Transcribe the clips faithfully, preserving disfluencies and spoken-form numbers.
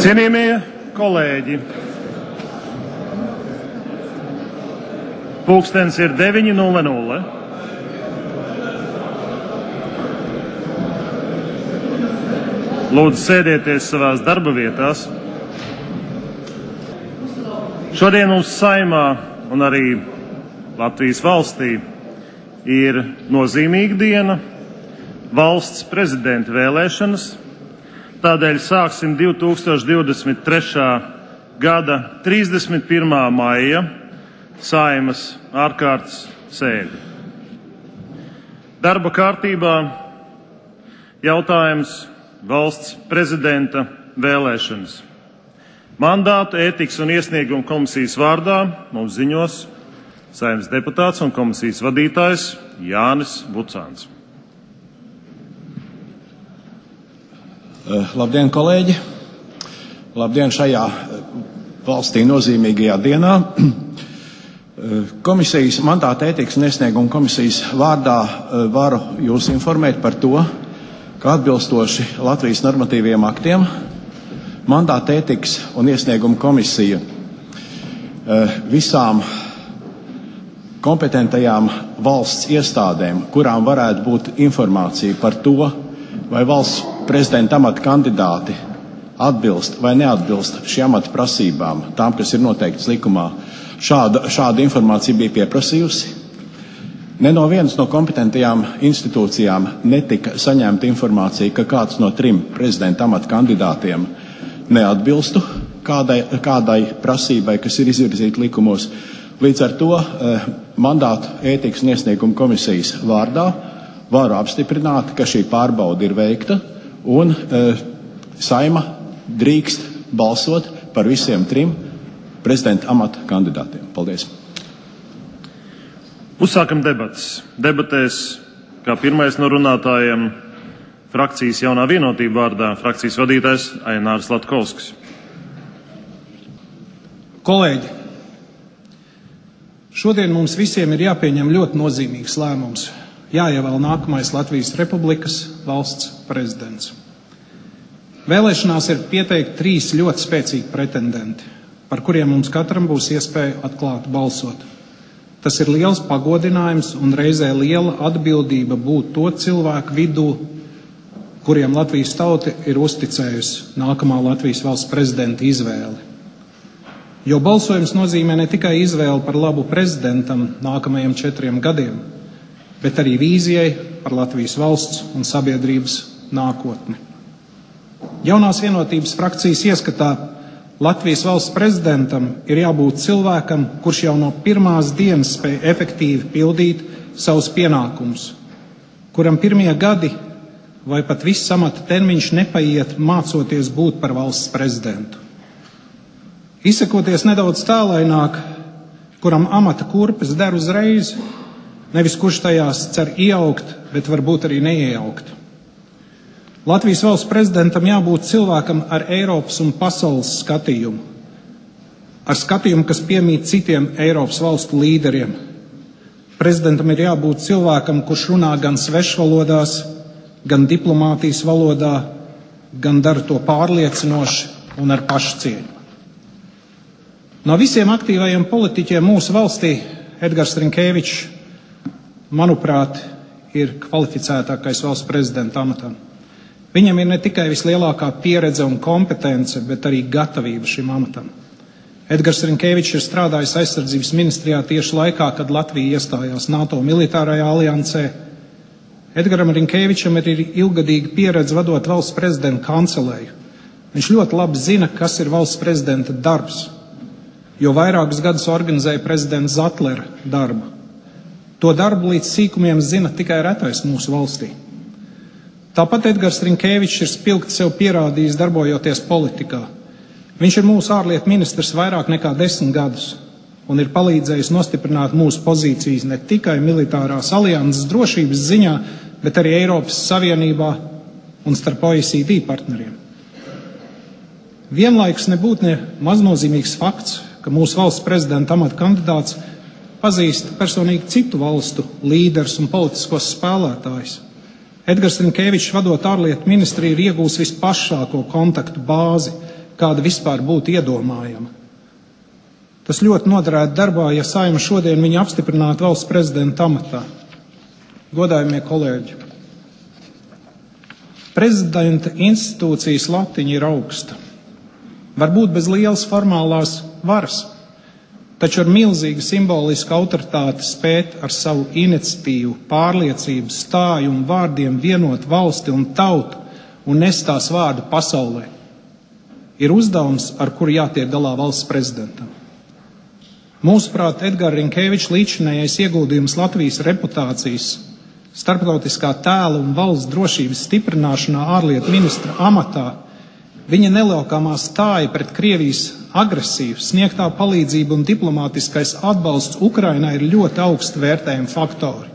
Cienījamie kolēģi, pulkstens ir deviņi nulle nulle. Lūdzu, sēdieties savās darba vietās. Šodien mums Saeimā un arī Latvijas valstī ir nozīmīga diena - valsts prezidenta vēlēšanas. Tādēļ sāksim divi tūkstoši divdesmit trešā gada trīsdesmit pirmā maija Saeimas ārkārtas sēdi. Darba kārtībā jautājums valsts prezidenta vēlēšanas. Mandātu ētikas un iesniegumu komisijas vārdā mums ziņos Saeimas deputāts un komisijas vadītājs Jānis Vucāns. Labdien, kolēģi! Labdien šajā valstī nozīmīgajā dienā. Komisijas mandāta ētikas un iesniegumu komisijas vārdā varu jūs informēt par to, ka atbilstoši Latvijas normatīviem aktiem mandāta ētikas un iesniegumu komisija visām kompetentajām valsts iestādēm, kurām varētu būt informācija par to, vai valsts prezidenta amata kandidāti atbilst vai neatbilst šī amata prasībām, tām, kas ir noteiktas likumā, šāda, šāda informācija bija pieprasījusi. Ne no vienas no kompetentajām institūcijām netika saņemta informācija, ka kāds no trim prezidenta amata kandidātiem neatbilstu kādai, kādai prasībai, kas ir izvirzīta likumos. Līdz ar to eh, mandātu ētikas un iesniegumu komisijas vārdā varu apstiprināt, ka šī pārbauda ir veikta un e, Saeima drīkst balsot par visiem trim prezidenta amata kandidātiem. Paldies! Uzsākam debatas. Debatēs kā pirmais no runātājiem frakcijas Jaunā vienotība vārdā frakcijas vadītājs Ainārs Latkovskis. Kolēģi, šodien mums visiem ir jāpieņem ļoti nozīmīgs lēmums. Jāievēl nākamais Latvijas Republikas valsts prezidents. Vēlēšanās ir pieteikti trīs ļoti spēcīgi pretendenti, par kuriem mums katram būs iespēja atklāti balsot. Tas ir liels pagodinājums un reizē liela atbildība būt to cilvēku vidū, kuriem Latvijas tauta ir uzticējusi nākamā Latvijas valsts prezidenta izvēli. Jo balsojums nozīmē ne tikai izvēli par labu prezidentam nākamajiem četriem gadiem, bet arī vīzijai par Latvijas valsts un sabiedrības nākotni. Jaunās vienotības frakcijas ieskatā Latvijas valsts prezidentam ir jābūt cilvēkam, kurš jau no pirmās dienas spēj efektīvi pildīt savus pienākumus, kuram pirmie gadi vai pat viss amata termiņš nepaiet mācoties būt par valsts prezidentu. Izsakoties nedaudz tālaināk, kuram amata kurpes der uzreiz, nevis kurš tajās cer ieaugt, bet varbūt arī neiejaukt. Latvijas valsts prezidentam jābūt cilvēkam ar Eiropas un pasaules skatījumu, ar skatījumu, kas piemīt citiem Eiropas valstu līderiem. Prezidentam ir jābūt cilvēkam, kurš runā gan svešvalodās, gan diplomātijas valodā, gan dara to pārliecinoši un ar pašcieņu. No visiem aktīvajiem politiķiem mūsu valstī Edgars Rinkēvičs, manuprāt, ir kvalificētākais valsts prezidenta amatam. Viņam ir ne tikai vislielākā pieredze un kompetence, bet arī gatavība šim amatam. Edgars Rinkēvičs ir strādājis aizsardzības ministrijā tieši laikā, kad Latvija iestājās NATO militārajā aliansē. Edgaram Rinkēvičam ir ilgadīga pieredze vadot valsts prezidenta kancelēju. Viņš ļoti labi zina, kas ir valsts prezidenta darbs, jo vairākus gadus organizēja prezidenta Zatlera darbu. To darbu līdz sīkumiem zina tikai retais mūsu valstī. Tāpat Edgars Rinkēvičs ir spilgti sev pierādījis darbojoties politikā. Viņš ir mūsu ārlietu ministrs vairāk nekā desmit gadus un ir palīdzējis nostiprināt mūsu pozīcijas ne tikai militārās alianses drošības ziņā, bet arī Eiropas Savienībā un starp O E C D partneriem. Vienlaikus nebūtu ne maznozīmīgs fakts, ka mūsu valsts prezidenta amata kandidāts pazīst personīgi citu valstu līderus un politiskos spēlētājus. Edgars Rinkēvičs vadot ārlietu ministriju ir iegūs vispašāko kontaktu bāzi, kāda vispār būtu iedomājama. Tas ļoti noderētu darbā, ja Saeima šodien viņu apstiprinātu valsts prezidenta amatā. Godājamie kolēģi, prezidenta institūcijas latiņa ir augsta. Varbūt bez lielas formālās varas, taču ar milzīgu simbolisku autoritāti spēt ar savu iniciatīvu, pārliecību, stājumu vārdiem vienot valsti un tautu un nest tās vārdu pasaulē. Ir uzdevums, ar kuru jātiek galā valsts prezidentam. Mūsuprāt, Edgara Rinkeviča līdzinājais ieguldījums Latvijas reputācijas, starptautiskā tēla un valsts drošības stiprināšanā ārlietu ministra amatā, viņa nelielākā stāja pret Krievijas agresiju, sniegtā palīdzība un diplomātiskais atbalsts Ukrainai ir ļoti augsti vērtējumi faktori.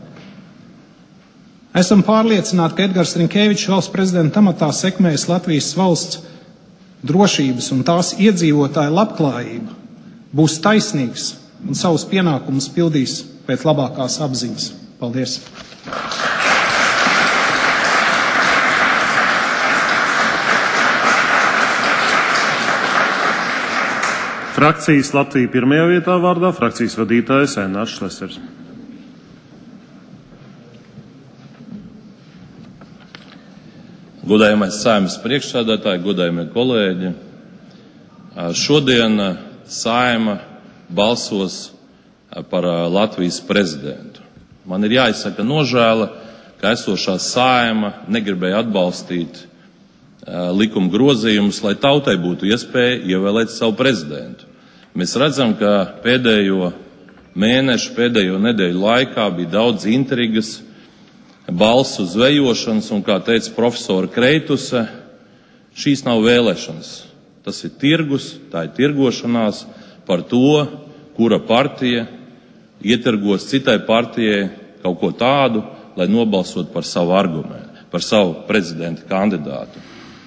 Esam pārliecināti, ka Edgars Rinkevičs valsts prezidenta amatā sekmēs Latvijas valsts drošības un tās iedzīvotāju labklājību, būs taisnīgs un savus pienākumus pildīs pēc labākās apziņas. Paldies! Frakcijas Latvija pirmajā vietā vārdā frakcijas vadītājs Ēnārs Šlesers. Godājamais Saeimas priekšsēdētāji, godājamie kolēģi, šodien Saeima balsos par Latvijas prezidentu. Man ir jāizsaka nožēla, ka esošā Saeima negribēja atbalstīt likuma grozījumus, lai tautai būtu iespēja ievēlēt savu prezidentu. Mēs redzam, ka pēdējo mēnešu, pēdējo nedēļu laikā bija daudz intrigas, balsu zvejošanas, un, kā teica profesora Kreituse, šīs nav vēlēšanas. Tas ir tirgus, tā ir tirgošanās par to, kura partija ietirgos citai partijai kaut ko tādu, lai nobalsot par savu argumentu, par savu prezidenta kandidātu.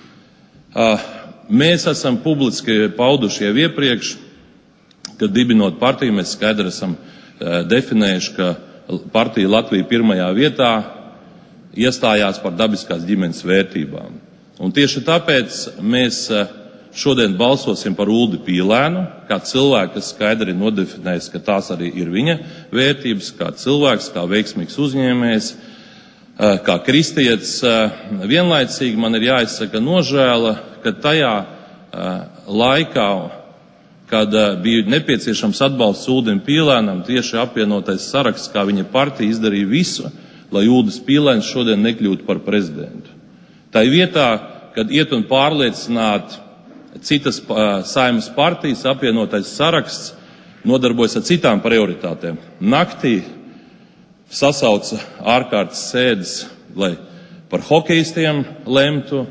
Mēs esam publiski pauduši jau iepriekš, kad dibinot partiju, mēs skaidri esam definējuši, ka partija Latvija pirmajā vietā iestājās par dabiskās ģimenes vērtībām. Un tieši tāpēc mēs šodien balsosim par Uldi Pīlēnu, kā cilvēku, kas skaidri nodefinēs, ka tās arī ir viņa vērtības, kā cilvēks, kā veiksmīgs uzņēmējs, kā kristietis. Vienlaicīgi man ir jāizsaka nožēla, ka tajā laikā, kad bija nepieciešams atbalsts Uldim Pīlēnam, tieši apvienotais saraksts, kā viņa partija, izdarīja visu, lai Uldis Pīlēns šodien nekļūtu par prezidentu. Tā vietā, kad iet un pārliecināt citas Saeimas partijas, apvienotais saraksts nodarbojas ar citām prioritātēm. Naktī sasauca ārkārtas sēdes, lai par hokejistiem lemtu.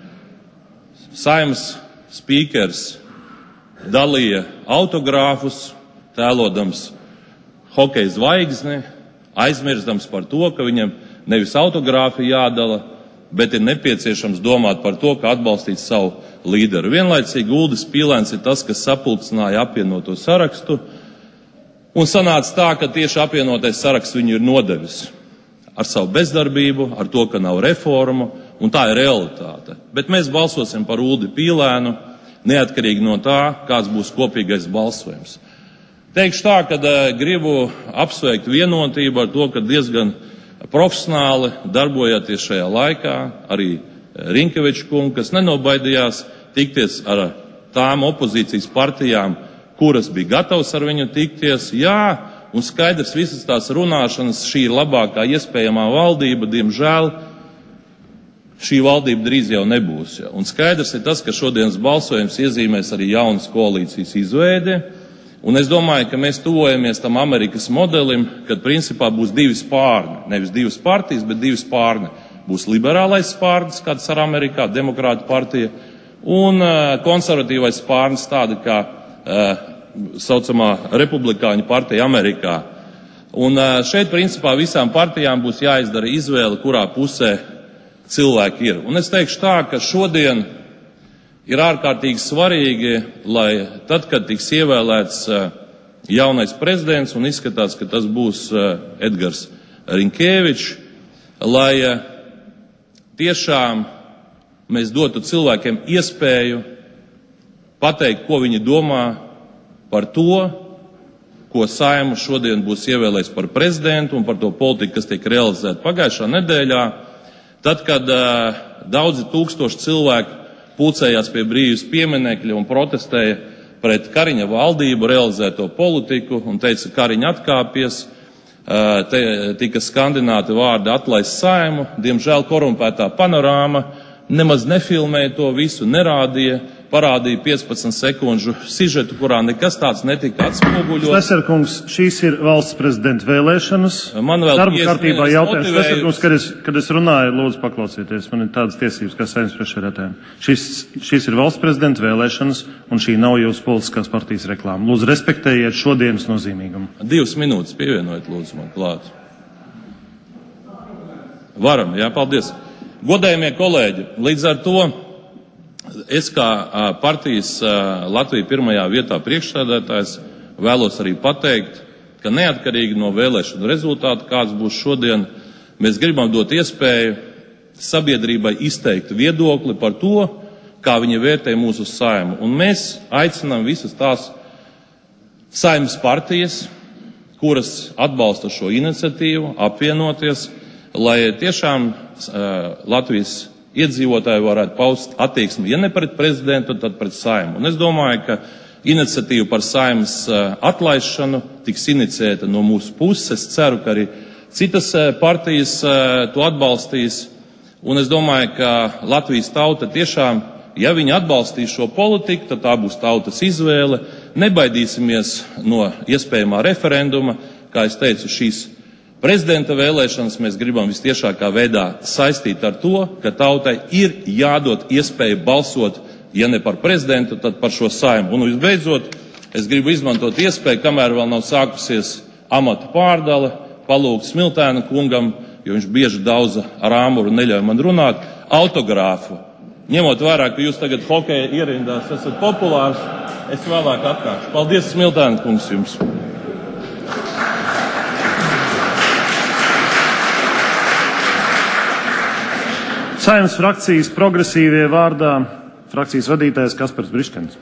Saeimas spīkers dalīja autogrāfus, tēlodams hokeja zvaigzni, aizmirstams par to, ka viņam nevis autogrāfi jādala, bet ir nepieciešams domāt par to, kā atbalstīt savu līderu. Vienlaicīgi Uldis Pīlēns ir tas, kas sapulcināja apvienoto sarakstu, un sanāca tā, ka tieši apvienotais saraksts viņu ir nodevis ar savu bezdarbību, ar to, ka nav reformu, un tā ir realitāte. Bet mēs balsosim par Uldi Pīlēnu, neatkarīgi no tā, kāds būs kopīgais balsojums. Teikšu tā, ka gribu apsveikt vienotību ar to, ka diezgan profesionāli darbojoties šajā laikā, arī Rinkeviča kungu, kas nenobaidījās tikties ar tām opozīcijas partijām, kuras bija gatavas ar viņu tikties. Jā, un skaidrs visas tās runāšanas, šī ir labākā iespējamā valdība, diemžēl šī valdība drīz jau nebūs. Ja. Un skaidrs ir tas, ka šodienas balsojums iezīmēs arī jaunas koalīcijas izveidi. Un es domāju, ka mēs tuvojamies tam Amerikas modelim, kad principā būs divi spārni. Nevis divas partijas, bet divi spārni. Būs liberālais spārnis, kāds ar Amerikā, demokrāta partija, un uh, konservatīvais spārnis tāda kā uh, saucamā republikāņu partija Amerikā. Un uh, šeit principā visām partijām būs jāizdara izvēle, kurā pusē cilvēki ir. Un es teikšu tā, ka šodien ir ārkārtīgi svarīgi, lai tad, kad tiks ievēlēts jaunais prezidents, un izskatās, ka tas būs Edgars Rinkevičs, lai tiešām mēs dotu cilvēkiem iespēju pateikt, ko viņi domā par to, ko Saeima šodien būs ievēlējis par prezidentu un par to politiku, kas tiek realizēta pagājušā nedēļā, tad, kad uh, daudzi tūkstoši cilvēku pulcējās pie Brīvības pieminekļa un protestēja pret Kariņa valdību realizēto politiku un teica, ka Kariņa atkāpies, uh, te, tika skandināti vārdi atlaist Saeimu, diemžēl korumpētā panorāma nemaz nefilmēja to visu, nerādīja, parādīja piecpadsmit sekundžu sižetu, kurā nekas tāds netika atspoguļots. Šleserkungs, šīs ir valsts prezidenta vēlēšanas. Man vēl darba kārtībā jautājums. motivēju... Šleserkungs, kad es, kad es runāju, lūdzu paklausieties, man ir tādas tiesības, kā Saeimas priekšsēdētājiem. Šīs, šīs ir valsts prezidenta vēlēšanas, un šī nav jūsu politiskās partijas reklāma. Lūdzu, respektējiet šodienas nozīmīgumu. Divas minūtes pievienojiet, lūdzu, man klāt. Varam, jā, paldies. Godējamie kolēģi, līdz ar to es kā partijas Latvija pirmajā vietā priekšsēdētājs vēlos arī pateikt, ka neatkarīgi no vēlēšanu rezultātu, kāds būs šodien, mēs gribam dot iespēju sabiedrībai izteikt viedokli par to, kā viņi vērtē mūsu Saeimu. Un mēs aicinām visas tās Saeimas partijas, kuras atbalsta šo iniciatīvu, apvienoties, lai tiešām uh, Latvijas iedzīvotāji varētu paust attieksmi, ja ne pret prezidentu, tad pret Saeimu. Un es domāju, ka iniciatīva par Saeimas atlaišanu tiks iniciēta no mūsu puses. Es ceru, ka arī citas partijas to atbalstīs. Un es domāju, ka Latvijas tauta tiešām, ja viņi atbalstīs šo politiku, tad tā būs tautas izvēle. Nebaidīsimies no iespējamā referenduma. Kā es teicu, šīs prezidenta vēlēšanas mēs gribam vistiešākā veidā saistīt ar to, ka tautai ir jādod iespēja balsot, ja ne par prezidentu, tad par šo Saeimu. Un visbeidzot, es gribu izmantot iespēju, kamēr vēl nav sākusies amata pārdale, palūgt Smiltēna kungam, jo viņš bieži daudza ar āmuru un neļauj man runāt, autogrāfu. Ņemot vērā, ka jūs tagad hokeja ierindās esat populārs, es vēlāk atnākšu. Paldies, Smiltēna kungs, jums! Saeimas frakcijas progresīvie vārdā frakcijas vadītājs Kaspars Briškens.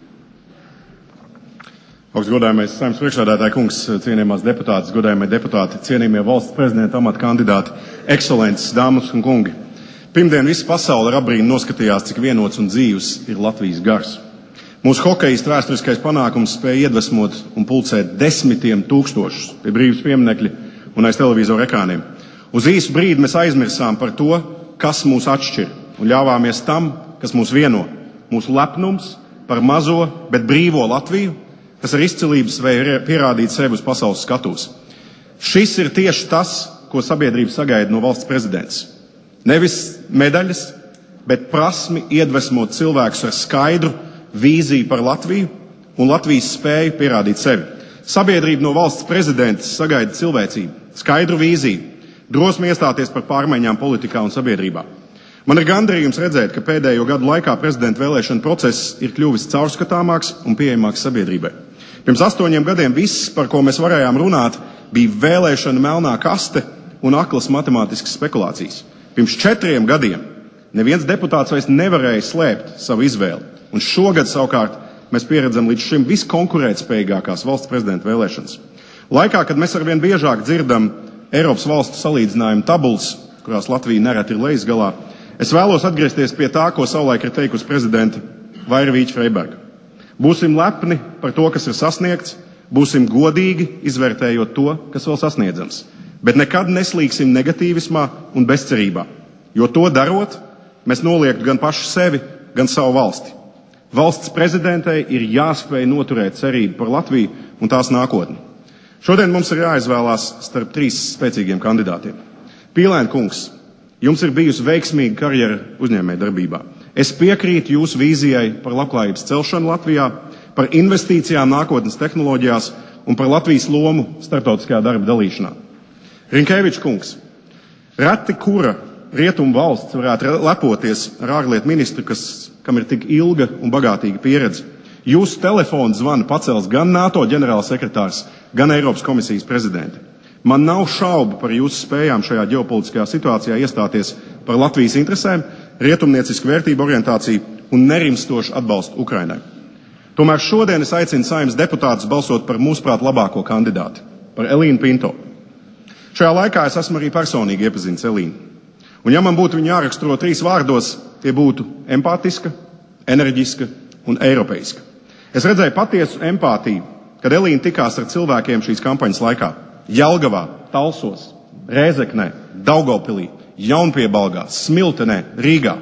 Augstgodājamais Saeimas priekšsēdētāja kungs, cienījamās deputātes, godājamie deputāti, cienījamie valsts prezidenta amata kandidāti, ekscelences, dāmas un kungi. Pirmdien visa pasaule ar apbrīnu noskatījās, cik vienots un dzīvs ir Latvijas gars. Mūsu hokejistu vēsturiskais panākums spēja iedvesmot un pulcēt desmitiem tūkstošus pie Brīvības pieminekļa un aiz televizoru ekrāniem. Uz īsu brīdi mēs aizmirsām par to, kas mūs atšķir, un ļāvāmies tam, kas mūs vieno. Mūsu lepnums par mazo, bet brīvo Latviju, kas ar izcilības spēja pierādīt sevi uz pasaules skatuves. Šis ir tieši tas, ko sabiedrība sagaida no valsts prezidents. Nevis medaļas, bet prasmi iedvesmot cilvēkus ar skaidru vīziju par Latviju un Latvijas spēju pierādīt sevi. Sabiedrība no valsts prezidenta sagaida cilvēcību, skaidru vīziju, drosmi iestāties par pārmaiņām politikā un sabiedrībā. Man ir gandarījums redzēt, ka pēdējo gadu laikā prezidenta vēlēšana process ir kļuvis caurskatāmāks un pieejamāks sabiedrībai. Pirms astoņiem gadiem viss, par ko mēs varējām runāt, bija vēlēšana melnā kaste un aklas matemātiskas spekulācijas. Pirms četriem gadiem neviens deputāts vairs nevarēja slēpt savu izvēli. Un šogad savukārt mēs pieredzam līdz šim viskonkurētspējīgākās valsts prezidenta vēlēšanas. Laikā, kad mēs arvien biežāk dzirdam Eiropas valstu salīdzinājumu tabulas, kurās Latvija nereti ir lejasgalā, es vēlos atgriezties pie tā, ko savulaik ir teikusi prezidenta Vaira Vīķa-Freiberga. Būsim lepni par to, kas ir sasniegts, būsim godīgi izvērtējot to, kas vēl sasniedzams, bet nekad neslīgsim negatīvismā un bezcerībā, jo to darot, mēs noliektu gan paši sevi, gan savu valsti. Valsts prezidentei ir jāspēj noturēt cerību par Latviju un tās nākotni. Šodien mums ir jāizvēlās starp trīs spēcīgiem kandidātiem. Pīlēna kungs, jums ir bijusi veiksmīga karjera uzņēmēja darbībā. Es piekrītu jūsu vīzijai par labklājības celšanu Latvijā, par investīcijām nākotnes tehnoloģijās un par Latvijas lomu starptautiskajā darba dalīšanā. Rinkēvičs kungs, reti kura rietumu valsts varētu lepoties ar ārlietu ministru, kas, kam ir tik ilga un bagātīga pieredze. Jūsu telefonu zvanu pacels gan NATO ģenerālsekretārs, gan Eiropas komisijas prezidenti. Man nav šaubu par jūsu spējām šajā ģeopolitiskajā situācijā iestāties par Latvijas interesēm, rietumniecisku vērtību orientāciju un nerimstošu atbalstu Ukrainai. Tomēr šodien es aicinu Saeimas deputātus balsot par mūsuprāt labāko kandidāti, par Elīnu Pinto. Šajā laikā es esmu arī personīgi iepazinis Elīnu. Un ja man būtu viņa jāraksturo trīs vārdos, tie būtu empātiska, enerģiska un eiropeiska. Es redzēju patiesu empātiju, kad Elīna tikās ar cilvēkiem šīs kampaņas laikā. Jelgavā, Talsos, Rēzeknē, Daugavpilī, Jaunpiebalgā, Smiltenē, Rīgā.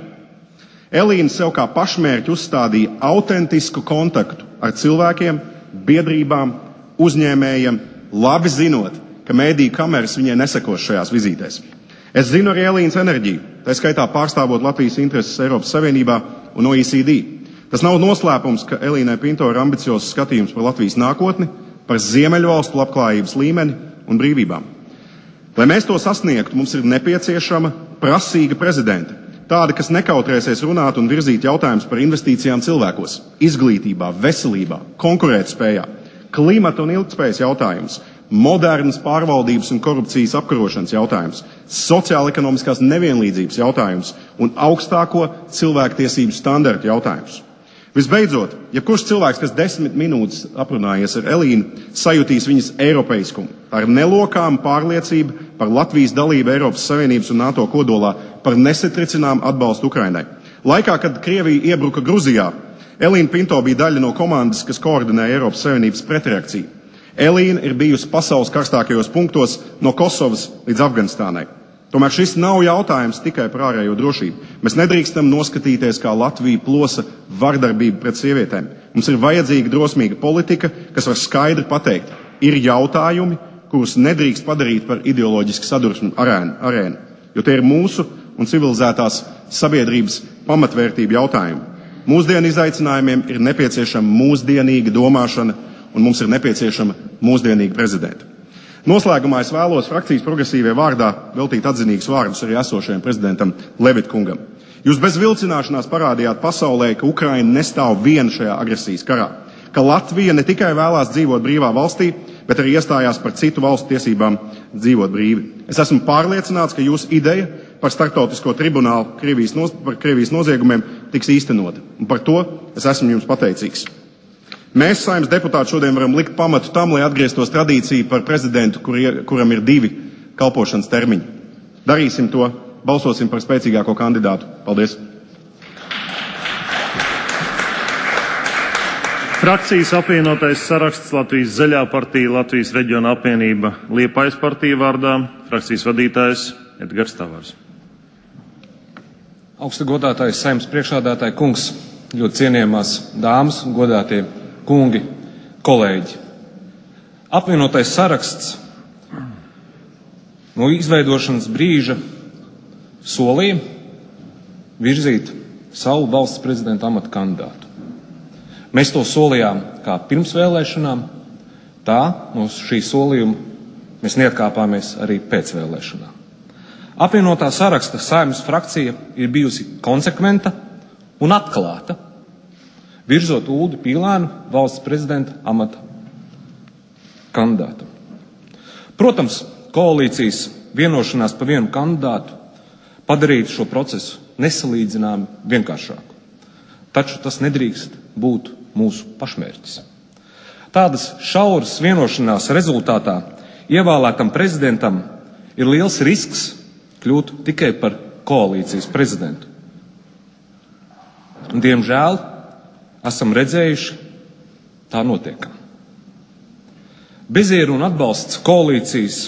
Elīna sev kā pašmērķi uzstādīja autentisku kontaktu ar cilvēkiem, biedrībām, uzņēmējiem, labi zinot, ka mēdīju kameras viņai nesekos šajās vizītēs. Es zinu arī Elīnas enerģiju, tā skaitā pārstāvot Latvijas intereses Eiropas Savienībā un O E C D. Tas nav noslēpums, ka Elīnai Pinto ir ambiciozs skatījums par Latvijas nākotni, par Ziemeļvalstu labklājības līmeni un brīvībām. Lai mēs to sasniegtu, mums ir nepieciešama prasīga prezidenta, tāda, kas nekautrēsies runāt un virzīt jautājumus par investīcijām cilvēkos, izglītībā, veselībā, konkurētspējā, klimata un ilgtspējas jautājumus, modernas pārvaldības un korupcijas apkarošanas jautājums, sociāla-ekonomiskās nevienlīdzības jautājums un augstāko cilvēktiesību standartu jautājums. Visbeidzot, jebkurš cilvēks, kas desmit minūtes aprunājies ar Elīnu, sajutīs viņas eiropeiskumu, ar nelokām pārliecību par Latvijas dalību Eiropas Savienības un NATO kodolā, par nesatricinām atbalstu Ukrainai. Laikā, kad Krievija iebruka Gruzijā, Elīna Pinto bija daļa no komandas, kas koordinēja Eiropas Savienības pretreakciju. Elīna ir bijusi pasaules karstākajos punktos no Kosovas līdz Afganistānai. Tomēr šis nav jautājums tikai par ārējo drošību. Mēs nedrīkstam noskatīties, kā Latvija plosa vardarbību pret sievietēm. Mums ir vajadzīga drosmīga politika, kas var skaidri pateikt, ir jautājumi, kurus nedrīkst padarīt par ideoloģisku sadursmu arēnu, jo tie ir mūsu un civilizētās sabiedrības pamatvērtību jautājumi. Mūsdienu izaicinājumiem ir nepieciešama mūsdienīga domāšana, un mums ir nepieciešama mūsdienīga prezidenta. Noslēgumā es vēlos frakcijas progresīvie vārdā veltīt atzinīgus vārdus arī esošajam prezidentam Levitkungam. Jūs bez vilcināšanās parādījāt pasaulē, ka Ukraina nestāv viena šajā agresijas karā, ka Latvija ne tikai vēlās dzīvot brīvā valstī, bet arī iestājās par citu valstu tiesībām dzīvot brīvi. Es esmu pārliecināts, ka jūsu ideja par starptautisko tribunālu Krievijas, noz, par Krievijas noziegumiem tiks īstenota, un par to es esmu jums pateicīgs. Mēs, Saeimas deputāti, šodien varam likt pamatu tam, lai atgrieztos tradīcija par prezidentu, kur, kuram ir divi kalpošanas termiņi. Darīsim to, balsosim par spēcīgāko kandidātu. Paldies! Frakcijas apvienotais saraksts Latvijas Zaļā partija, Latvijas reģiona apvienība, Liepājas partija vārdā, frakcijas vadītājs Edgars Tavārs. Augsta godātais Saeimas priekšādātāja kungs, ļoti cienījamās dāmas un godātie kungi, kolēģi. Apvienotais saraksts no izveidošanas brīža solīja virzīt savu valsts prezidenta amata kandidātu. Mēs to solījām kā pirms vēlēšanām, tā no šī solījuma mēs neatkāpāmies arī pēc vēlēšanām. Apvienotā saraksta Saeimas frakcija ir bijusi konsekventa un atklāta, virzot Uldi Pīlēnu valsts prezidenta amata kandidātu. Protams, koalīcijas vienošanās pa vienu kandidātu padarītu šo procesu nesalīdzināmi vienkāršāku. Taču tas nedrīkst būt mūsu pašmērķis. Tādas šauras vienošanās rezultātā ievēlētam prezidentam ir liels risks kļūt tikai par koalīcijas prezidentu. Un, diemžēl, esam redzējuši, tā notiek. Bezieru un atbalsts koalīcijas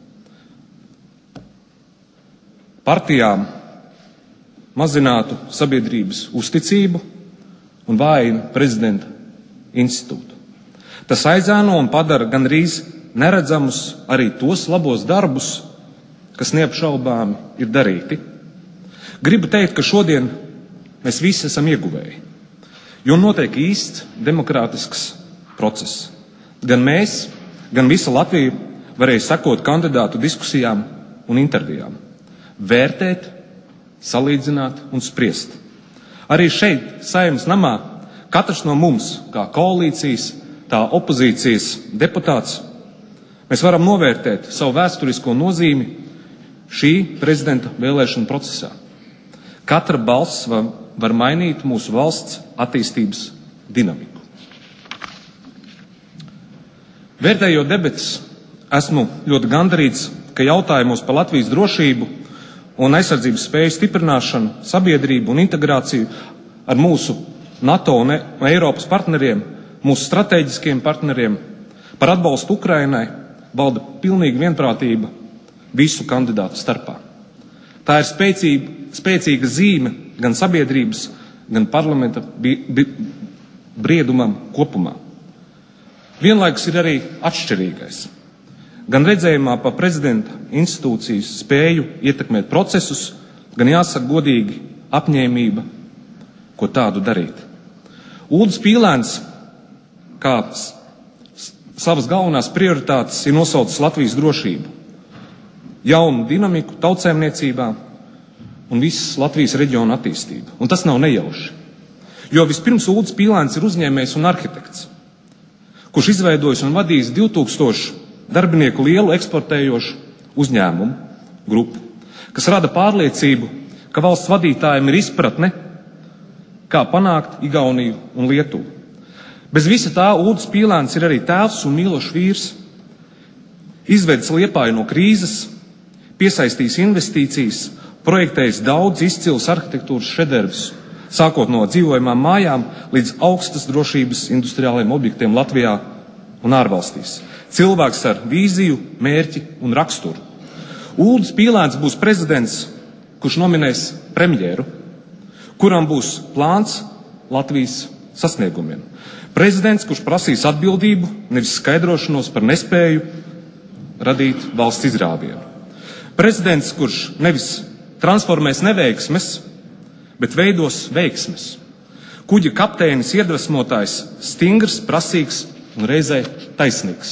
partijām mazinātu sabiedrības uzticību un vājina prezidenta institūtu. Tas aizēno un padara gandrīz neredzamus arī tos labos darbus, kas neapšaubāmi ir darīti. Gribu teikt, ka šodien mēs visi esam ieguvēji, jo notiek īsts demokrātisks process. Gan mēs, gan visa Latvija varēja sekot kandidātu diskusijām un intervijām, vērtēt, salīdzināt un spriest. Arī šeit, Saeimas namā, katrs no mums, kā koalīcijas, tā opozīcijas deputāts, mēs varam novērtēt savu vēsturisko nozīmi šī prezidenta vēlēšana procesā. Katra balss var, var mainīt mūsu valsts attīstības dinamiku. Vērtējot debates, esmu ļoti gandarīts, ka jautājumos par Latvijas drošību un aizsardzības spēju stiprināšanu, sabiedrību un integrāciju ar mūsu NATO un Eiropas partneriem, mūsu strateģiskiem partneriem, par atbalstu Ukrainai valda pilnīga vienprātība visu kandidātu starpā. Tā ir spēcīga, spēcīga zīme gan sabiedrības, gan parlamenta bi, bi, briedumam kopumā. Vienlaikus ir arī atšķirīgais. Gan redzējumā par prezidenta institūcijas spēju ietekmēt procesus, gan jāsaka godīgi apņēmība, ko tādu darīt. Uldis Pīlēns, kā savas galvenās prioritātes, ir nosaucis Latvijas drošību, jaunu dinamiku tautsēmniecībā un visas Latvijas reģiona attīstību. Un tas nav nejauši. Jo vispirms Uldis Pīlēns ir uzņēmējs un arhitekts, kurš izveidojis un vadījis divtūkstošu darbinieku lielu eksportējošu uzņēmumu grupu, kas rada pārliecību, ka valsts vadītājiem ir izpratne, kā panākt Igauniju un Lietuvu. Bez visa tā Uldis Pīlēns ir arī tēvs un mīlošs vīrs, izvedis Liepāju no krīzes, piesaistījis investīcijas, projektējis daudz izcilus arhitektūras šedevrs, sākot no dzīvojamām mājām līdz augstas drošības industriāliem objektiem Latvijā un ārvalstīs. Cilvēks ar vīziju, mērķi un raksturu. Uldis Pīlēns būs prezidents, kurš nominēs premjeru, kuram būs plāns Latvijas sasniegumiem. Prezidents, kurš prasīs atbildību, nevis skaidrošanos par nespēju radīt valsts izrāvienu. Prezidents, kurš nevis transformēs neveiksmes, bet veidos veiksmes. Kuģa kapteinis, iedvesmotājs, stingrs, prasīgs un reizē taisnīgs.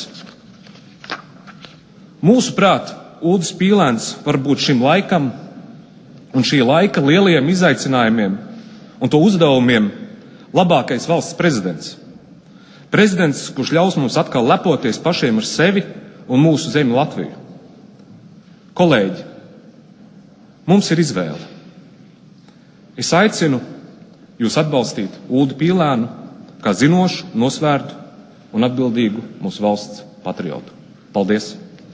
Mūsuprāt, Uldis Pīlēns var būt šim laikam un šī laika lielajiem izaicinājumiem un to uzdevumiem labākais valsts prezidents. Prezidents, kurš ļaus mums atkal lepoties pašiem ar sevi un mūsu zemi Latviju. Kolēģi, mums ir izvēle. Es aicinu jūs atbalstīt Uldi Pīlēnu kā zinošu, nosvērtu un atbildīgu mūsu valsts patriotu. Paldies!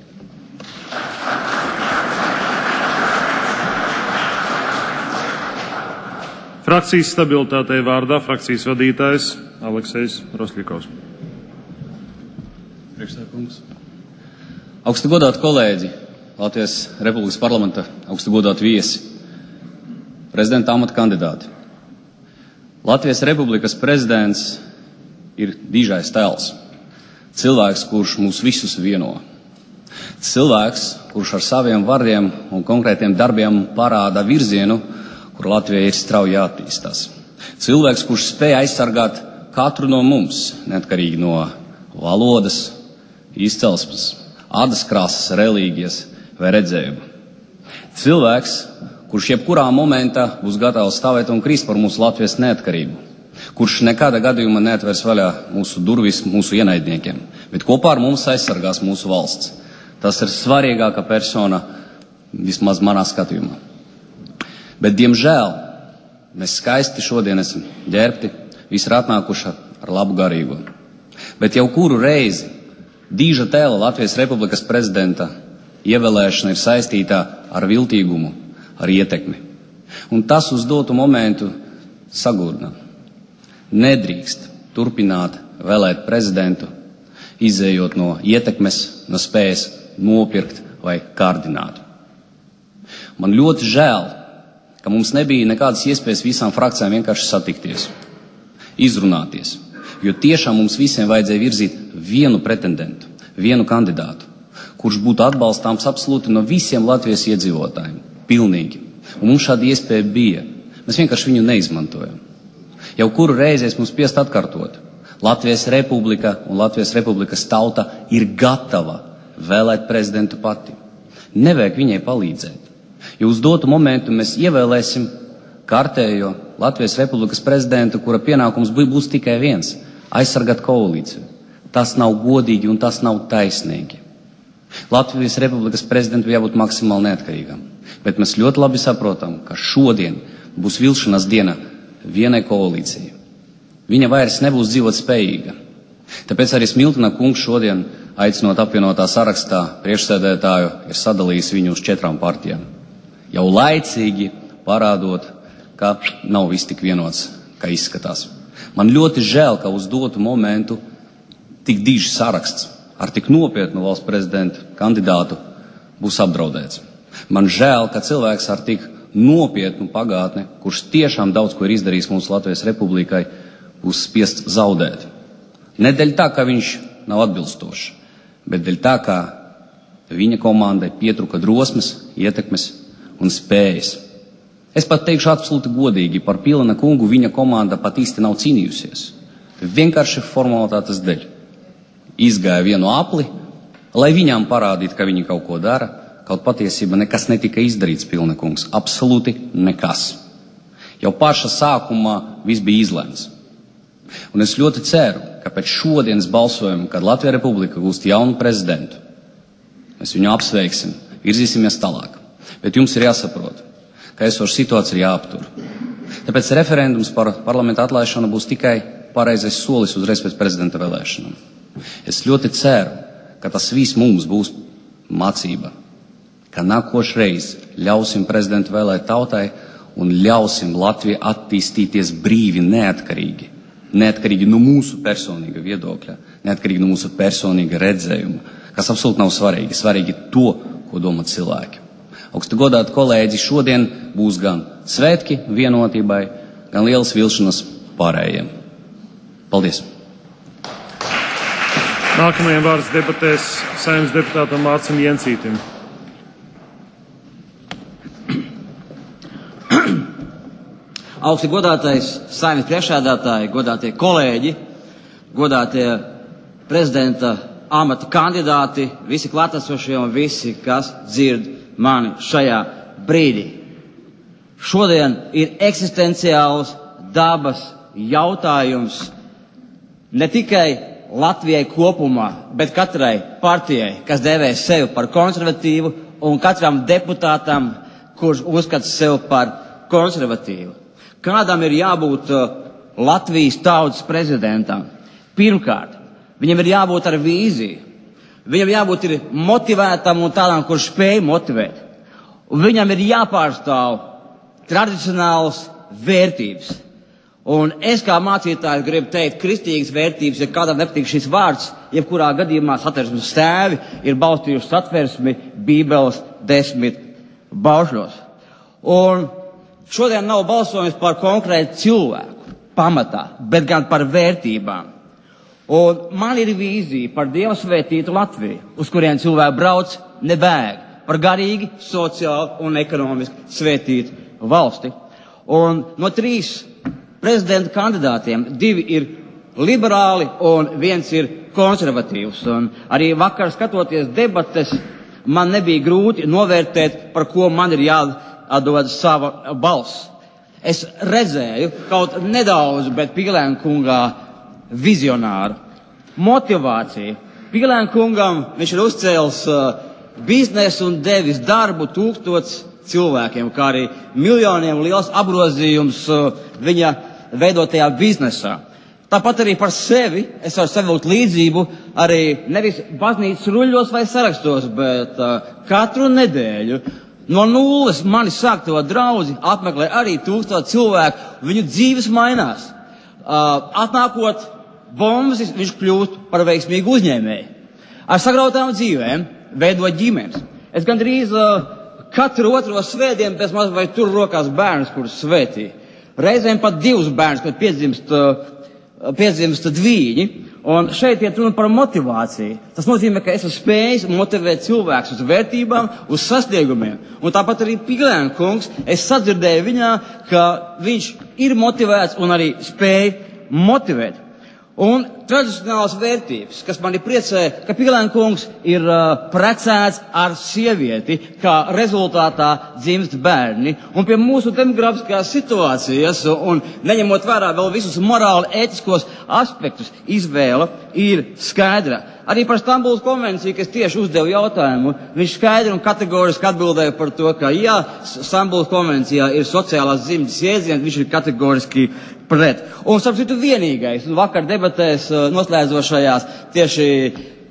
Frakcijas stabilitātei vārdā frakcijas vadītājs Aleksejs Rosļikovs. Priekšsēdētājs. Augsti godāti kolēģi, Latvijas Republikas parlamenta augsti godāti viesi, prezidenta amata kandidāti. Latvijas Republikas prezidents ir dižais tēls. Cilvēks, kurš mūs visus vieno. Cilvēks, kurš ar saviem vārdiem un konkrētiem darbiem parāda virzienu, kur Latvijai ir strauji jāattīstās. Cilvēks, kurš spēj aizsargāt katru no mums, neatkarīgi no valodas, izcelsmes, ādas krāsas, reliģijas vai redzējuma. Cilvēks, kurš jebkurā momentā būs gatavs stāvēt un krist par mūsu Latvijas neatkarību, kurš nekādā gadījumā neatvērs vaļā mūsu durvis mūsu ienaidniekiem, bet kopā ar mums aizsargās mūsu valsts. Tas ir svarīgākā persona, vismaz manā skatījumā. Bet, diemžēl, mēs skaisti šodien esam ģērbti, visi ir atnākuši ar labu garīgo. Bet jau kuru reizi dīža tēla Latvijas Republikas prezidenta ievēlēšana ir saistītā ar viltīgumu, ar ietekmi. Un tas uz dotu momentu sagurdina. Nedrīkst turpināt vēlēt prezidentu, izējot no ietekmes, no spējas nopirkt vai kārdināt. Man ļoti žēl, ka mums nebija nekādas iespējas visām frakcijām vienkārši satikties, izrunāties, jo tiešām mums visiem vajadzēja virzīt vienu pretendentu, vienu kandidātu, kurš būtu atbalstāms absolūti no visiem Latvijas iedzīvotājiem, pilnīgi. Un mums šāda iespēja bija. Mēs vienkārši viņu neizmantojam. Jau kuru reizi es mums spiest atkārtot. Latvijas Republika un Latvijas Republikas tauta ir gatava vēlēt prezidentu pati. Nevajag viņai palīdzēt. Jo uz dotu momentu mēs ievēlēsim kārtējo Latvijas Republikas prezidentu, kura pienākums būs tikai viens – aizsargāt koalīciju. Tas nav godīgi un tas nav taisnīgi. Latvijas Republikas prezidentu jābūt maksimāli neatkarīgam. Bet mēs ļoti labi saprotam, ka šodien būs vilšanās diena vienai koalīcijai. Viņa vairs nebūs dzīvot spējīga. Tāpēc arī Smiltena kungs šodien aicinot apvienotā sarakstā, priekšsēdētāju ir sadalījis viņu uz četrām partijām. Jau laicīgi parādot, ka nav viss tik vienots, kā izskatās. Man ļoti žēl, ka uz dotu momentu tik dižs saraksts ar tik nopietnu valsts prezidenta kandidātu būs apdraudēts. Man žēl, ka cilvēks ar tik nopietnu pagātni, kurš tiešām daudz ko ir izdarījis mūsu Latvijas Republikai, būs spiests zaudēt. Ne dēļ tā, ka viņš nav atbilstošs, bet dēļ tā, ka viņa komandai pietruka drosmes, ietekmes un spējas. Es pat teikšu absolūti godīgi, par Pilena kungu viņa komanda pat īsti nav cīnījusies. Vienkārši formalitātes dēļ. Izgāja vienu apli, lai viņām parādītu, ka viņi kaut ko dara, kaut patiesība nekas netika izdarīts, Pilena kungs. Absolūti nekas. Jau paša sākumā viss bija izlēmts. Un es ļoti ceru, ka pēc šodienas balsojuma, kad Latvijas Republika gūst jaunu prezidentu, mēs viņu apsveiksim, virzīsimies tālāk. Bet jums ir jāsaprot, ka esoša situācija ir jāaptur. Tāpēc referendums par parlamenta atlaišanu būs tikai pareizais solis uzreiz pēc prezidenta vēlēšanām. Es ļoti ceru, ka tas viss mums būs mācība, ka nākošreiz ļausim prezidentu vēlēt tautai un ļausim Latvijai attīstīties brīvi, neatkarīgi. Neatkarīgi no mūsu personīga viedokļa, neatkarīgi no mūsu personīga redzējuma, kas absolūti nav svarīgi. Svarīgi to, ko domā cilvēki. Augstu godāti kolēģi, šodien būs gan svētki vienotībai, gan lielas vilšanas pārējiem. Paldies! Nākamajam vārds debatēs Saeimas deputātam Mārcim Jensītim. Augsti godātais Saeimas priekšsēdētāji, godātie kolēģi, godātie prezidenta amata kandidāti, visi klātesošie un visi, kas dzird mani šajā brīdī. Šodien ir eksistenciāls dabas jautājums ne tikai Latvijai kopumā, bet katrai partijai, kas dēvē sevi par konservatīvu, un katram deputātam, kurš uzskata sevi par konservatīvu. Kādam ir jābūt Latvijas tautas prezidentam? Pirmkārt, viņam ir jābūt ar vīziju. Viņam jābūt ir motivētam un tādam, kurš spēj motivēt. Un viņam ir jāpārstāv tradicionālas vērtības. Un es kā mācītājs gribu teikt, kristīgas vērtības, ja kādam nepatīk šis vārds, jebkurā gadījumā satversmes tēvi ir balstījuši satversmi Bībeles desmit baušļos. Un šodien nav balsojums par konkrētu cilvēku pamatā, bet gan par vērtībām. Un man ir vīzija par Dieva svētītu Latviju, uz kurien cilvēki brauc nebēg, par garīgi, sociāli un ekonomiski svētītu valsti. Un no trīs prezidenta kandidātiem divi ir liberāli un viens ir konservatīvs. Un arī vakar skatoties debates, man nebija grūti novērtēt, par ko man ir jādod sava balss. Es redzēju kaut nedaudz, bet Pīlēna kungā vizionāru motivāciju. Pīlēna kungam viņš ir uzcēlis uh, biznesu un devis darbu tūkstots cilvēkiem, kā arī miljoniem liels apgrozījums uh, viņa veidotajā biznesā. Tāpat arī par sevi es varu savilkt līdzību arī nevis baznīcas ruļļos vai sarakstos, bet uh, katru nedēļu no nulles mani sākto draudzi apmeklē arī tūkstoši cilvēku, viņu dzīves mainās. Uh, atnākot bombas, viņš kļūst par veiksmīgu uzņēmēju. Ar sagrautām dzīvēm veido ģimenes. Es gandrīz uh, katru otro svētdienu pēc maz vai tur rokās bērnus, kurus svētī. Reizēm pat divus bērnus, kad piedzimst, uh, piedzimst dvīņi. Un šeit iet runa par motivāciju. Tas nozīmē, ka es esmu spējis motivēt cilvēkus uz vērtībām, uz sasniegumiem. Un tāpat arī Pīlēna kungs, es sadzirdēju viņā, ka viņš ir motivēts un arī spēj motivēt. Un tradicionālas vērtības, kas mani priecē, ka Pīlēna kungs ir uh, precēts ar sievieti, kā rezultātā dzimst bērni. Un pie mūsu demografiskās situācijas un neņemot vērā vēl visus morāli ētiskos aspektus, izvēle ir skaidra. Arī par Stambulas konvenciju, kas tieši uzdeva jautājumu, viņš skaidri un kategoriski atbildēja par to, ka jā, Stambulas konvencijā ir sociālās dzimtes jēdziens, viņš ir kategoriski pret. Un, starp citu, vienīgais, vakar debatēs noslēdzošajās tieši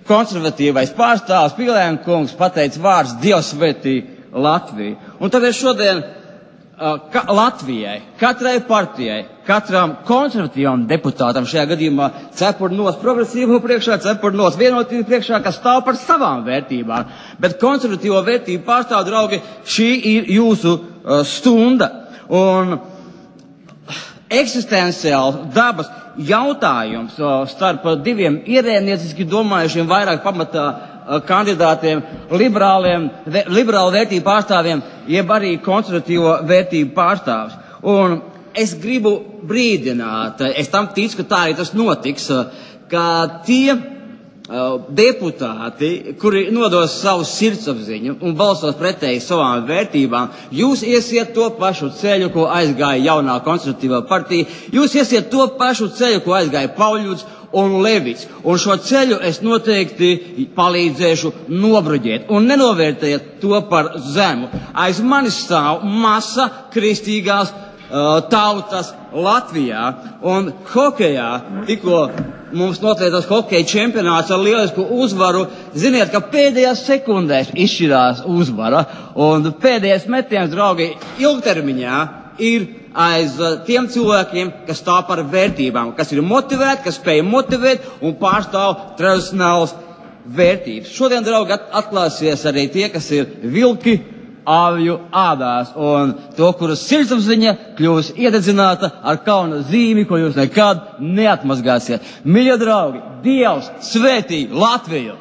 konservatīvais pārstāvs Pīlēna kungs pateica vārds Dievs svētī Latviju. Un tad es šodien Ka, Latvijai, katrai partijai, katram konservatīvam deputātam, šajā gadījumā cepurnos progresīvo priekšā, cepurnos vienotību priekšā, kas stāv par savām vērtībām. Bet konservatīvo vērtību pārstāv, draugi, šī ir jūsu uh, stunda. Un eksistenciāls dabas jautājums uh, starp diviem ierēdnieciski domājušiem vairāk pamatā kandidātiem, liberāliem, liberālu vērtību pārstāvjiem, jeb arī konservatīvo vērtību pārstāvs. Un es gribu brīdināt, es tam ticu, ka tā arī tas notiks, ka tie uh, deputāti, kuri nodos savu sirdsapziņu un balsos pretēji savām vērtībām, jūs iesiet to pašu ceļu, ko aizgāja jaunā konservatīvā partija, jūs iesiet to pašu ceļu, ko aizgāja Pauļuds un Levits. Un šo ceļu es noteikti palīdzēšu nobruģēt. Un nenovērtējiet to par zemu. Aiz manis stāv masa kristīgās uh, tautas Latvijā. Un hokejā tikko mums notiektas hokeja čempionāts ar lielisku uzvaru. Ziniet, ka pēdējās sekundēs izšķirās uzvara. Un pēdējais metiens, draugi, ilgtermiņā ir aiz tiem cilvēkiem, kas stāv par vērtībām, kas ir motivēti, kas spēj motivēt un pārstāv tradicionālas vērtības. Šodien, draugi, atklāsies arī tie, kas ir vilki avju ādās, un to, kuras sirdsapziņa kļūs iededzināta ar kauna zīmi, ko jūs nekad neatmazgāsiet. Mīļie draugi, Dievs svētī Latviju!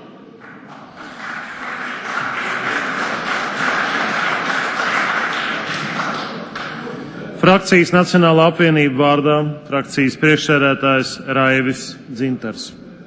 Frakcijas Nacionālā apvienība vārdā frakcijas priekšsēdētājs Raivis Dzintars.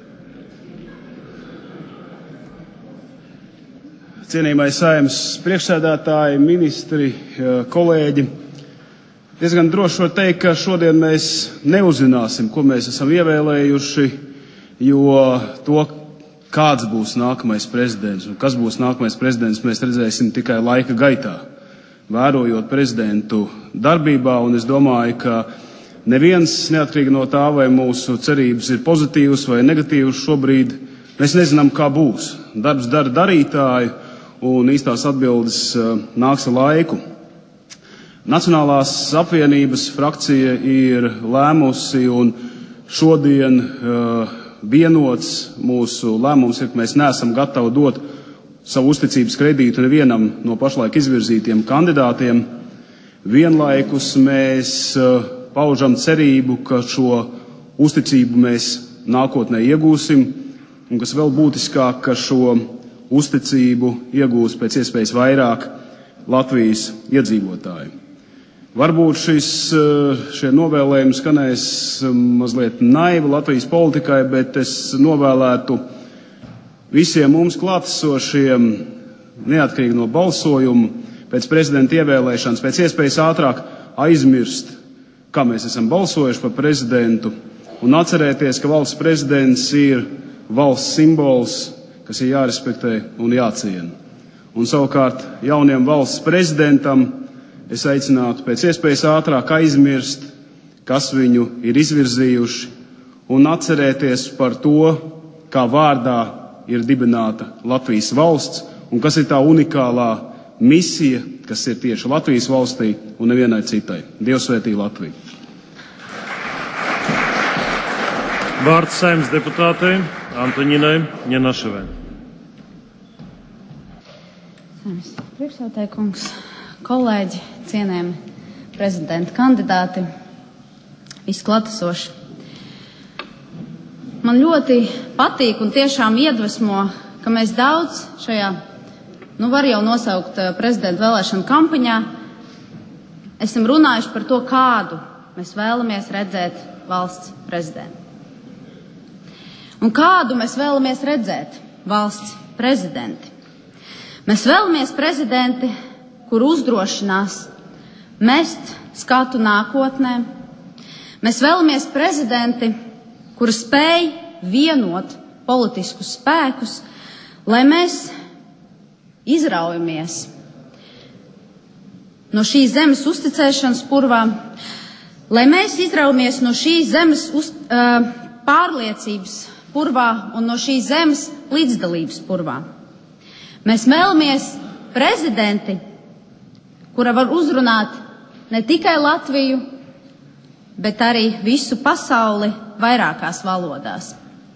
Cienījamais Saeimas priekšsēdētāji, ministri, kolēģi, diezgan droši var teikt, ka šodien mēs neuzzināsim, ko mēs esam ievēlējuši, jo to, kāds būs nākamais prezidents un kas būs nākamais prezidents, mēs redzēsim tikai laika gaitā, vērojot prezidentu darbībā, un es domāju, ka neviens, neatkarīgi no tā, vai mūsu cerības ir pozitīvas vai negatīvas šobrīd, mēs nezinām, kā būs. Darbs dara darītāju, un īstās atbildes uh, nāks ar laiku. Nacionālās apvienības frakcija ir lēmusi, un šodien uh, vienots mūsu lēmums ir, ka mēs neesam gatavi dot savu uzticības kredītu nevienam no pašlaik izvirzītiem kandidātiem. Vienlaikus mēs uh, paužam cerību, ka šo uzticību mēs nākotnē iegūsim, un kas vēl būtiskāk, ka šo uzticību iegūs pēc iespējas vairāk Latvijas iedzīvotāji. Varbūt šis, uh, šie novēlējumi skanēs mazliet naivi Latvijas politikai, bet es novēlētu visiem mums klātesošiem, neatkarīgi no balsojuma, pēc prezidenta ievēlēšanas, pēc iespējas ātrāk aizmirst, kā mēs esam balsojuši par prezidentu, un atcerēties, ka valsts prezidents ir valsts simbols, kas ir jārespektē un jāciena. Un savukārt jauniem valsts prezidentam es aicinātu pēc iespējas ātrāk aizmirst, kas viņu ir izvirzījuši, un atcerēties par to, kā vārdā ir dibināta Latvijas valsts, un kas ir tā unikālā misija, kas ir tieši Latvijas valstī un nevienai citai. Dievs svētī Latviju! Vārds Saeimas deputātei Antoņinai Ņenaševai. Saeimas priekšsēdētāja kungs, kolēģi, cienējami prezidenta kandidāti, visi klātesoši. Man ļoti patīk un tiešām iedvesmo, ka mēs daudz šajā, nu var jau nosaukt prezidenta vēlēšanu kampaņā, esam runājuši par to, kādu mēs vēlamies redzēt valsts prezidentu. Un kādu mēs vēlamies redzēt valsts prezidenti? Mēs vēlamies prezidenti, kur uzdrošinās mest skatu nākotnē. Mēs vēlamies prezidenti, kura spēj vienot politiskus spēkus, lai mēs izraujamies no šīs zemes uzticēšanas purvām, lai mēs izraujamies no šīs zemes uz, uh, pārliecības purvā un no šīs zemes līdzdalības purvā. Mēs vēlamies prezidenti, kura var uzrunāt ne tikai Latviju, bet arī visu pasauli vairākās valodās.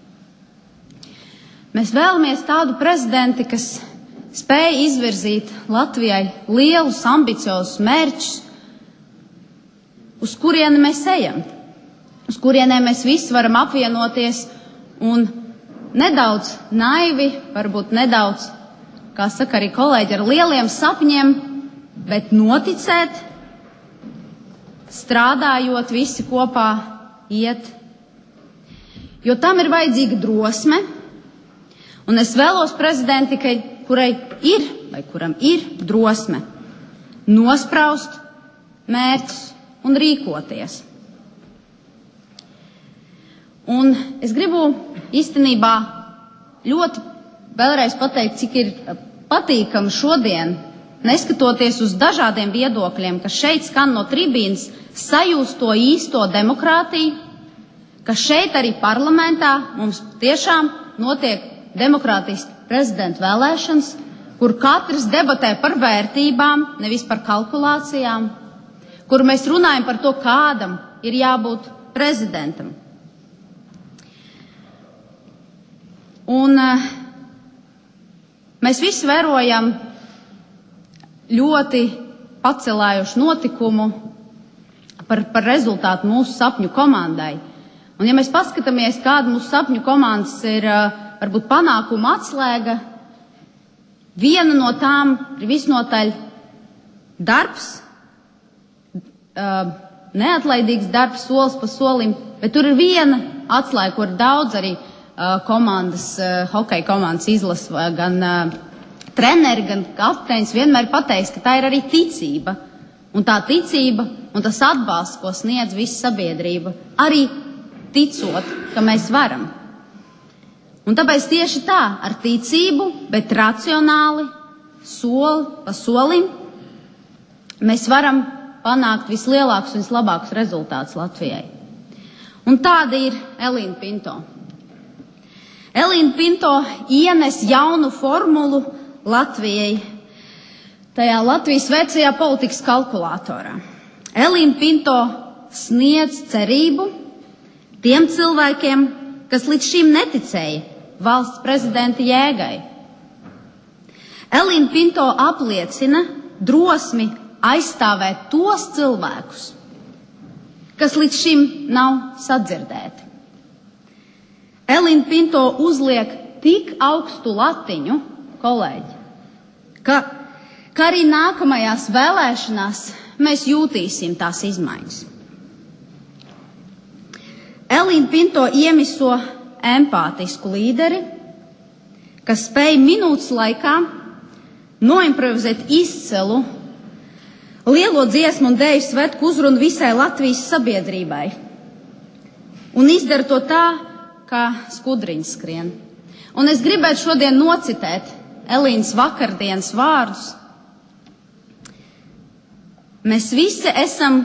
Mēs vēlamies tādu prezidenti, kas spēja izvirzīt Latvijai lielus, ambiciozus mērķus, uz kurieni mēs ejam, uz kurienē mēs visi varam apvienoties un nedaudz naivi, varbūt nedaudz, kā saka arī kolēģi, ar lieliem sapņiem, bet noticēt, strādājot visi kopā iet. Jo tam ir vajadzīga drosme, un es vēlos prezidenti, kurai ir, vai kuram ir drosme nospraust mērķus un rīkoties. Un es gribu īstenībā ļoti vēlreiz pateikt, cik ir patīkami šodien, neskatoties uz dažādiem viedokļiem, ka šeit skan no tribīnas, sajūst to īsto demokrātiju, ka šeit arī parlamentā mums tiešām notiek demokrātijas prezidenta vēlēšanas, kur katrs debatē par vērtībām, nevis par kalkulācijām, kur mēs runājam par to, kādam ir jābūt prezidentam. Un uh, mēs visi vērojam ļoti pacelājušu notikumu par, par rezultātu mūsu sapņu komandai. Un ja mēs paskatāmies, kāda mūsu sapņu komandas ir uh, varbūt panākuma atslēga, viena no tām ir visnotaļ darbs, uh, neatlaidīgs darbs, solis pa solim, bet tur ir viena atslēga, kur daudz arī uh, komandas, uh, hokeja komandas izlas, gan uh, treneri, gan kapteinis vienmēr pateiks, ka tā ir arī ticība. Un tā ticība un tas atbalsts, ko sniedz visa sabiedrība, arī ticot, ka mēs varam. Un tāpēc tieši tā, ar ticību, bet racionāli, soli pa solim, mēs varam panākt vislielākus un vislabākus rezultātus Latvijai. Un tāda ir Elīna Pinto. Elīna Pinto ienes jaunu formulu Latvijai, tajā Latvijas vecajā politikas kalkulatorā. Elīna Pinto sniedz cerību tiem cilvēkiem, kas līdz šim neticēja valsts prezidenta jēgai. Elīna Pinto apliecina drosmi aizstāvēt tos cilvēkus, kas līdz šim nav sadzirdēti. Elīna Pinto uzliek tik augstu latiņu, kolēģi, ka, ka arī nākamajās vēlēšanās mēs jūtīsim tās izmaiņas. Elīna Pinto iemiso empātisku līderi, kas spēj minūtes laikā noimprovizēt izcelu lielo dziesmu un dēļu svētku uzrunu visai Latvijas sabiedrībai. Un izdara to tā, kā skudriņas skrien. Un es gribētu šodien nocitēt Elīnas vakardienas vārdus. Mēs visi esam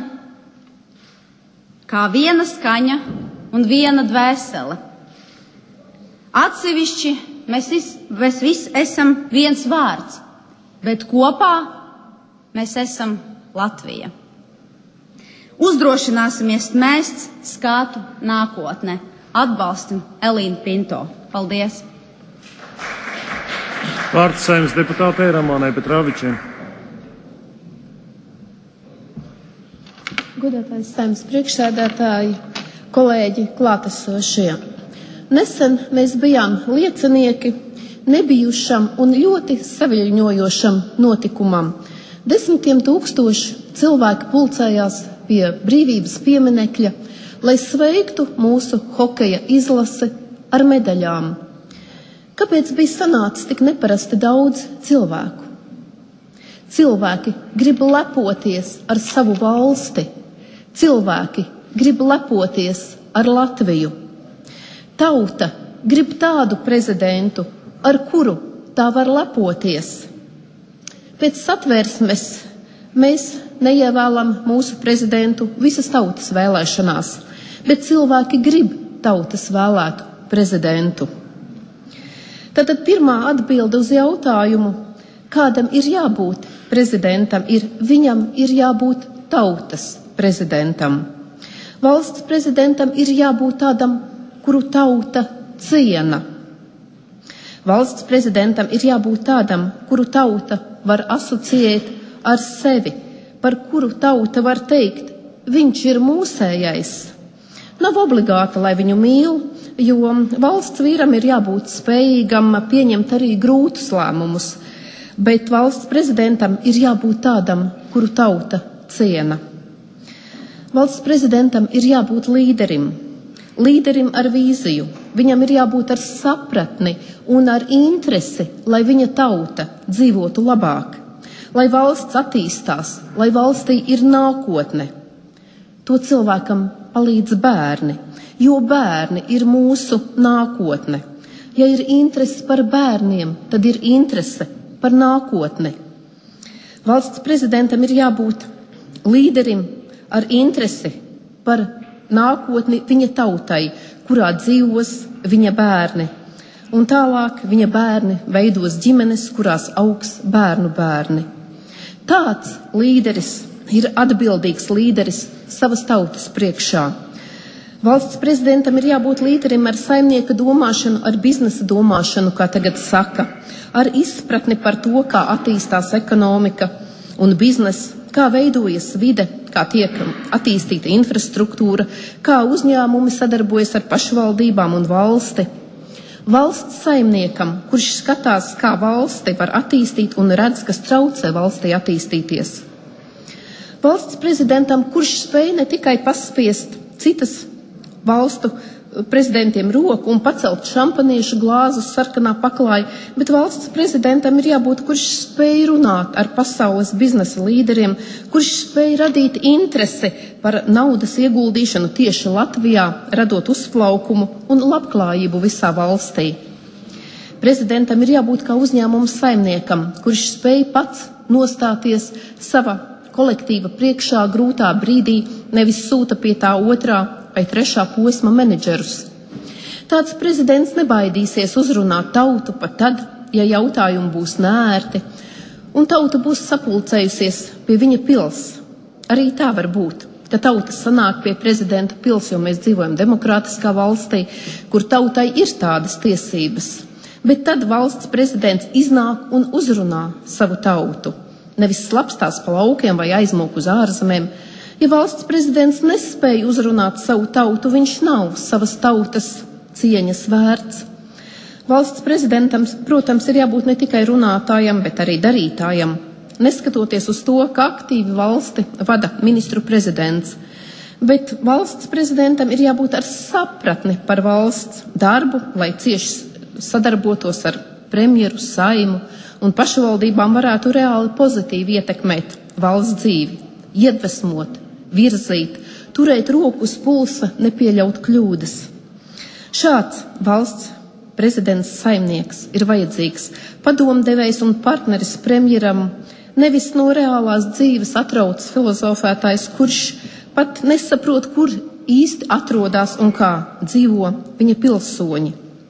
kā viena skaņa un viena dvēsele. Atsevišķi mēs, vis, mēs visi esam viens vārds, bet kopā mēs esam Latvija. Uzdrošināsimies mēst skātu nākotne. Atbalstam Elīnu Pinto. Paldies! Vārds Saeimas deputātei Ramonai Petrovičai. Godātais Saeimas priekšsēdētāji, kolēģi, klātesošie. Nesen mēs bijām liecinieki nebijušam un ļoti saviļņojošam notikumam. Desmitiem tūkstoši cilvēki pulcējās pie brīvības pieminekļa, lai sveiktu mūsu hokeja izlasi ar medaļām. Kāpēc bija sanācis tik neparasti daudz cilvēku? Cilvēki grib lepoties ar savu valsti. Cilvēki grib lepoties ar Latviju. Tauta grib tādu prezidentu, ar kuru tā var lepoties. Pēc satversmes mēs neievēlam mūsu prezidentu visas tautas vēlēšanās, bet cilvēki grib tautas vēlētu prezidentu. Tātad pirmā atbilde uz jautājumu, kādam ir jābūt prezidentam, ir viņam ir jābūt tautas prezidentam. Valsts prezidentam ir jābūt tādam, kuru tauta ciena. Valsts prezidentam ir jābūt tādam, kuru tauta var asociēt ar sevi, par kuru tauta var teikt, viņš ir mūsējais. Nav obligāti, lai viņu mīl, jo valsts vīram ir jābūt spējīgam pieņemt arī grūtus lēmumus, bet valsts prezidentam ir jābūt tādam, kuru tauta ciena. Valsts prezidentam ir jābūt līderim, līderim ar vīziju. Viņam ir jābūt ar sapratni un ar interesi, lai viņa tauta dzīvotu labāk, lai valsts attīstās, lai valstī ir nākotne. To cilvēkam palīdz bērni, jo bērni ir mūsu nākotne. Ja ir interese par bērniem, tad ir interese par nākotni. Valsts prezidentam ir jābūt līderim ar interesi par nākotni viņa tautai, kurā dzīvos viņa bērni. Un tālāk viņa bērni veidos ģimenes, kurās augs bērnu bērni. Tāds līderis ir atbildīgs līderis savas tautas priekšā. Valsts prezidentam ir jābūt līderim ar saimnieka domāšanu, ar biznesa domāšanu, kā tagad saka, ar izpratni par to, kā attīstās ekonomika un biznesa, kā veidojas vide, kā tiek attīstīta infrastruktūra, kā uzņēmumi sadarbojas ar pašvaldībām un valsti. Valsts saimniekam, kurš skatās, kā valsti var attīstīt un redz, kas traucē valstī attīstīties. Valsts prezidentam, kurš spēj ne tikai paspiest citas valstu prezidentiem roku un pacelt šampaniešu glāzus sarkanā paklāja, bet valsts prezidentam ir jābūt, kurš spēj runāt ar pasaules biznesa līderiem, kurš spēj radīt interesi par naudas ieguldīšanu tieši Latvijā, radot uzplaukumu un labklājību visā valstī. Prezidentam ir jābūt kā uzņēmuma saimniekam, kurš spēj pats nostāties sava kolektīva priekšā grūtā brīdī, nevis sūta pie tā otrā vai trešā posma menedžerus. Tāds prezidents nebaidīsies uzrunāt tautu pat tad, ja jautājumi būs neērti, un tauta būs sapulcējusies pie viņa pils. Arī tā var būt, ka tauta sanāk pie prezidenta pils, jo mēs dzīvojam demokrātiskā valstī, kur tautai ir tādas tiesības. Bet tad valsts prezidents iznāk un uzrunā savu tautu. Nevis slapstās pa laukiem vai aizmūk uz ārzemēm. Ja valsts prezidents nespēja uzrunāt savu tautu, viņš nav savas tautas cieņas vērts. Valsts prezidentam, protams, ir jābūt ne tikai runātājam, bet arī darītājam, neskatoties uz to, ka aktīvi valsti vada ministru prezidents. Bet valsts prezidentam ir jābūt ar sapratni par valsts darbu, lai cieši sadarbotos ar premjeru, saimu un pašvaldībām varētu reāli pozitīvi ietekmēt valsts dzīvi, iedvesmot, virzīt, turēt roku uz pulsa, nepieļaut kļūdas. Šāds valsts prezidents saimnieks ir vajadzīgs padomdevējs un partneris premjeram, nevis no reālās dzīves atrauts filozofētājs, kurš pat nesaprot, kur īsti atrodas un kā dzīvo viņa pilsoņi.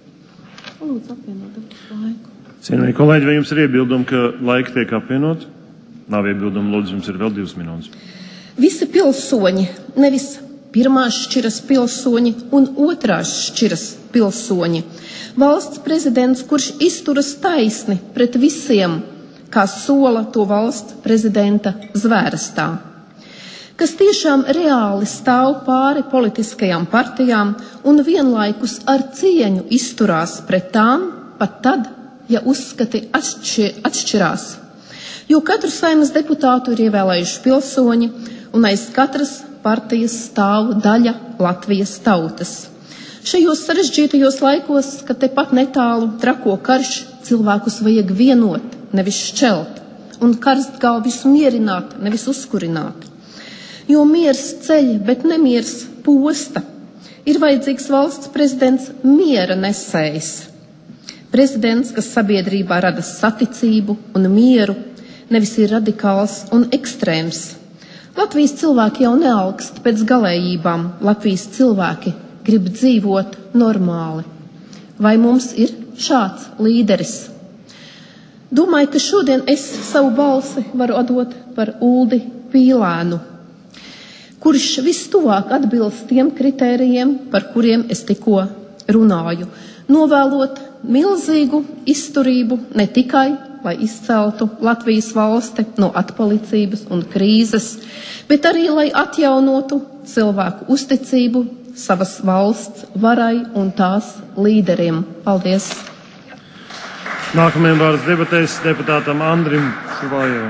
Lūdzu, apvienot laiku. Cienījamie kolēģi, vai jums ir iebildumi, ka laika tiek apvienot? Nav iebildumi, lūdzu, jums ir vēl divas minūtes. Visi pilsoņi, nevis pirmās šķiras pilsoņi un otrās šķiras pilsoņi. Valsts prezidents, kurš izturas taisni pret visiem, kā sola to valsts prezidenta zvērstā. Kas tiešām reāli stāv pāri politiskajām partijām un vienlaikus ar cieņu izturās pret tām, pat tad, ja uzskati atšķi, atšķirās. Jo katru Saeimas deputātu ir ievēlējuši pilsoņi, un aiz katras partijas stāv daļa Latvijas tautas. Šajos sarežģītajos laikos, kad tepat netālu trako karš, cilvēkus vajag vienot, nevis šķelt, un karstgalvis mierināt, nevis uzkurināt. Jo miers ceļ, bet nemiers posta. Ir vajadzīgs valsts prezidents miera nesējs. Prezidents, kas sabiedrībā rada saticību un mieru, nevis ir radikāls un ekstrēms. Latvijas cilvēki jau nealkst pēc galējībām. Latvijas cilvēki grib dzīvot normāli. vai mums ir šāds līderis. Domāju, ka šodien es savu balsi varu atdot par Uldi Pīlēnu, kurš vistuvāk atbilst tiem kritērijiem, par kuriem es tikko runāju, novēlot milzīgu izturību ne tikai, lai izceltu Latvijas valsti no atpalicības un krīzes, bet arī, lai atjaunotu cilvēku uzticību savas valsts varai un tās līderiem. Paldies! Nākamajam vārds debatēs deputātam Andrim Šuvajevam.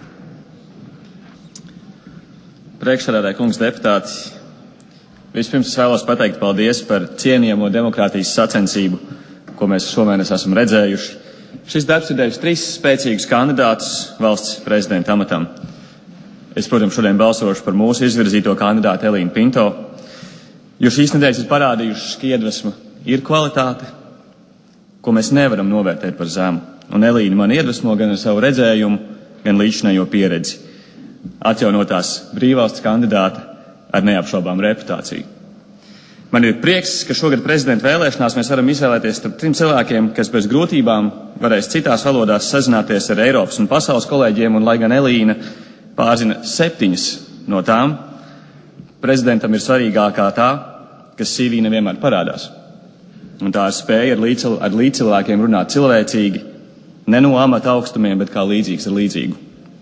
Priekšsēdētāji kungs, deputāti, vispirms es vēlos pateikt paldies par cienījamo demokrātijas sacensību, ko mēs šomēnes esam redzējuši. Šis darbs ir devis trīs spēcīgus kandidātus valsts prezidenta amatam. Es, protams, šodien balsošu par mūsu izvirzīto kandidātu Elīnu Pinto, jo šīs nedēļas ir parādījušas, ka iedvesma ir kvalitāte, ko mēs nevaram novērtēt par zemu. Un Elīna man iedvesmo gan ar savu redzējumu, gan līdzinējo pieredzi. Atjaunotās brīvvalsts kandidāta ar neapšaubām reputāciju. Man ir prieks, ka šogad prezidenta vēlēšanās mēs varam izvēlēties starp trim cilvēkiem, kas bez grūtībām varēs citās valodās sazināties ar Eiropas un pasaules kolēģiem, un lai gan Elīna pārzina septiņas no tām, prezidentam ir svarīgākā tā, kas C V nevienmēr parādās. Un tā ir spēja ar, līdz, ar līdzcilvēkiem runāt cilvēcīgi, ne no amata augstumiem, bet kā līdzīgs ar līdzīgu.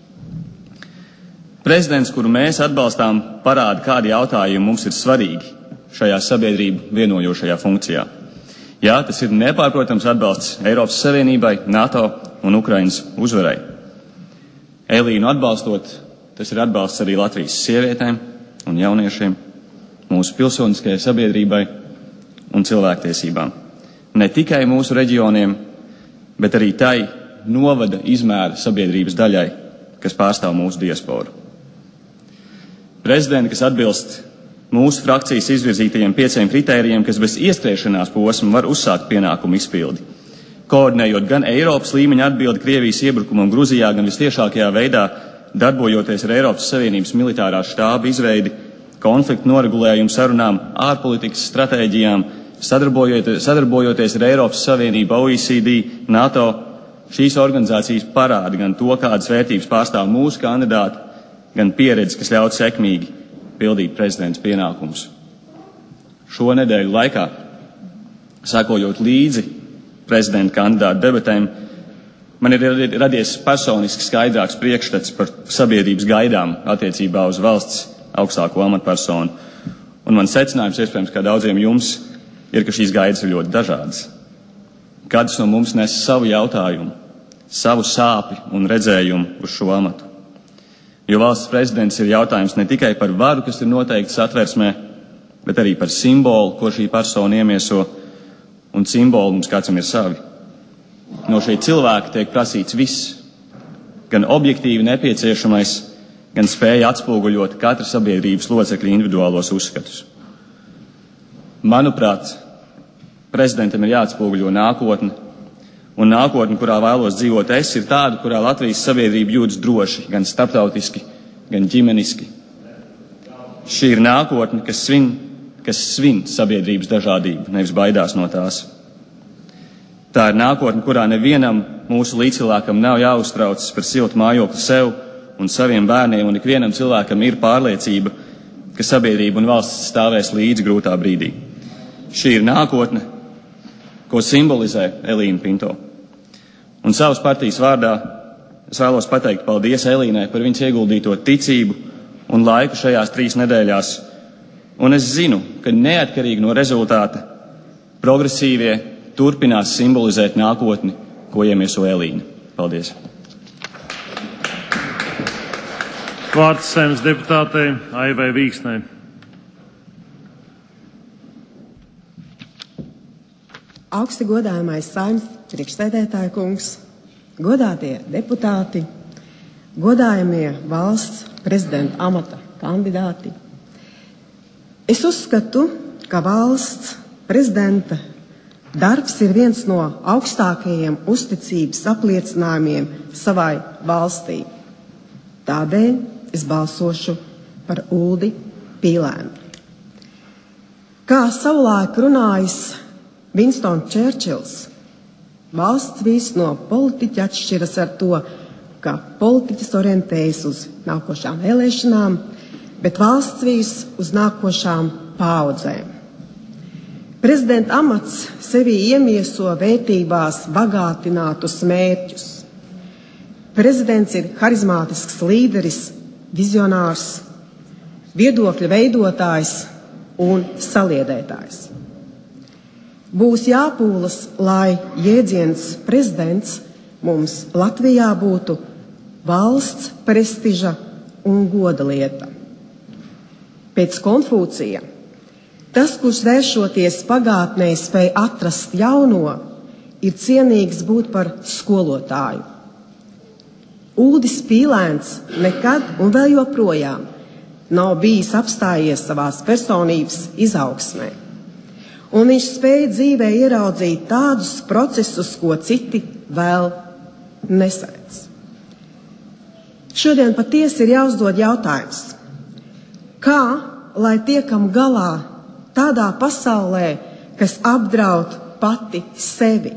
Prezidents, kuru mēs atbalstām, parāda, kādi jautājumi mums ir svarīgi šajā sabiedrību vienojošajā funkcijā. Jā, tas ir nepārprotams atbalsts Eiropas Savienībai, NATO un Ukrainas uzvarai. Elīnu atbalstot, tas ir atbalsts arī Latvijas sievietēm un jauniešiem, mūsu pilsoniskajai sabiedrībai un cilvēktiesībām. Ne tikai mūsu reģioniem, bet arī tai novada izmēra sabiedrības daļai, kas pārstāv mūsu diasporu. Prezidenti, kas atbilst mūsu frakcijas izvirzītajiem pieciem kritērijiem, kas bez ieskriešanās posma var uzsākt pienākumu izpildi, koordinējot gan Eiropas līmeņa atbildi Krievijas iebrukumam Gruzijā, gan vistiešākajā veidā darbojoties ar Eiropas Savienības militārā štāba izveidi, konfliktu noregulējumu sarunām, ārpolitikas stratēģijām, sadarbojoties, sadarbojoties ar Eiropas Savienību, O E C D, NATO. Šīs organizācijas parāda gan to, kādas vērtības pārstāv mūsu kandidāti, gan pieredzi, kas ļaut sekmīgi pildīt prezidents pienākumus. Šo nedēļu laikā, sekojot līdzi prezidenta kandidātu debatēm, man ir radies personiski skaidrāks priekšstats par sabiedrības gaidām attiecībā uz valsts augstāko amatpersonu. Un man secinājums, iespējams, kā daudziem jums, ir, ka šīs gaidas ir ļoti dažādas. Katrs no mums nes savu jautājumu, savu sāpi un redzējumu uz šo amatu. Jo valsts prezidents ir jautājums ne tikai par varu, kas ir noteikts satversmē, bet arī par simbolu, ko šī persona iemieso, un simbolu mums kādsam ir savi. No šī cilvēka tiek prasīts viss, gan objektīvi nepieciešamais, gan spēja atspoguļot katra sabiedrības locekļa individuālos uzskatus. Manuprāt, prezidentam ir jāatspoguļo nākotne, un nākotne, kurā vēlos dzīvot es, ir tāda, kurā Latvijas sabiedrība jūtas droši, gan starptautiski, gan ģimeniski. Šī ir nākotne, kas svin, kas svin sabiedrības dažādību, nevis baidās no tās. Tā ir nākotne, kurā nevienam mūsu līdzcilvēkam nav jāuztraucas par siltu mājokli sev un saviem bērniem, un ikvienam cilvēkam ir pārliecība, ka sabiedrība un valsts stāvēs līdzi grūtā brīdī. Šī ir nākotne, ko simbolizē Elīna Pinto. Un savas partijas vārdā es vēlos pateikt paldies Elīnai par viņas ieguldīto ticību un laiku šajās trīs nedēļās. Un es zinu, ka neatkarīgi no rezultāta progresīvie turpinās simbolizēt nākotni, ko iemieso Elīna. Paldies! Vārds Saeimas deputātei Aivai Vīksnei. Augsti godājamais Saeimas priekšsēdētāja kungs, godātie deputāti, godājamie valsts prezidenta amata kandidāti. Es uzskatu, ka valsts prezidenta darbs ir viens no augstākajiem uzticības apliecinājumiem savai valstī. Tādēļ es balsošu par Uldi Pīlēnu. Kā savulaik runājis Winstons Čērčils: valsts vīrs no politiķa atšķiras ar to, ka politiķis orientējas uz nākošām vēlēšanām, bet valsts vīrs uz nākošām paaudzēm. Prezidenta amats sevī iemieso vērtībās bagātinātus mērķus. Prezidents ir harizmātisks līderis, vizionārs, viedokļa veidotājs un saliedētājs. Būs jāpūlas, lai jēdziens prezidents mums Latvijā būtu valsts prestiža un goda lieta. Pēc Konfūcija, tas, kurš vēršoties pagātnē spēj atrast jauno, ir cienīgs būt par skolotāju. Uldis Pīlēns nekad un vēl joprojām nav bijis apstājies savās personības izaugsmē, un viņš spēja dzīvē ieraudzīt tādus procesus, ko citi vēl nesaredz. Šodien patiesi ir jāuzdod jautājums, kā lai tiekam galā tādā pasaulē, kas apdraud pati sevi.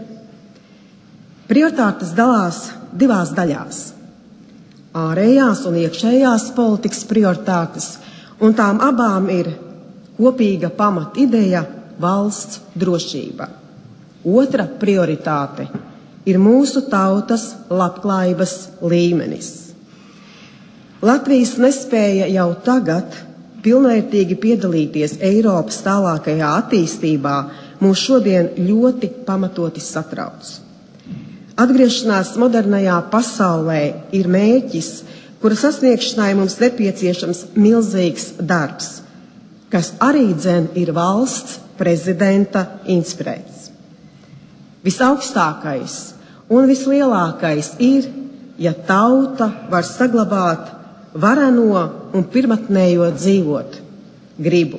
Prioritātes dalās divās daļās – ārējās un iekšējās politikas prioritātes, un tām abām ir kopīga pamatideja valsts drošība. Otra prioritāte ir mūsu tautas labklājības līmenis. Latvijas nespēja jau tagad pilnvērtīgi piedalīties Eiropas tālākajā attīstībā mūs šodien ļoti pamatoti satrauc. Atgriešanās modernajā pasaulē ir mērķis, kura sasniegšanai mums nepieciešams milzīgs darbs, kas arī dzen ir valsts prezidenta inspirēts. Visaugstākais un vislielākais ir, ja tauta var saglabāt vareno un pirmatnējo dzīvot gribu,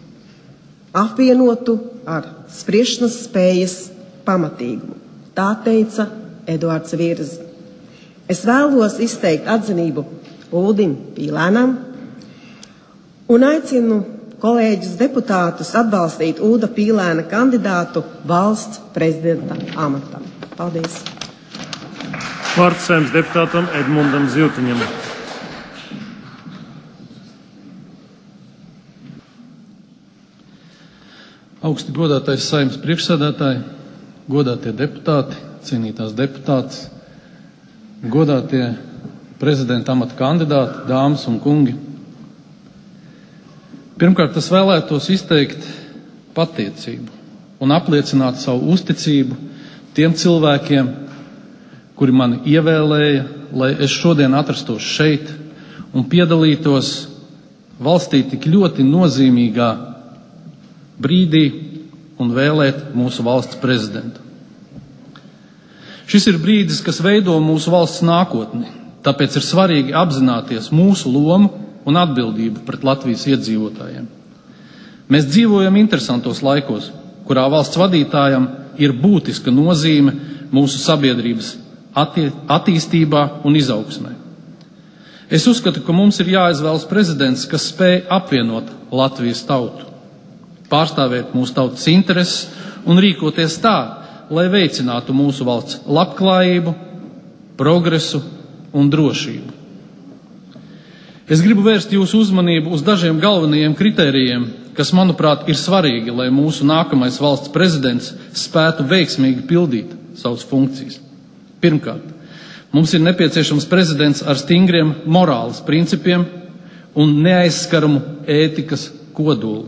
apvienotu ar spriešanas spējas pamatīgumu. Tā teica Eduards Virzi. Es vēlos izteikt atzinību Uldim Pīlēnam un aicinu kolēģus deputātus atbalstīt Ulda Pīlēna kandidātu valsts prezidenta amatam. Paldies! Vārds Saeimas deputātam Edmundam Ziltiņam. Augsti godātais Saeimas priekšsēdētāji, godātie deputāti, cienītās deputātes, godātie prezidenta amata kandidāti, dāmas un kungi. Pirmkārt, es vēlētos izteikt pateicību un apliecināt savu uzticību tiem cilvēkiem, kuri mani ievēlēja, lai es šodien atrastos šeit un piedalītos valstī tik ļoti nozīmīgā brīdī un vēlēt mūsu valsts prezidentu. Šis ir brīdis, kas veido mūsu valsts nākotni, tāpēc ir svarīgi apzināties mūsu lomu un atbildību pret Latvijas iedzīvotājiem. Mēs dzīvojam interesantos laikos, kurā valsts vadītājam ir būtiska nozīme mūsu sabiedrības atti- attīstībā un izaugsmē. Es uzskatu, ka mums ir jāizvēlas prezidents, kas spēj apvienot Latvijas tautu, pārstāvēt mūsu tautas intereses un rīkoties tā, lai veicinātu mūsu valsts labklājību, progresu un drošību. Es gribu vērst jūsu uzmanību uz dažiem galvenajiem kritērijiem, kas, manuprāt, ir svarīgi, lai mūsu nākamais valsts prezidents spētu veiksmīgi pildīt savas funkcijas. Pirmkārt, mums ir nepieciešams prezidents ar stingriem morāles principiem un neaizskaramu ētikas kodolu.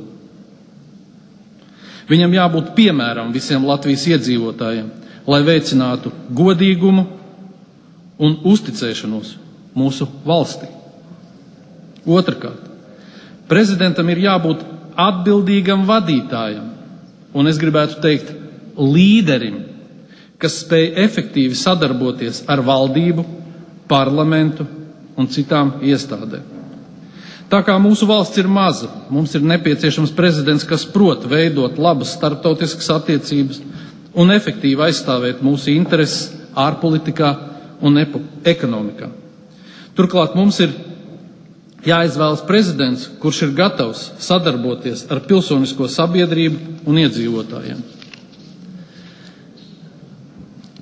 Viņam jābūt piemēram visiem Latvijas iedzīvotājiem, lai veicinātu godīgumu un uzticēšanos mūsu valstī. Otrakārt, prezidentam ir jābūt atbildīgam vadītājam, un es gribētu teikt līderim, kas spēj efektīvi sadarboties ar valdību, parlamentu un citām iestādēm. Tā kā mūsu valsts ir maza, mums ir nepieciešams prezidents, kas prot veidot labas starptautiskas attiecības un efektīvi aizstāvēt mūsu intereses ārpolitikā un ekonomikā. Turklāt mums ir jāizvēlas prezidents, kurš ir gatavs sadarboties ar pilsonisko sabiedrību un iedzīvotājiem.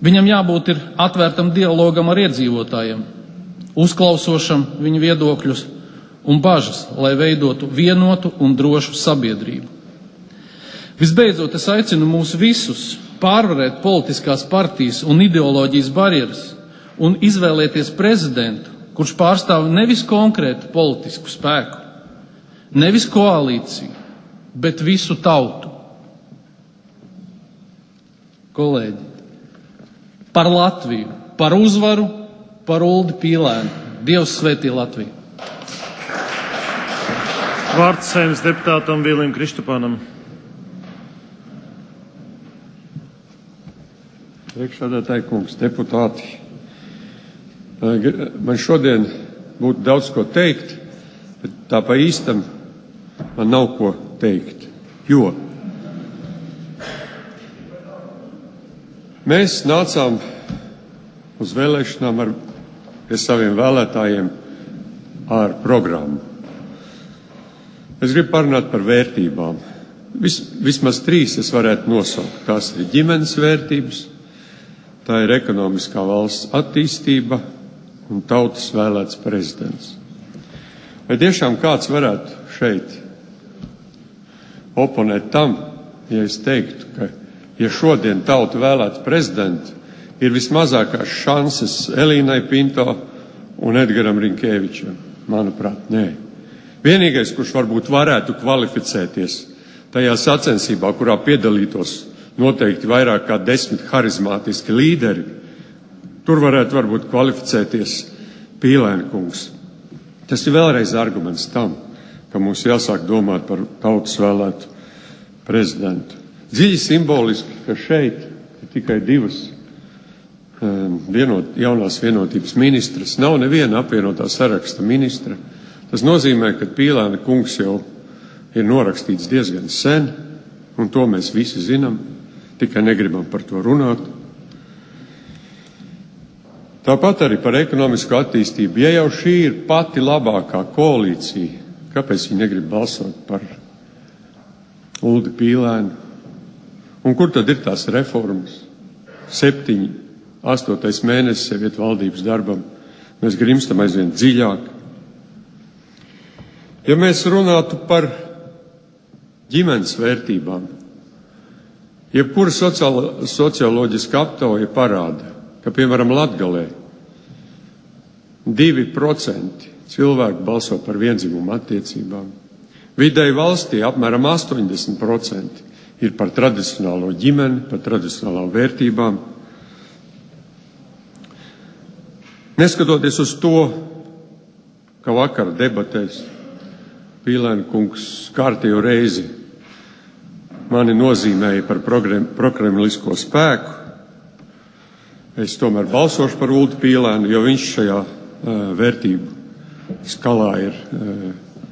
Viņam jābūt ir atvērtam dialogam ar iedzīvotājiem, uzklausošam viņu viedokļus un bažas, lai veidotu vienotu un drošu sabiedrību. Visbeidzot, es aicinu mūs visus pārvarēt politiskās partijas un ideoloģijas barjeras un izvēlēties prezidentu, kurš pārstāv nevis konkrētu politisku spēku, nevis koalīciju, bet visu tautu. Kolēģi, par Latviju, par uzvaru, par Uldi Pīlēnu. Dievs svētī Latviju. Vārds Saeimas deputātam Vilim Krištapanam. Priekšsēdētāji kungs, deputāti. Man šodien būtu daudz ko teikt, bet tā pa īstam man nav ko teikt, jo mēs nācām uz vēlēšanām ar pie saviem vēlētājiem ar programmu. Es gribu parunāt par vērtībām. Vis, vismaz trīs es varētu nosaukt. Tās ir ģimenes vērtības, tā ir ekonomiskā valsts attīstība un tautas vēlēts prezidents. Vai tiešām kāds varētu šeit oponēt tam, ja es teiktu, ka ja šodien tauta vēlēts prezidentu, ir vismazākās šanses Elīnai Pinto un Edgaram Rinkēvičam? Manuprāt, nē. Vienīgais, kurš varbūt varētu kvalificēties tajā sacensībā, kurā piedalītos noteikti vairāk kā desmit harizmātiski līderi, tur varētu varbūt kvalificēties Pīlēna kungs. Tas ir vēlreiz arguments tam, ka mums jāsāk domāt par tautas vēlētu prezidentu. Dziļi simboliski, ka šeit ir tikai divas um, vienot, jaunās vienotības ministras, nav neviena apvienotā saraksta ministra. Tas nozīmē, ka Pīlēna kungs jau ir norakstīts diezgan sen, un to mēs visi zinām, tikai negribam par to runāt. Tāpat arī par ekonomisko attīstību. Ja jau šī ir pati labākā koalīcija, kāpēc viņi negrib balsot par Uldi Pīlēnu? Un kur tad ir tās reformas? Septiņi, astotais mēnesis jau iet valdības darbam. Mēs grimstam aizvien dziļāk. Ja mēs runātu par ģimenes vērtībām, jebkura socioloģiska aptauja parāda, ka, piemēram, Latgalē divi procenti cilvēku balso par viendzimumu attiecībām. Vidēji valstī apmēram astoņdesmit procenti ir par tradicionālo ģimeni, par tradicionālām vērtībām. Neskatoties uz to, ka vakar debatēs Pīlēna kungs kārtējo reizi mani nozīmēja par prokremlisko spēku, es tomēr balsošu par Uldi Pīlēnu, jo viņš šajā uh, vērtību skalā ir uh,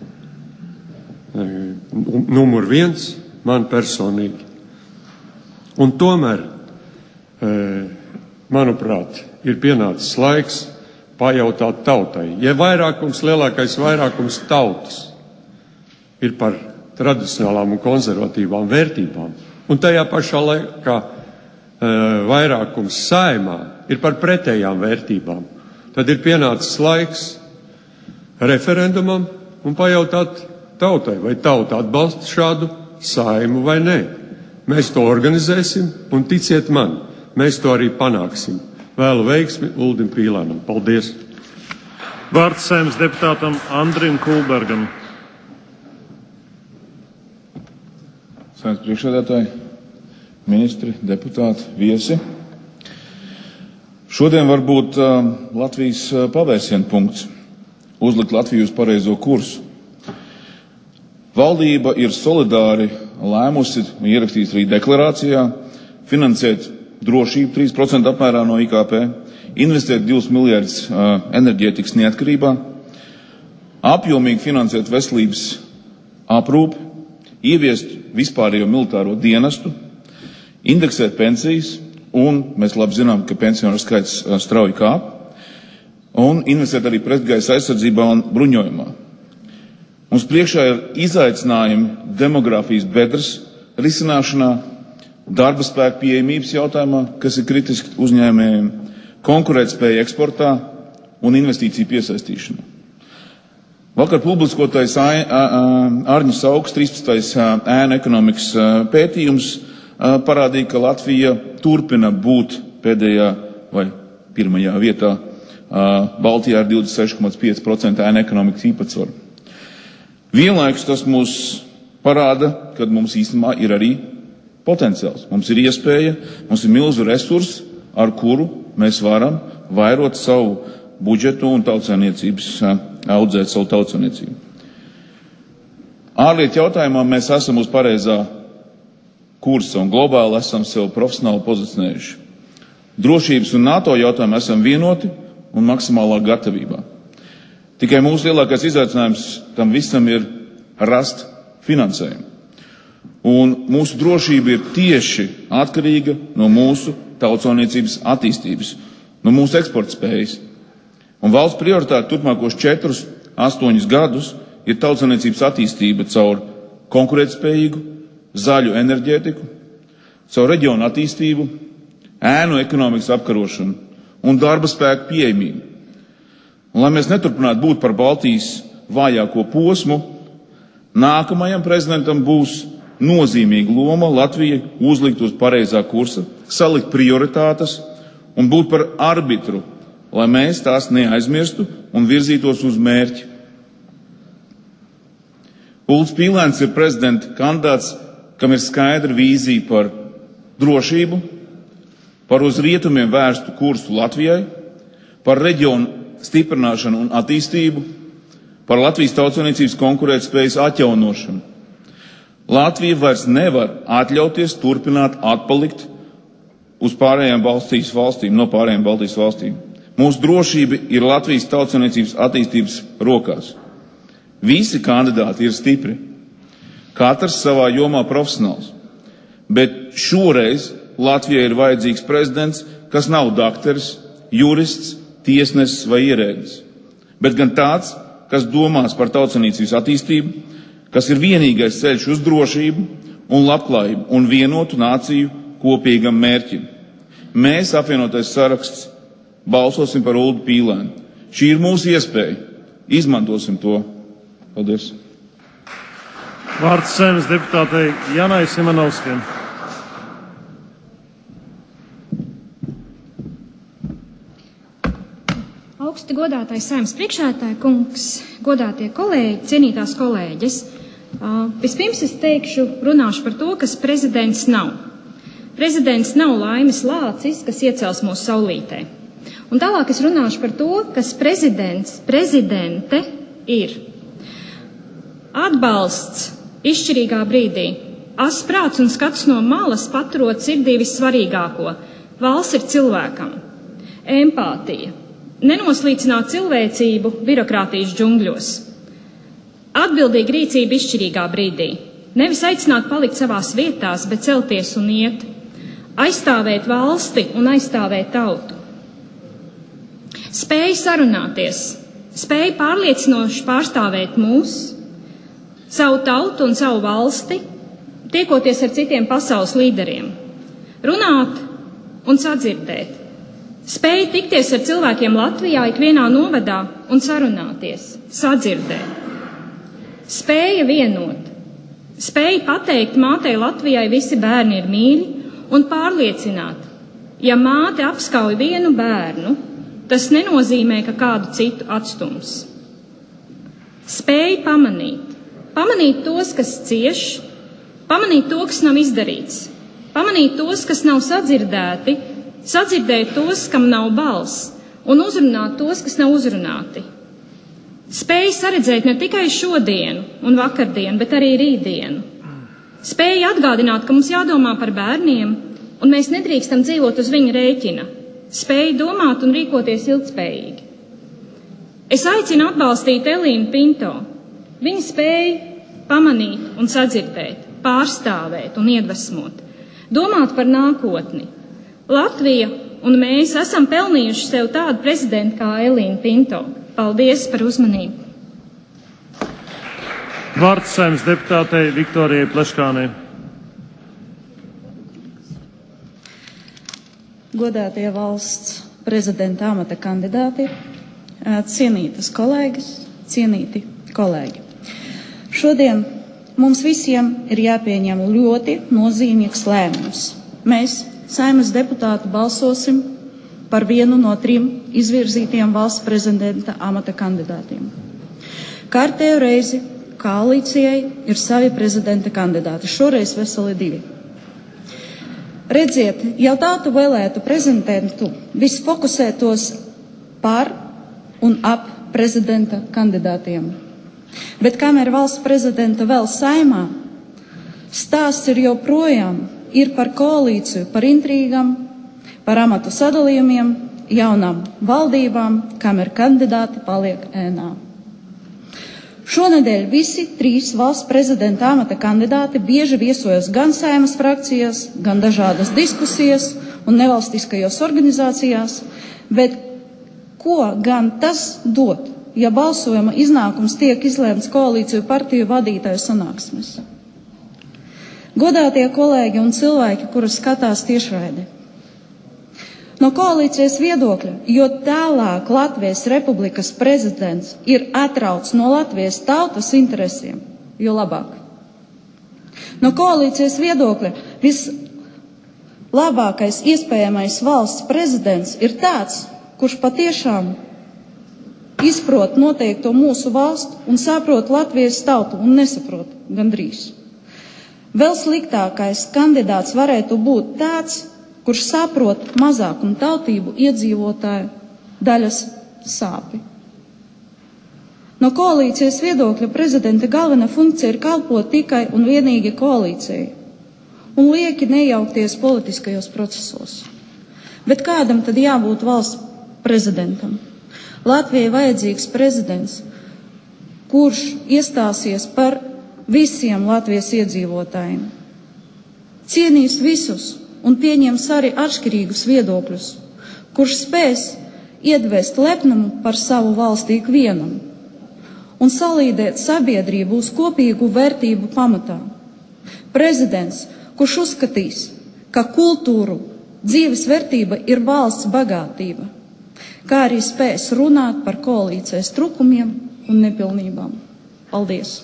uh, numur viens man personīgi. Un tomēr, uh, manuprāt, ir pienācis laiks pajautāt tautai. Ja vairākums, lielākais vairākums tautas ir par tradicionālām un konservatīvām vērtībām, un tajā pašā laikā e, vairākums Saeimā ir par pretējām vērtībām, tad ir pienācis laiks referendumam un pajautāt tautai, vai tauta atbalsta šādu Saeimu vai nē. Mēs to organizēsim, un ticiet man, mēs to arī panāksim. Vēlu veiksmi Uldim Pīlēnam. Paldies! Vārds Saeimas deputātam Andrim Kulbergam. Saeimas priekšsēdētāji, ministri, deputāti, viesi. Šodien var būt uh, Latvijas uh, pavērsiena punkts, uzlikt Latviju uz pareizo kursu. Valdība ir solidāri lēmusi, ierakstījis arī deklarācijā, finansēt drošību trīs procenti apmērā no I K P, investēt divus miljardus uh, enerģētikas neatkarībā, apjomīgi finansēt veselības aprūpi, ieviest vispārējo militāro dienestu, indeksēt pensijas, un mēs labi zinām, ka pensionaru skaits strauji kāp, un investēt arī pretgaisa aizsardzībā un bruņojumā. Mums priekšā ir izaicinājumi demogrāfijas bedres risināšanā, darba spēka pieejamības jautājumā, kas ir kritiski uzņēmējiem, konkurētspēja eksportā un investīciju piesaistīšanā. Vakar publiskotais Arņa Sauks trīspadsmitais ēnu ekonomikas pētījums parādīja, ka Latvija turpina būt pēdējā vai pirmajā vietā Baltijā ar divdesmit seši komats pieci procenti ēnu ekonomikas īpatsvaru. Vienlaikus tas mums parāda, ka mums īstenībā ir arī potenciāls. Mums ir iespēja, mums ir milzu resursi, ar kuru mēs varam vairot savu budžetu un tautssaimniecības, audzēt savu tautssaimniecību. Ārlietu jautājumā mēs esam uz pareizā kursa un globāli esam sev profesionāli pozicionējuši. Drošības un NATO jautājumā esam vienoti un maksimālā gatavībā. Tikai mūsu lielākais izaicinājums tam visam ir rast finansējumu. Un mūsu drošība ir tieši atkarīga no mūsu tautssaimniecības attīstības, no mūsu eksporta spējas. Un valsts prioritāte turpmākos četrus, astoņus gadus ir tautssaimniecības attīstība caur konkurētspējīgu, zaļu enerģētiku, caur reģionu attīstību, ēnu ekonomikas apkarošanu un darba spēku pieejamību. Un, lai mēs neturpinātu būt par Baltijas vājāko posmu, nākamajam prezidentam būs nozīmīga loma Latvija uzlikt uz pareizā kursa, salikt prioritātes un būt par arbitru, lai mēs tās neaizmirstu un virzītos uz mērķi. Ulds Pīlēns ir prezidenta kandidāts, kam ir skaidra vīzija par drošību, par uz rietumiem vērstu kursu Latvijai, par reģionu stiprināšanu un attīstību, par Latvijas tautssaimniecības konkurētspējas atjaunošanu. Latvija vairs nevar atļauties turpināt atpalikt uz pārējām Baltijas valstīm, no pārējām Baltijas valstīm. Mūsu drošība ir Latvijas tautssaimniecības attīstības rokās. Visi kandidāti ir stipri, katrs savā jomā profesionāls, bet šoreiz Latvijai ir vajadzīgs prezidents, kas nav dakteris, jurists, tiesnesis vai ierēdnis, bet gan tāds, kas domās par tautssaimniecības attīstību, kas ir vienīgais ceļš uz drošību un labklājību un vienotu nāciju kopīgam mērķim. Mēs, apvienotais saraksts, balsosim par Uldu Pīlēnu. Šī ir mūsu iespēja. Izmantosim to. Paldies. Vārds Saeimas deputātei Janai Simonovskai. Augsti godātais Saeimas priekšsēdētāja kungs, godātie kolēģi, cienītās kolēģis. Uh, vispirms es teikšu, runāšu par to, kas prezidents nav. Prezidents nav laimes lācis, kas iecels mūsu saulītē. Un tālāk es runāšu par to, kas prezidents, prezidente ir. Atbalsts izšķirīgā brīdī. Asprāts un skats no malas paturot sirdī vissvarīgāko. Valsts ir cilvēkam. Empātija. Nenoslīcināt cilvēcību birokrātijas džungļos. Atbildīga rīcība izšķirīgā brīdī. Nevis aicināt palikt savās vietās, bet celties un iet. Aizstāvēt valsti un aizstāvēt tautu. Spēja sarunāties. Spēja pārliecinoši pārstāvēt mūs, savu tautu un savu valsti, tiekoties ar citiem pasaules līderiem. Runāt un sadzirdēt. Spēja tikties ar cilvēkiem Latvijā ikvienā novadā un sarunāties, sadzirdēt. Spēja vienot. Spēja pateikt mātei Latvijai visi bērni ir mīļi un pārliecināt, ja māte apskauj vienu bērnu, tas nenozīmē, ka kādu citu atstums. Spēja pamanīt. Pamanīt tos, kas cieš, pamanīt to, kas nav izdarīts, pamanīt tos, kas nav sadzirdēti, sadzirdēt tos, kam nav balss, un uzrunāt tos, kas nav uzrunāti. Spēja saredzēt ne tikai šodienu un vakardienu, bet arī rītdienu. Spēja atgādināt, ka mums jādomā par bērniem, un mēs nedrīkstam dzīvot uz viņa rēķina. Spēja domāt un rīkoties ilgtspējīgi. Es aicinu atbalstīt Elīnu Pinto. Viņa spēja pamanīt un sadzirdēt, pārstāvēt un iedvesmot, domāt par nākotni. Latvija un mēs esam pelnījuši sev tādu prezidentu kā Elīna Pinto. Paldies par uzmanību. Vārds Saeimas deputātei Viktorijai Pleškānei. godātie valsts prezidenta amata kandidāti, cienītas kolēģis, cienīti kolēģi. Šodien mums visiem ir jāpieņem ļoti nozīmīgs lēmums. Mēs, Saeimas deputāti, balsosim par vienu no trim izvirzītiem valsts prezidenta amata kandidātiem. Kārtējo reizi koalīcijai ir savi prezidenta kandidāti, šoreiz veseli divi. Redziet, ja tauta vēlētu prezidentu, viss fokusētos par un ap prezidenta kandidātiem. Bet kamēr valsts prezidenta vēl Saeimā, stāsts ir joprojām ir par koalīciju, par intrīgām, par amatu sadalījumiem, jaunām valdībām, kamēr kandidāti paliek ēnā. Šonedēļ visi trīs valsts prezidenta amata kandidāti bieži viesojas gan Saeimas frakcijās, gan dažādas diskusijas un nevalstiskajos organizācijās, bet ko gan tas dod, ja balsojuma iznākums tiek izlēmts koalīciju partiju vadītāju sanāksmes? Godātie kolēģi un cilvēki, kurus skatās tiešraidi. No koalīcijas viedokļa, jo tālāk Latvijas Republikas prezidents ir atrauts no Latvijas tautas interesiem, jo labāk. No koalīcijas viedokļa vislabākais iespējamais valsts prezidents ir tāds, kurš patiešām izprot noteikto mūsu valstu un saprot Latvijas tautu un nesaprot gandrīz. Vēl sliktākais kandidāts varētu būt tāds, kurš saprot mazākumu tautību iedzīvotāju daļas sāpi. No koalīcijas viedokļa prezidenta galvenā funkcija ir kalpot tikai un vienīgi koalīcijai un lieki nejaukties politiskajos procesos. Bet kādam tad jābūt valsts prezidentam? Latvijai vajadzīgs prezidents, kurš iestāsies par visiem Latvijas iedzīvotājiem, cienīs visus un pieņems arī atšķirīgus viedokļus, kurš spēs iedvest lepnumu par savu valsti ikvienam un salīdēt sabiedrību uz kopīgu vērtību pamatā. Prezidents, kurš uzskatīs, ka kultūru dzīves vērtība ir valsts bagātība, kā arī spēs runāt par koalīcijas trūkumiem un nepilnībām. Paldies!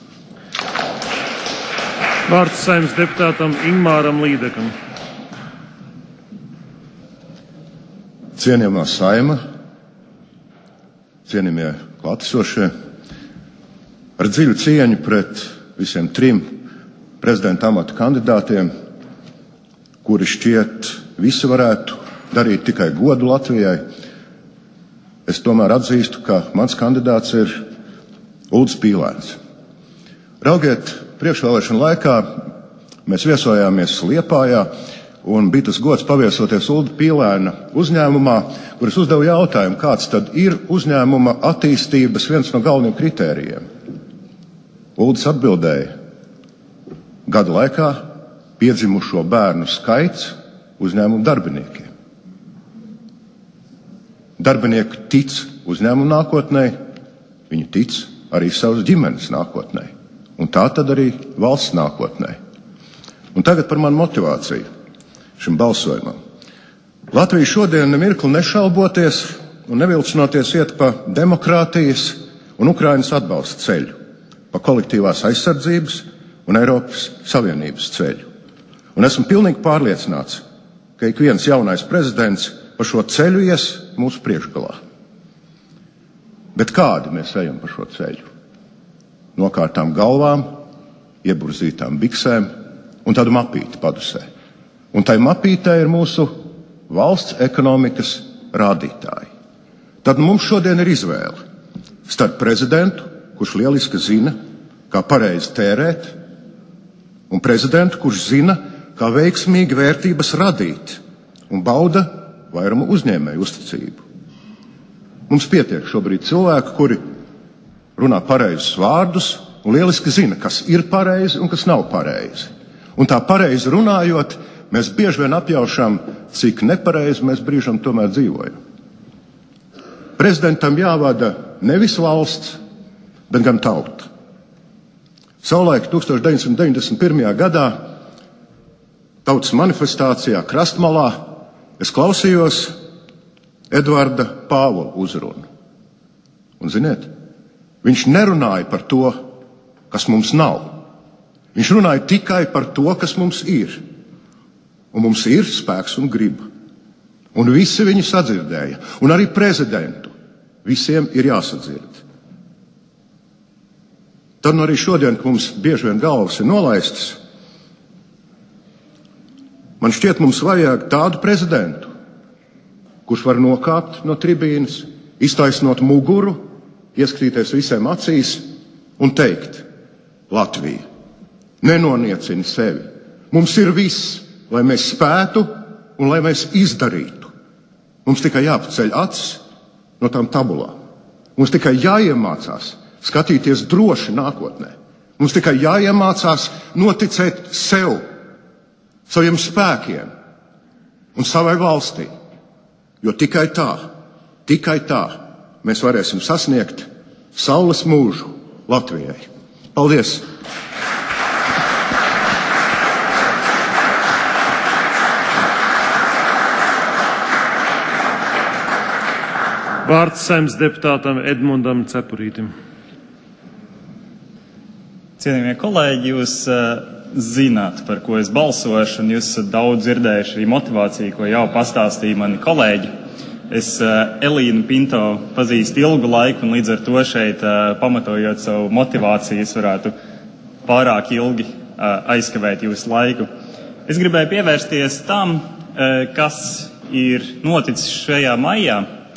Vārds Saeimas deputātam Ingmāram Līdekam. Cienījamā Saeima, cienījamie klātesošie, ar dziļu cieņu pret visiem trim prezidenta amata kandidātiem, kuri šķiet visi varētu darīt tikai godu Latvijai, es tomēr atzīstu, ka mans kandidāts ir Uldis Pīlēns. Raugiet, priekšvēlēšanu laikā mēs viesojāmies Liepājā, un bija tas gods paviesoties Ulda Pīlēna uzņēmumā, kuras uzdeva jautājumu, kāds tad ir uzņēmuma attīstības viens no galvenajiem kritērijiem. Uldis atbildēja, gada laikā piedzimušo bērnu skaits uzņēmumu darbiniekiem. Darbinieki tic uzņēmumu nākotnē, viņi tic arī savas ģimenes nākotnē, un tā tad arī valsts nākotnē. Un tagad par manu motivāciju šim balsojumam. Latvija šodien nemirkli nešauboties un nevilcinoties iet pa demokrātijas un Ukrainas atbalsta ceļu, pa kolektīvās aizsardzības un Eiropas Savienības ceļu. Un esmu pilnīgi pārliecināts, ka ik viens jaunais prezidents pa šo ceļu ies mūsu priekšgalā. Bet kādi mēs ejam pa šo ceļu? Nokārtām galvām, ieburzītām biksēm un tādu mapīti padusē. Un tai mapītē ir mūsu valsts ekonomikas rādītāji. Tad mums šodien ir izvēle starp prezidentu, kurš lieliski zina, kā pareizi tērēt, un prezidentu, kurš zina, kā veiksmīgi vērtības radīt un bauda vairumu uzņēmēju uzticību. Mums pietiek šobrīd cilvēki, kuri runā pareizus vārdus un lieliski zina, kas ir pareizi un kas nav pareizi. Un tā pareizi runājot, mēs bieži vien apjaušam, cik nepareizi mēs brīžam tomēr dzīvojam. Prezidentam jāvada nevis valsts, bet gan tauta. Savulaik tusenstoš deviņsimt deviņdesmit pirmajā gadā tautas manifestācijā Krastmalā Es klausījos Edvarda Pāvola uzrunu. Un, ziniet, viņš nerunāja par to, kas mums nav. Viņš runāja tikai par to, kas mums ir. Un mums ir spēks un griba. Un visi viņu sadzirdēja. Un arī prezidentu. Visiem ir jāsadzird. Tad nu arī šodien, kad mums bieži vien galvas ir nolaistas, man šķiet, mums vajag tādu prezidentu, kurš var nokāpt no tribīnes, iztaisnot muguru, ieskatīties visiem acīs un teikt: Latvija, nenoniecini sevi. Mums ir viss, lai mēs spētu un lai mēs izdarītu. Mums tikai jāpaceļ acis no tām tabulām. Mums tikai jāiemācās skatīties droši nākotnē. Mums tikai jāiemācās noticēt sev, saviem spēkiem un savai valstī. Jo tikai tā, tikai tā mēs varēsim sasniegt saules mūžu Latvijai. Paldies! Vārds Saeimas deputātam Edmundam Cepurītim. Cienījamie kolēģi, jūs uh, zināt, par ko es balsošu, un jūs esat daudz dzirdējuši arī motivāciju, ko jau pastāstīja mani kolēģi. Es uh, Elīnu Pinto pazīstu ilgu laiku, un līdz ar to šeit, uh, pamatojot savu motivāciju, es varētu pārāk ilgi uh, aizkavēt jūsu laiku. Es gribēju pievērsties tam, uh, kas ir noticis šajā maijā,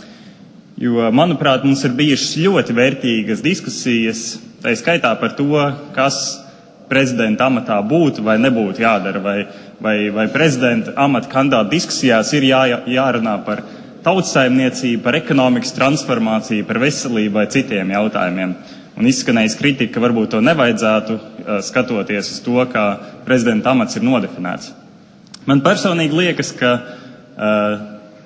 jo, manuprāt, mums ir bijušas ļoti vērtīgas diskusijas, tā skaitā par to, kas prezidenta amatā būtu vai nebūtu jādara, vai, vai, vai prezidenta amata kandidāta diskusijās ir jā, jārunā par tautsaimniecību, par ekonomikas transformāciju, par veselību vai citiem jautājumiem. Un izskanējis kritika, ka varbūt to nevajadzētu, skatoties uz to, kā prezidenta amats ir nodefinēts. Man personīgi liekas, ka uh,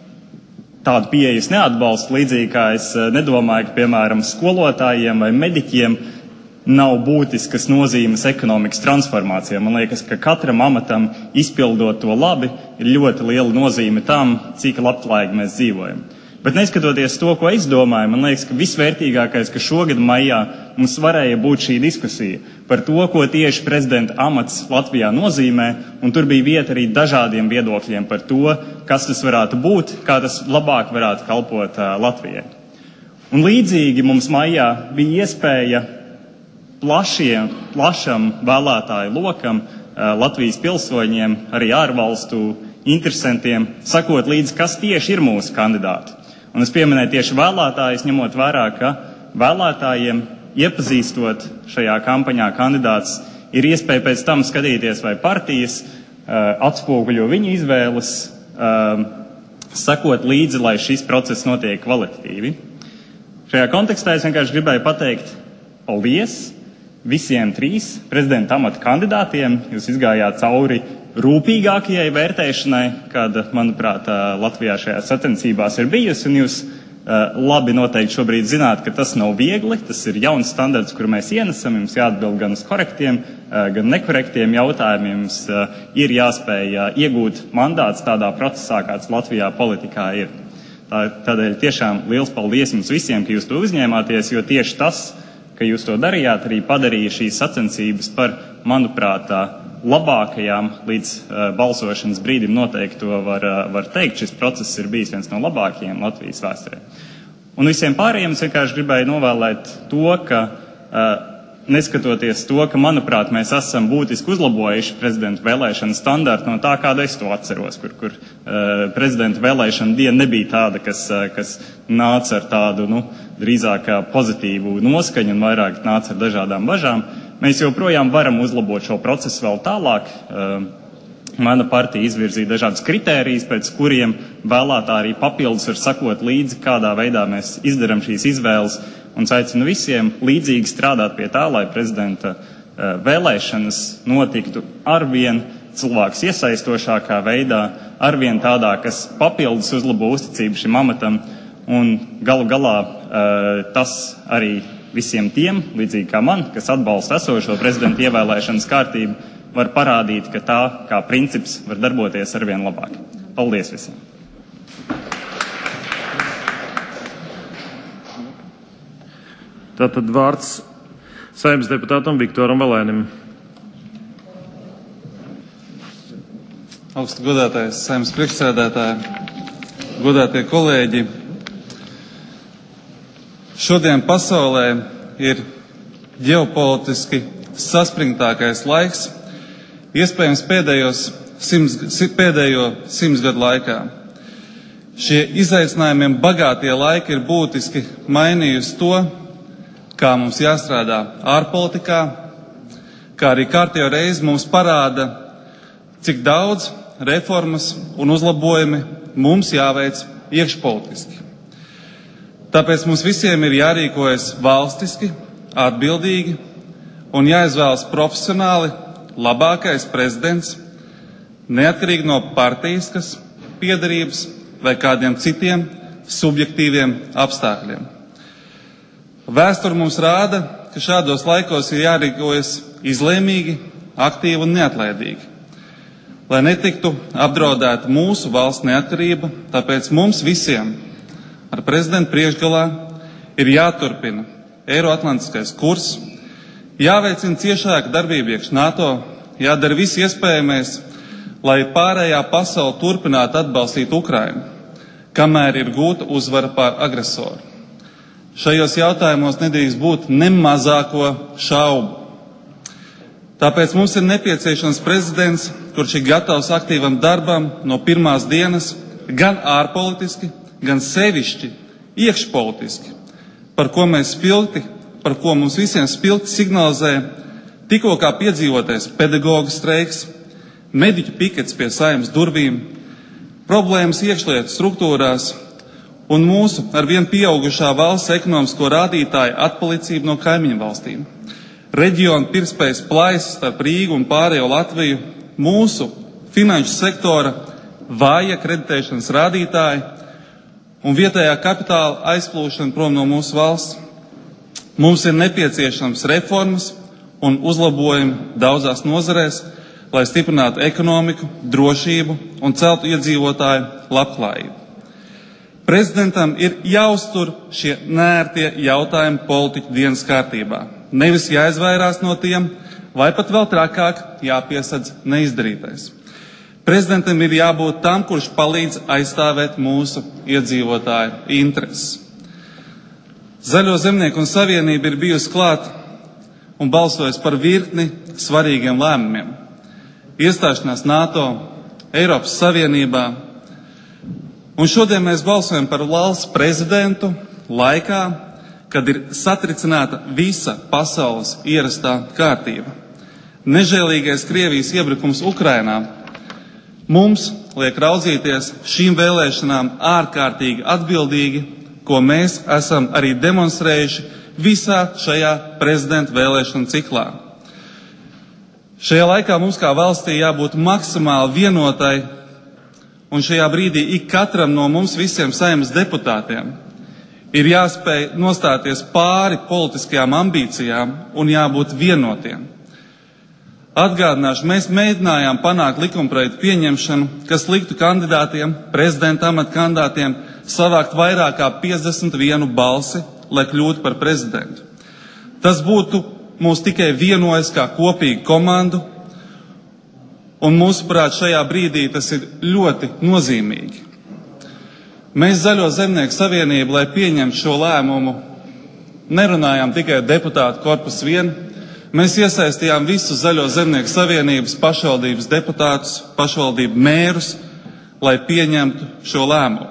tādu pieeju es neatbalstu, līdzīgi kā es nedomāju, ka, piemēram, skolotājiem vai mediķiem nav būtiskas nozīmes ekonomikas transformācijā. Man liekas, ka katram amatam, izpildot to labi, ir ļoti liela nozīme tam, cik labklājīgi mēs dzīvojam. Bet neskatoties to, ko es domāju, man liekas, ka visvērtīgākais, ka šogad maijā mums varēja būt šī diskusija par to, ko tieši prezidenta amats Latvijā nozīmē, un tur bija vieta arī dažādiem viedokļiem par to, kas tas varētu būt, kā tas labāk varētu kalpot uh, Latvijai. Un līdzīgi mums maijā bija iespēja plašiem, plašam vēlētāju lokam, uh, Latvijas pilsoņiem, arī ārvalstu interesantiem, sakot līdzi, kas tieši ir mūsu kandidāti. Un es pieminēju tieši vēlētājus, ņemot vērā, ka vēlētājiem, iepazīstot šajā kampaņā kandidāts, ir iespēja pēc tam skatīties, vai partijas uh, atspoguļo viņu izvēles, uh, sakot līdzi, lai šis process notiek kvalitatīvi. Šajā kontekstā es vienkārši gribēju pateikt paldies visiem trīs prezidenta amata kandidātiem. Jūs izgājāt cauri rūpīgākajai vērtēšanai, kāda, manuprāt, Latvijā šajā sacensībās ir bijusi, un jūs uh, labi noteikti šobrīd zināt, ka tas nav viegli, tas ir jauns standarts, kuru mēs ienesam, jums jāatbild gan uz korektiem, uh, gan nekorektiem jautājumiem, jums uh, ir jāspēj uh, iegūt mandāts tādā procesā, kāds Latvijā politikā ir. Tā, tādēļ tiešām liels paldies jums visiem, ka jūs to uzņēmāties, jo tieši tas, ka jūs to darījāt, arī padarīja šīs sacensības par, manuprāt, labākajām līdz uh, balsošanas brīdim noteikti to var, uh, var teikt. Šis process ir bijis viens no labākajiem Latvijas vēsturē. Un visiem pārējiem es vienkārši gribēju novēlēt to, ka uh, neskatoties to, ka, manuprāt, mēs esam būtiski uzlabojuši prezidenta vēlēšanu standartu no tā, kāda es to atceros, kur, kur uh, prezidenta vēlēšana diena nebija tāda, kas, uh, kas nāca ar tādu, nu, drīzāk pozitīvu noskaņu un vairāk nāca ar dažādām bažām. Mēs joprojām varam uzlabot šo procesu vēl tālāk. Mana partija izvirzīja dažādas kritērijas, pēc kuriem vēlētāji arī papildus var sakot līdzi, kādā veidā mēs izdaram šīs izvēles, un aicinu visiem līdzīgi strādāt pie tā, lai prezidenta vēlēšanas notiktu arvien cilvēks iesaistošākā veidā, arvien tādā, kas papildus uzlabo uzticību šim amatam, un galu galā tas arī visiem tiem, līdzīgi kā man, kas atbalsta esošo prezidenta ievēlēšanas kārtību, var parādīt, ka tā kā princips var darboties arvien labāk. Paldies visiem! Tātad vārds Saeimas deputātam Viktoram Valēnim. Augstu godātais Saeimas priekšsēdētāji, godātie kolēģi. Šodien pasaulē ir ģeopolitiski saspringtākais laiks, iespējams pēdējos simts, pēdējo simts gadu laikā. Šie izaicinājumiem bagātie laiki ir būtiski mainījusi to, kā mums jāstrādā ārpolitikā, kā arī kārtējo reizi mums parāda, cik daudz reformas un uzlabojumi mums jāveic iekšpolitiski. Tāpēc mums visiem ir jārīkojas valstiski, atbildīgi un jāizvēlas profesionāli labākais prezidents, neatkarīgi no partijas, kas piederības vai kādiem citiem subjektīviem apstākļiem. Vēsture mums rāda, ka šādos laikos ir jārīkojas izlēmīgi, aktīvi un neatlaidīgi, lai netiktu apdraudēta mūsu valsts neatkarība, tāpēc mums visiem ar prezidentu priekšgalā ir jāturpina Eiroatlantiskais kurs, jāveicina ciešāka darbība iekš NATO, jādara viss iespējamais, lai pārējā pasaule turpinātu atbalstīt Ukrainu, kamēr ir gūta uzvara pār agresoru. Šajos jautājumos nedrīkst būt ne mazāko šaubu. Tāpēc mums ir nepieciešams prezidents, kurš ir gatavs aktīvam darbam no pirmās dienas, gan ārpolitiski, gan sevišķi iekšpolitiski, par ko mēs spilgti, par ko mums visiem spilgti signalizē tikko kā piedzīvotais pedagoģu streiks, mediķu pikets pie Saeimas durvīm, problēmas iekšlietu struktūrās un mūsu arvien pieaugušā valsts ekonomisko rādītāju atpalicību no kaimiņu valstīm. Reģionu pirktspējas plaisas starp Rīgu un pārējo Latviju, mūsu finanšu sektora vāja kreditēšanas rādītāji un vietējā kapitāla aizplūšana prom no mūsu valsts. Mums ir nepieciešams reformas un uzlabojumi daudzās nozarēs, lai stiprinātu ekonomiku, drošību un celtu iedzīvotāju labklājību. Prezidentam ir jāuztur šie nērtie jautājumi politiķu dienas kārtībā. Nevis jāizvairās no tiem, vai pat vēl trakāk jāpiesadz neizdarītais. Prezidentam ir jābūt tam, kurš palīdz aizstāvēt mūsu iedzīvotāju intereses. Zaļo zemnieku un savienība ir bijusi klāt un balsojusi par virkni svarīgiem lēmumiem. Iestāšanās NATO, Eiropas Savienībā. Un šodien mēs balsojam par valsts prezidentu laikā, kad ir satricināta visa pasaules ierastā kārtība. Nežēlīgais Krievijas iebrukums Ukrainā mums liek raudzīties šīm vēlēšanām ārkārtīgi atbildīgi, ko mēs esam arī demonstrējuši visā šajā prezidenta vēlēšanu ciklā. Šajā laikā mums kā valstī jābūt maksimāli vienotai, un šajā brīdī ik katram no mums visiem Saeimas deputātiem ir jāspēj nostāties pāri politiskajām ambīcijām un jābūt vienotiem. Atgādināšu, mēs mēģinājām panākt likumprojektu pieņemšanu, kas liktu kandidātiem, prezidenta amata kandidātiem savākt vairāk kā piecdesmit vienu balsi, lai kļūtu par prezidentu. Tas būtu mūs tikai vienojas kā kopīgu komandu, un mūsuprāt šajā brīdī tas ir ļoti nozīmīgi. Mēs Zaļo zemnieku savienību, lai pieņemtu šo lēmumu, nerunājām tikai deputātu korpusu vien, mēs iesaistījām visus Zaļo zemnieku savienības pašvaldības deputātus, pašvaldību mērus, lai pieņemtu šo lēmumu.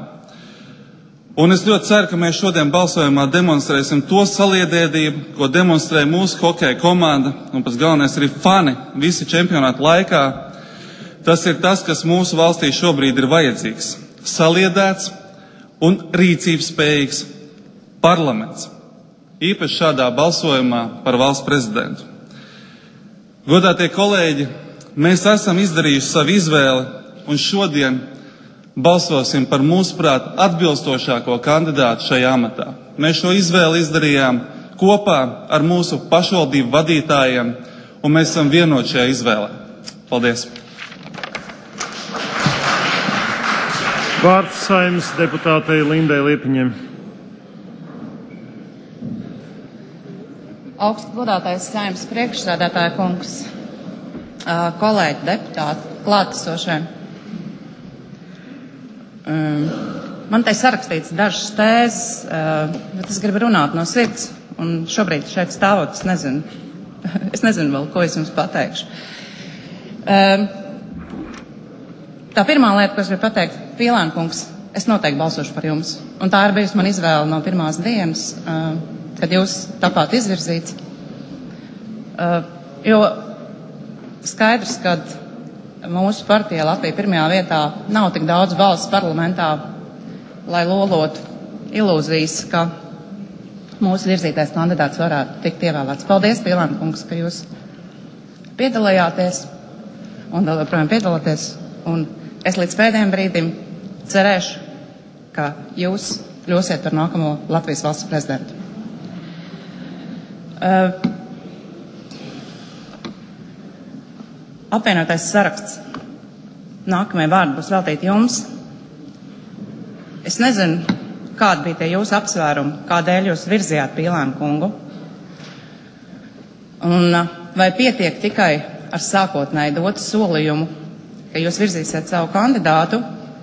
Un es ļoti ceru, ka mēs šodien balsojumā demonstrēsim to saliedētību, ko demonstrē mūsu hokeja komanda un pats galvenais arī fani visi čempionātu laikā. Tas ir tas, kas mūsu valstī šobrīd ir vajadzīgs. Saliedēts un rīcības spējīgs parlaments. Īpaši šādā balsojumā par valsts prezidentu. Godātie kolēģi, mēs esam izdarījuši savu izvēli un šodien balsosim par mūsuprāt atbilstošāko kandidātu šajā amatā. Mēs šo izvēli izdarījām kopā ar mūsu pašvaldību vadītājiem, un mēs esam vienoti šajā izvēlē. Paldies! Vārds Saeimas deputātei Lindai Liepiņai. Augstu godātais Saeimas priekšsēdētāja kungs, kolēģi, deputāti, klātesošie. Man te sarakstīts dažas tēzes, bet es gribu runāt no sirds, un šobrīd šeit stāvot, es nezinu, es nezinu vēl, ko es jums pateikšu. Tā pirmā lieta, ko es gribu pateikt, Pīlēna kungs, es noteikti balsošu par jums, un tā ir bijusi man izvēle no pirmās dienas, kad jūs tapāt izvirzīts, jo skaidrs, ka mūsu partija Latvija pirmajā vietā nav tik daudz balsu parlamentā, lai lolotu ilūzijas, ka mūsu virzītais kandidāts varētu tikt ievēlēts. Paldies, Pīlēna kungs, ka jūs piedalījāties un vēl joprojām piedalāties, un es līdz pēdējiem brīdim cerēšu, ka jūs kļūsiet par nākamo Latvijas valsts prezidentu. Uh, apvienotais saraksts. Nākamie vārdi būs veltīti jums. Es nezinu, kādi bija tie jūsu apsvērumi, kādēļ jūs virzījāt Pīlēnu kungu. Un vai pietiek tikai ar sākotnēji dotu solījumu, ka jūs virzīsiet savu kandidātu,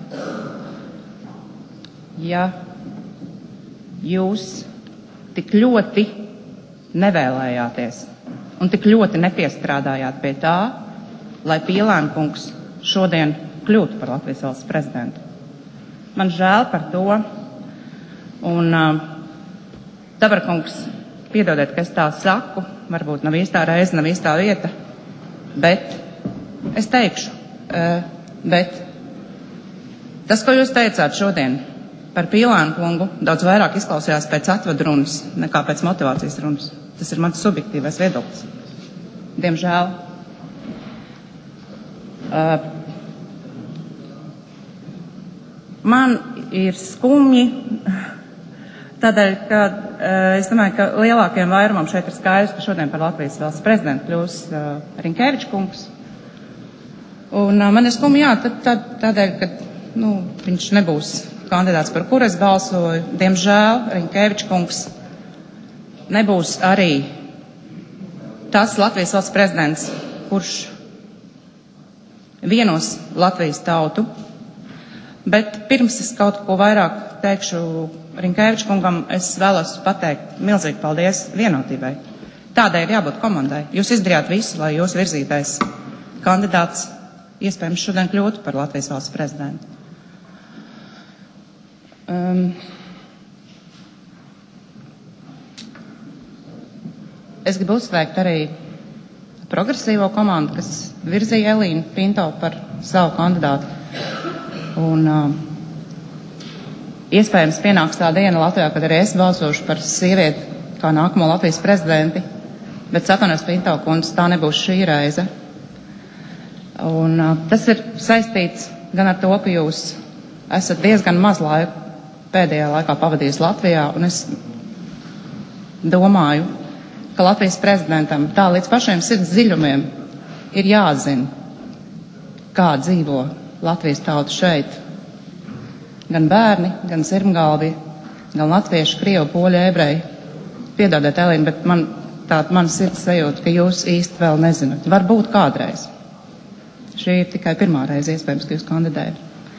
ja jūs tik ļoti nevēlējāties un tik ļoti nepiestrādājāt pie tā, lai Pīlēna kungs šodien kļūtu par Latvijas valsts prezidentu. Man žēl par to, un uh, Dabra kungs, piedodiet, ka es tā saku, varbūt nav īstā reize, nav īstā vieta, bet es teikšu, uh, bet tas, ko jūs teicāt šodien par Pīlēnu kungu, daudz vairāk izklausījās pēc atvadrunas nekā pēc motivācijas runas. Tas ir mans subjektīvais viedoklis. Diemžēl. Uh, man ir skumji, tādēļ, ka uh, es domāju, ka lielākajam vairumam šeit ir skaidrs, ka šodien par Latvijas valsts prezidentu kļūs uh, Rinkeviča kungs. Un uh, man ir skumji, jā, tad, tad, tādēļ, ka nu, viņš nebūs kandidāts, par kuru es balsoju. Diemžēl Rinkeviča kungs nebūs arī tas Latvijas valsts prezidents, kurš vienos Latvijas tautu, bet pirms es kaut ko vairāk teikšu Rinkeviča kungam, es vēlos pateikt milzīgi paldies vienotībai. Tādai ir jābūt komandai. Jūs izdarījāt visu, lai jūs virzītais kandidāts iespējams šodien kļūtu par Latvijas valsts prezidentu. Um, Es gribu uzsvērt arī progresīvo komandu, kas virzīja Elīnu Pinto par savu kandidātu. Un uh, iespējams pienāks tā diena Latvijā, kad arī es balsošu par sievieti kā nākamo Latvijas prezidenti, bet Satanas Pinto kundze tā nebūs šī reize. Un uh, tas ir saistīts gan ar to, ka jūs esat diezgan maz laiku pēdējā laikā pavadījis Latvijā, un es domāju, ka Latvijas prezidentam tā līdz pašiem sirds dziļumiem ir jāzina, kā dzīvo Latvijas tauta šeit. Gan bērni, gan sirmgalvi, gan latvieši, krievi, poļi, ebreji. Piedodiet, Elīna, bet man tā man sirds sajūta, ka jūs īsti vēl nezināt. Varbūt kādreiz. Šī ir tikai pirmā reize, iespējams, ka jūs kandidējat.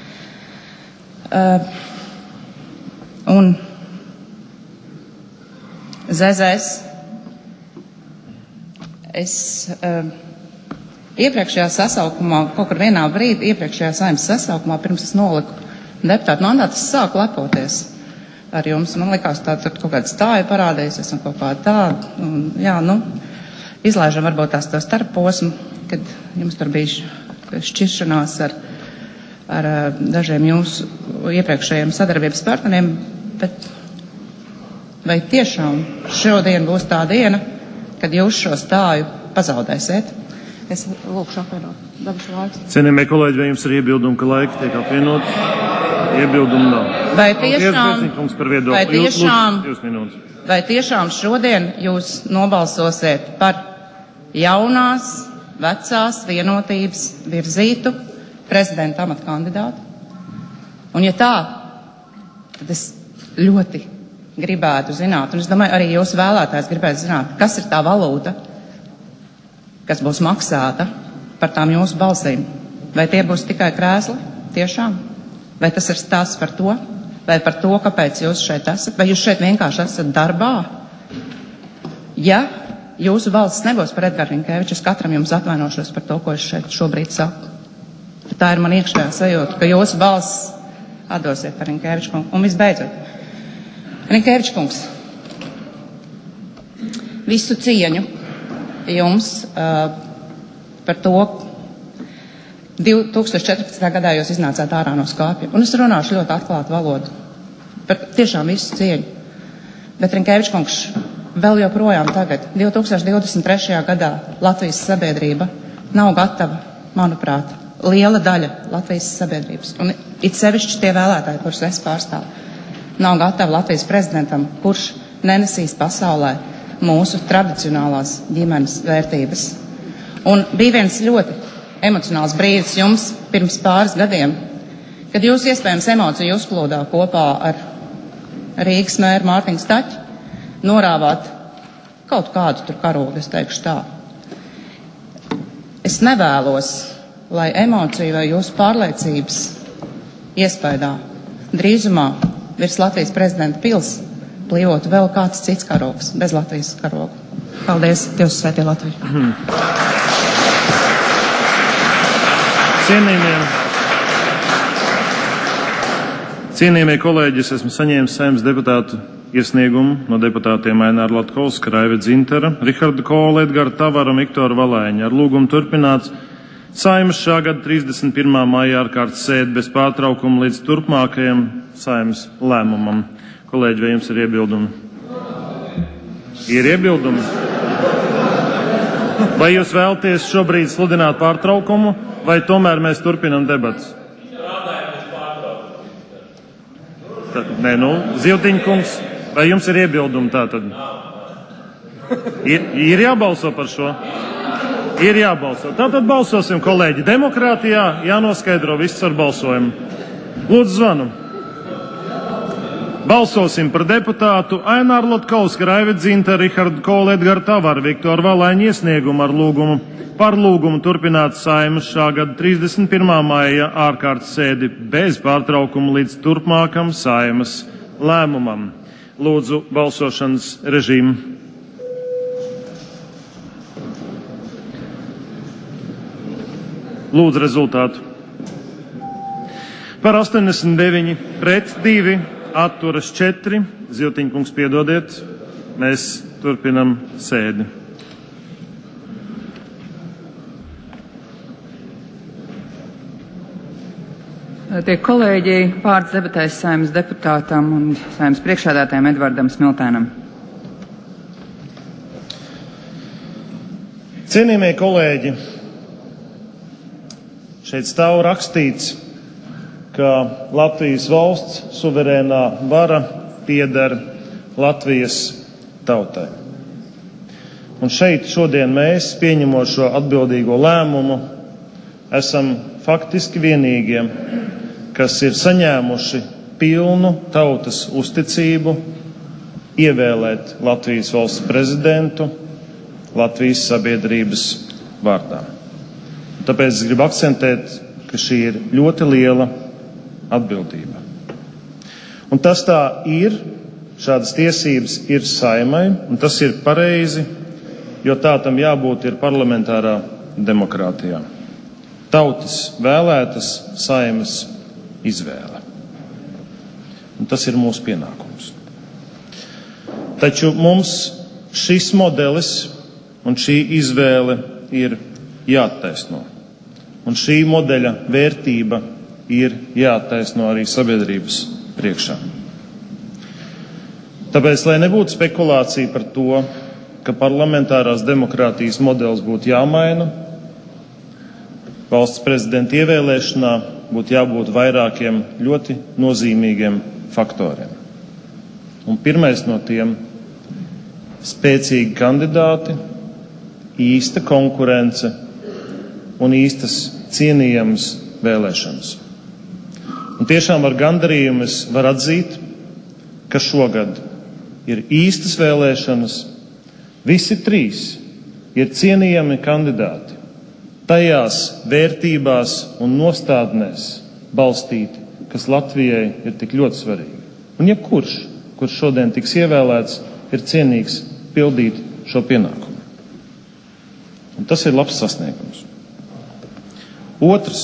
Uh, un Z Z S Es uh, iepriekšējā sasaukumā, kaut kur vienā brīdī, iepriekšējā Saeimas sasaukumā, pirms es noliku deputātu mandātu, es sāku lepoties ar jums. Man likās, tā tur kaut kāda stāja parādījusies un kaut kā tāda. Un, jā, nu, izlaižam varbūt tās to starposmu, kad jums tur bija šķiršanās ar, ar dažiem jūsu iepriekšējiem sadarbības partneriem, bet vai tiešām šodien būs tā diena, kad jūs šo stāju pazaudēsiet? Es lūkšu apvienot. Dabušu laiku. Cienījamie kolēģi, vai jums ir iebildumi, ka laika tiek apvienots? Iebildumi nav. Vai tiešām, vai tiešām, Lūdzu, minūtes. vai tiešām šodien jūs nobalsosiet par jaunās, vecās vienotības virzītu prezidenta amata kandidātu? Un ja tā, tad es ļoti, gribētu zināt, un es domāju, arī jūsu vēlētājs gribētu zināt, kas ir tā valūta, kas būs maksāta par tām jūsu balsīm. Vai tie būs tikai krēsli? Tiešām? Vai tas ir stāsts par to? Vai par to, kāpēc jūs šeit esat? Vai jūs šeit vienkārši esat darbā? Ja jūsu balss nebūs par Edgars Rinkēviču, es katram jums atvainošos par to, ko es šeit šobrīd saku. Tā ir man iekšējā sajūta, ka jūsu balss atdosiet par Rinkēviču kungu. Un visbeidzot, Rinkēviču kungs, visu cieņu jums uh, par to, divi tūkstoši četrpadsmitajā gadā jūs iznācāt ārā no skāpja. Un es runāšu ļoti atklātu valodu. Par tiešām visu cieņu. Bet Rinkēviču kungs, vēl joprojām tagad, divi tūkstoši divdesmit trešajā gadā, Latvijas sabiedrība nav gatava, manuprāt, liela daļa Latvijas sabiedrības. Un it sevišķi tie vēlētāji, kurus es pārstāvu, nav gatava Latvijas prezidentam, kurš nenesīs pasaulē mūsu tradicionālās ģimenes vērtības. Un bija viens ļoti emocionāls brīdis jums pirms pāris gadiem, kad jūs iespējams emociju uzplūdā kopā ar Rīgas mēru Mārtiņu Staķi norāvāt kaut kādu tur karogu, es teikšu tā. Es nevēlos, lai emociju vai jūsu pārliecības iespējā drīzumā virs Latvijas prezidenta pils plīvotu vēl kāds cits karogs bez Latvijas karoga. Paldies, Dievs svētī Latviju. Hmm. Cienījamie, cienījamie kolēģi, es esmu saņēmis Saeimas deputātu iesniegumu no deputātiem Aināra Latkovska, Raive Dzintara, Riharda Kola, Edgara Tavara un Viktora Valēņa ar lūgumu turpināt Saeimas šā gada trīsdesmit pirmā maija ārkārtas sēdi bez pārtraukuma līdz turpmākajam Saeimas lēmumam. Kolēģi, vai jums ir iebildumi? Ir iebildumi? Vai jūs vēlaties šobrīd sludināt pārtraukumu, vai tomēr mēs turpinam debatas? Tad, nē, nu, Zivtiņkungs, vai jums ir iebildumi tātad? Ir, ir jābalso par šo? Ir jābalso. Tātad balsosim, kolēģi. Demokrātijā jānoskaidro viss ar balsojumu. Lūdzu, zvanu. Balsosim par deputātu Aināru Latkovska, Raivi Dzintara, Rihardu Kola, Edgara Tavara, Viktoru Valēņu iesniegumu ar lūgumu par lūgumu turpināt Saeimas šā gada trīsdesmit pirmā maija ārkārtas sēdi bez pārtraukuma līdz turpmākam Saeimas lēmumam. Lūdzu, balsošanas režīmu. Lūdzu rezultātu. Par astoņdesmit deviņi pret divi, atturas četri. Zivtiņkungs, piedodiet, mēs turpinam sēdi. Tie kolēģi, vārds debatēs Saeimas deputātam un Saeimas priekšsēdētājam Edvardam Smiltēnam. Cienījamie kolēģi, šeit stāv rakstīts, ka Latvijas valsts suverēnā vara pieder Latvijas tautai. Un šeit šodien mēs, pieņemot šo atbildīgo lēmumu, esam faktiski vienīgie, kas ir saņēmuši pilnu tautas uzticību ievēlēt Latvijas valsts prezidentu Latvijas sabiedrības vārdā. Tāpēc es gribu akcentēt, ka šī ir ļoti liela atbildība. Un tas tā ir, šādas tiesības ir Saeimai, un tas ir pareizi, jo tā tam jābūt ir parlamentārā demokrātijā. Tautas vēlētas Saeimas izvēle. Un tas ir mūsu pienākums. Taču mums šis modelis un šī izvēle ir jāattaisno. Un šī modeļa vērtība ir jāattaisno arī sabiedrības priekšā. Tāpēc, lai nebūtu spekulācija par to, ka parlamentārās demokrātijas modelis būtu jāmaina, valsts prezidenta ievēlēšanā būtu jābūt vairākiem ļoti nozīmīgiem faktoriem. Un pirmais no tiem - spēcīgi kandidāti, īsta konkurence un īstas cienījamas vēlēšanas. Un tiešām ar gandarījumu es varu atzīt, ka šogad ir īstas vēlēšanas. Visi trīs ir cienījami kandidāti, tajās vērtībās un nostādnēs balstīti, kas Latvijai ir tik ļoti svarīgi. Un jebkurš, kurš šodien tiks ievēlēts, ir cienīgs pildīt šo pienākumu. Un tas ir labs sasniegums. Otrs.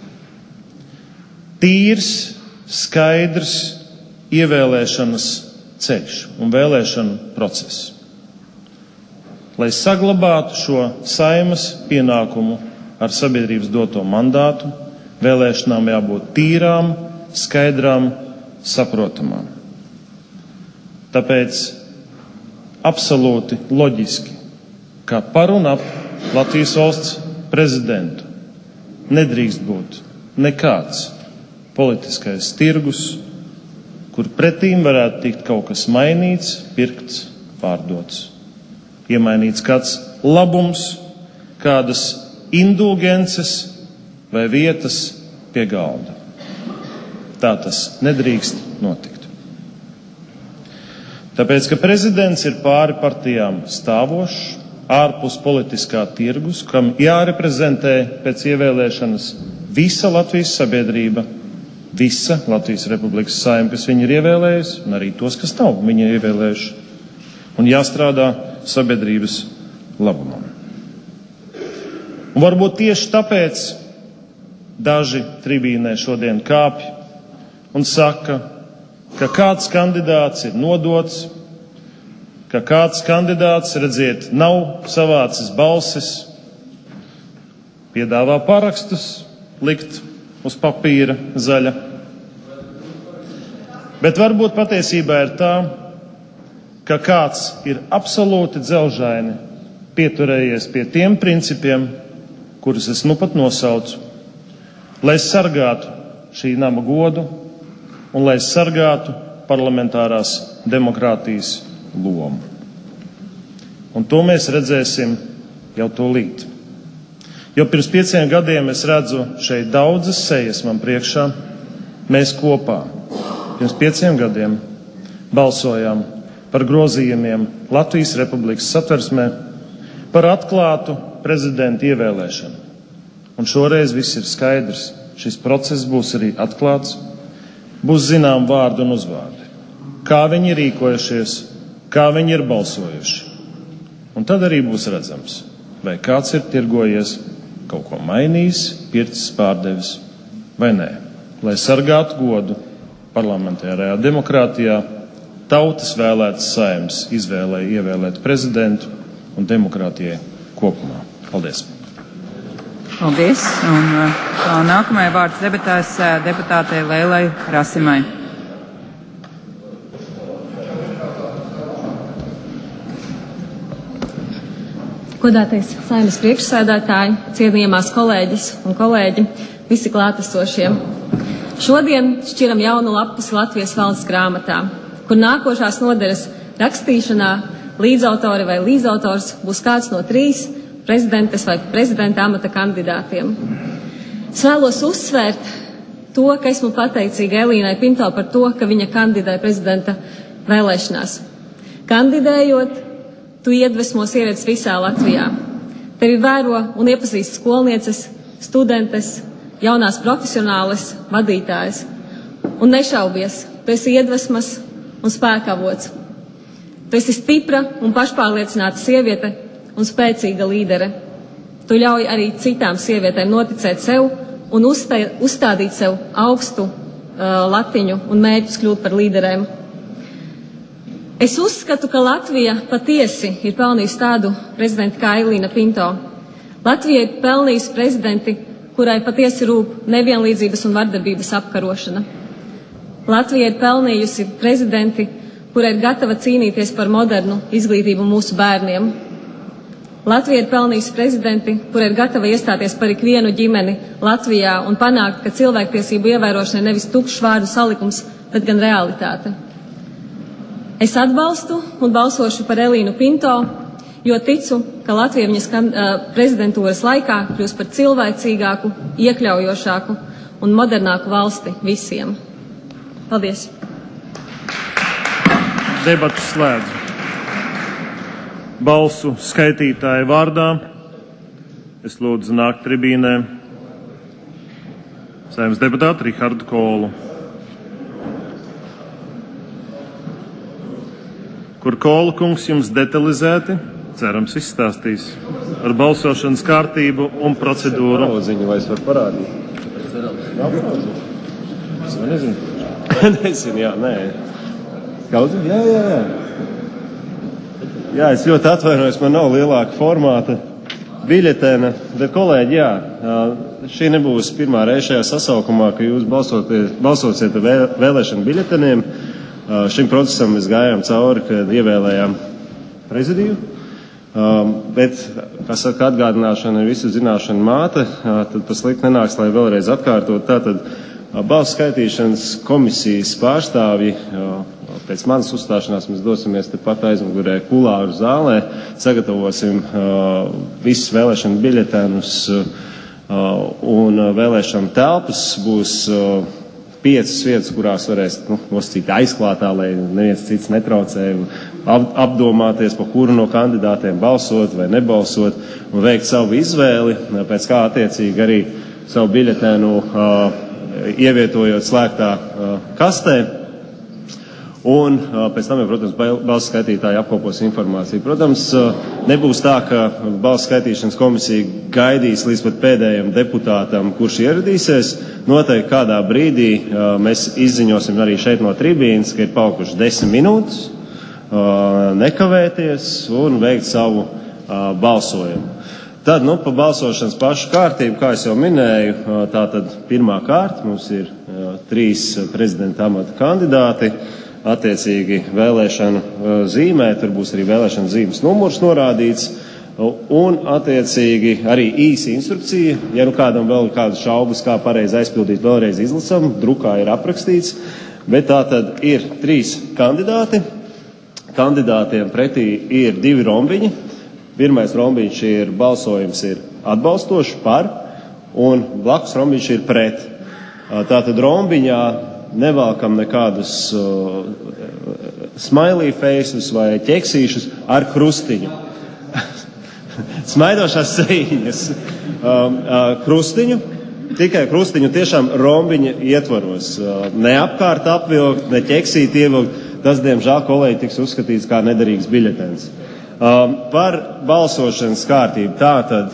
Tīrs, skaidrs ievēlēšanas ceļš un vēlēšanu process. Lai saglabātu šo Saeimas pienākumu ar sabiedrības doto mandātu, vēlēšanām jābūt tīrām, skaidrām, saprotamām. Tāpēc absolūti loģiski, ka par un ap Latvijas valsts prezidentu nedrīkst būt nekāds politiskais tirgus, kur pretīm varētu tikt kaut kas mainīts, pirkts, pārdots. Iemainīts kāds labums, kādas indulgences vai vietas pie galda. Tā tas nedrīkst notikt. Tāpēc, ka prezidents ir pāri partijām stāvošs, ārpus politiskā tirgus, kam jāreprezentē pēc ievēlēšanas visa Latvijas sabiedrība, visa Latvijas Republikas Saeima, kas viņu ir ievēlējusi, un arī tos, kas nav viņu ievēlējuši, un jāstrādā sabiedrības labumam. Un varbūt tieši tāpēc daži tribīnē šodien kāpj un saka, ka kāds kandidāts ir nodots, ka kāds kandidāts, redziet, nav savācis balsis, piedāvā parakstus likt uz papīra zaļa. Bet varbūt patiesībā ir tā, ka kāds ir absolūti dzelžaini pieturējies pie tiem principiem, kurus es nu pat nosaucu, lai sargātu šī nama godu un lai sargātu parlamentārās demokrātijas lomu. Un to mēs redzēsim jau tūlīt. Jo pirms pieciem gadiem es redzu šeit daudzas sejas man priekšā. Mēs kopā pirms pieciem gadiem balsojām par grozījumiem Latvijas Republikas Satversmē par atklātu prezidenta ievēlēšanu. Un šoreiz viss ir skaidrs. Šis process būs arī atklāts. Būs zinām vārdu un uzvārdi. Kā viņi ir rīkojušies, kā viņi ir balsojuši. Un tad arī būs redzams, vai kāds ir tirgojies, kaut ko mainījis, pircis, pārdevis vai nē. Lai sargātu godu parlamentārajā demokrātijā, tautas vēlētas Saeimas izvēlē ievēlēt prezidentu un demokrātijai kopumā. Paldies! Paldies! Un tā nākamajai vārds debatēs deputātei Leilai Rasimai. Godātais Saeimas priekšsēdētāji, cienījamās kolēģis un kolēģi, visi klātesošie. Šodien šķiram jaunu lapas Latvijas valsts grāmatā, kur nākošās nodaļas rakstīšanā līdzautori vai līdzautors būs kāds no trīs prezidentes vai prezidenta amata kandidātiem. Es vēlos uzsvērt to, ka esmu pateicīga Elīnai Pinto par to, ka viņa kandidē prezidenta vēlēšanās. Kandidējot, tu iedvesmo sievietes visā Latvijā. Tevi vēro un iepazīst skolnieces, studentes, jaunās profesionāles, vadītājas. Un nešaubies, tu esi iedvesmas un spēka avots. Tu esi stipra un pašpārliecināta sieviete un spēcīga līdere. Tu ļauj arī citām sievietēm noticēt sev un uzstā, uzstādīt sev augstu uh, latiņu un mērķus kļūt par līderēm. Es uzskatu, ka Latvija patiesi ir pelnījusi tādu prezidentu kā Elīna Pinto. Latvija ir pelnījusi prezidenti, kurai patiesi rūp nevienlīdzības un vardarbības apkarošana. Latvija ir pelnījusi prezidenti, kurai ir gatava cīnīties par modernu izglītību mūsu bērniem. Latvija ir pelnījusi prezidenti, kurai ir gatava iestāties par ikvienu ģimeni Latvijā un panākt, ka cilvēktiesību ievērošana nevis tukšs vārdu salikums, bet gan realitāte. Es atbalstu un balsošu par Elīnu Pinto, jo ticu, ka Latvija viņas prezidentūras laikā kļūs par cilvēcīgāku, iekļaujošāku un modernāku valsti visiem. Paldies! debatas slēdzu. Balsu skaitītāju vārdā es lūdzu nākt tribīnē Saeimas deputātu Rihardu Kolu. Kur Kola kungs jums detalizēti, cerams, izstāstīs par balsošanas kārtību un procedūru. Pauziņu vai es varu parādīt? Nav pauziņu? Es nezinu. Nezinu, jā, nē. Kauziņu? Jā, jā, jā. Jā, es ļoti atvainojos, man nav lielāka formāta biļetēna, bet kolēģi, jā, šī nebūs pirmā reize šajā sasaukumā, ka jūs balsosiet ar vēlēšanu biļeteniem. Šim procesam mēs gājām cauri, kad ievēlējām prezidiju, bet, kā saka, atgādināšana ir visu zināšanu māte, tad tas likt nenāks, lai vēlreiz atkārtot. Tātad balsu skaitīšanas komisijas pārstāvji, pēc manas uzstāšanās mēs dosimies tepat aizmugurē kulāru zālē, sagatavosim visus vēlēšanu biļetenus un vēlēšanu telpas būs piecas vietas, kurās varēs nu, nosacīt aizklātā, lai neviens cits netraucē, ap, apdomāties, pa kuru no kandidātiem balsot vai nebalsot, un veikt savu izvēli, pēc kā attiecīgi arī savu biļetēnu uh, ievietojot slēgtā uh, kastē. Un uh, pēc tam, ja, protams, balsu skaitītāji apkopos informāciju. Protams, uh, nebūs tā, ka balsu skaitīšanas komisija gaidīs līdz pat pēdējiem deputātam, kurš ieradīsies. Noteikti kādā brīdī uh, mēs izziņosim arī šeit no tribīnas, ka ir palikuši desmit minūtes, uh, nekavēties un veikt savu uh, balsojumu. Tad, nu, pa balsošanas pašu kārtību, kā es jau minēju, uh, tā tad pirmā kārta, mums ir uh, trīs prezidenta amata kandidāti, attiecīgi vēlēšanu zīmē, tur būs arī vēlēšanu zīmes numurs norādīts, un attiecīgi arī īsa instrukcija, ja nu kādam vēl kādas šaubas, kā pareizi aizpildīt, vēlreiz izlasam, drukā ir aprakstīts, bet tā tad ir trīs kandidāti, kandidātiem pretī ir divi rombiņi, pirmais rombiņš ir balsojums ir atbalstoši par, un blakus rombiņš ir pret. Tātad rombiņā nevalkam nekādus uh, smiley faces vai ķeksīšus ar krustiņu. Smaidošās sejiņas uh, uh, krustiņu, tikai krustiņu tiešām rombiņa ietvaros. Uh, ne apkārt apvilkt, ne ķeksīt ievilkt, tas, diemžēl, kolēģi tiks uzskatīts kā nederīgs biļetens. Uh, par balsošanas kārtību tātad,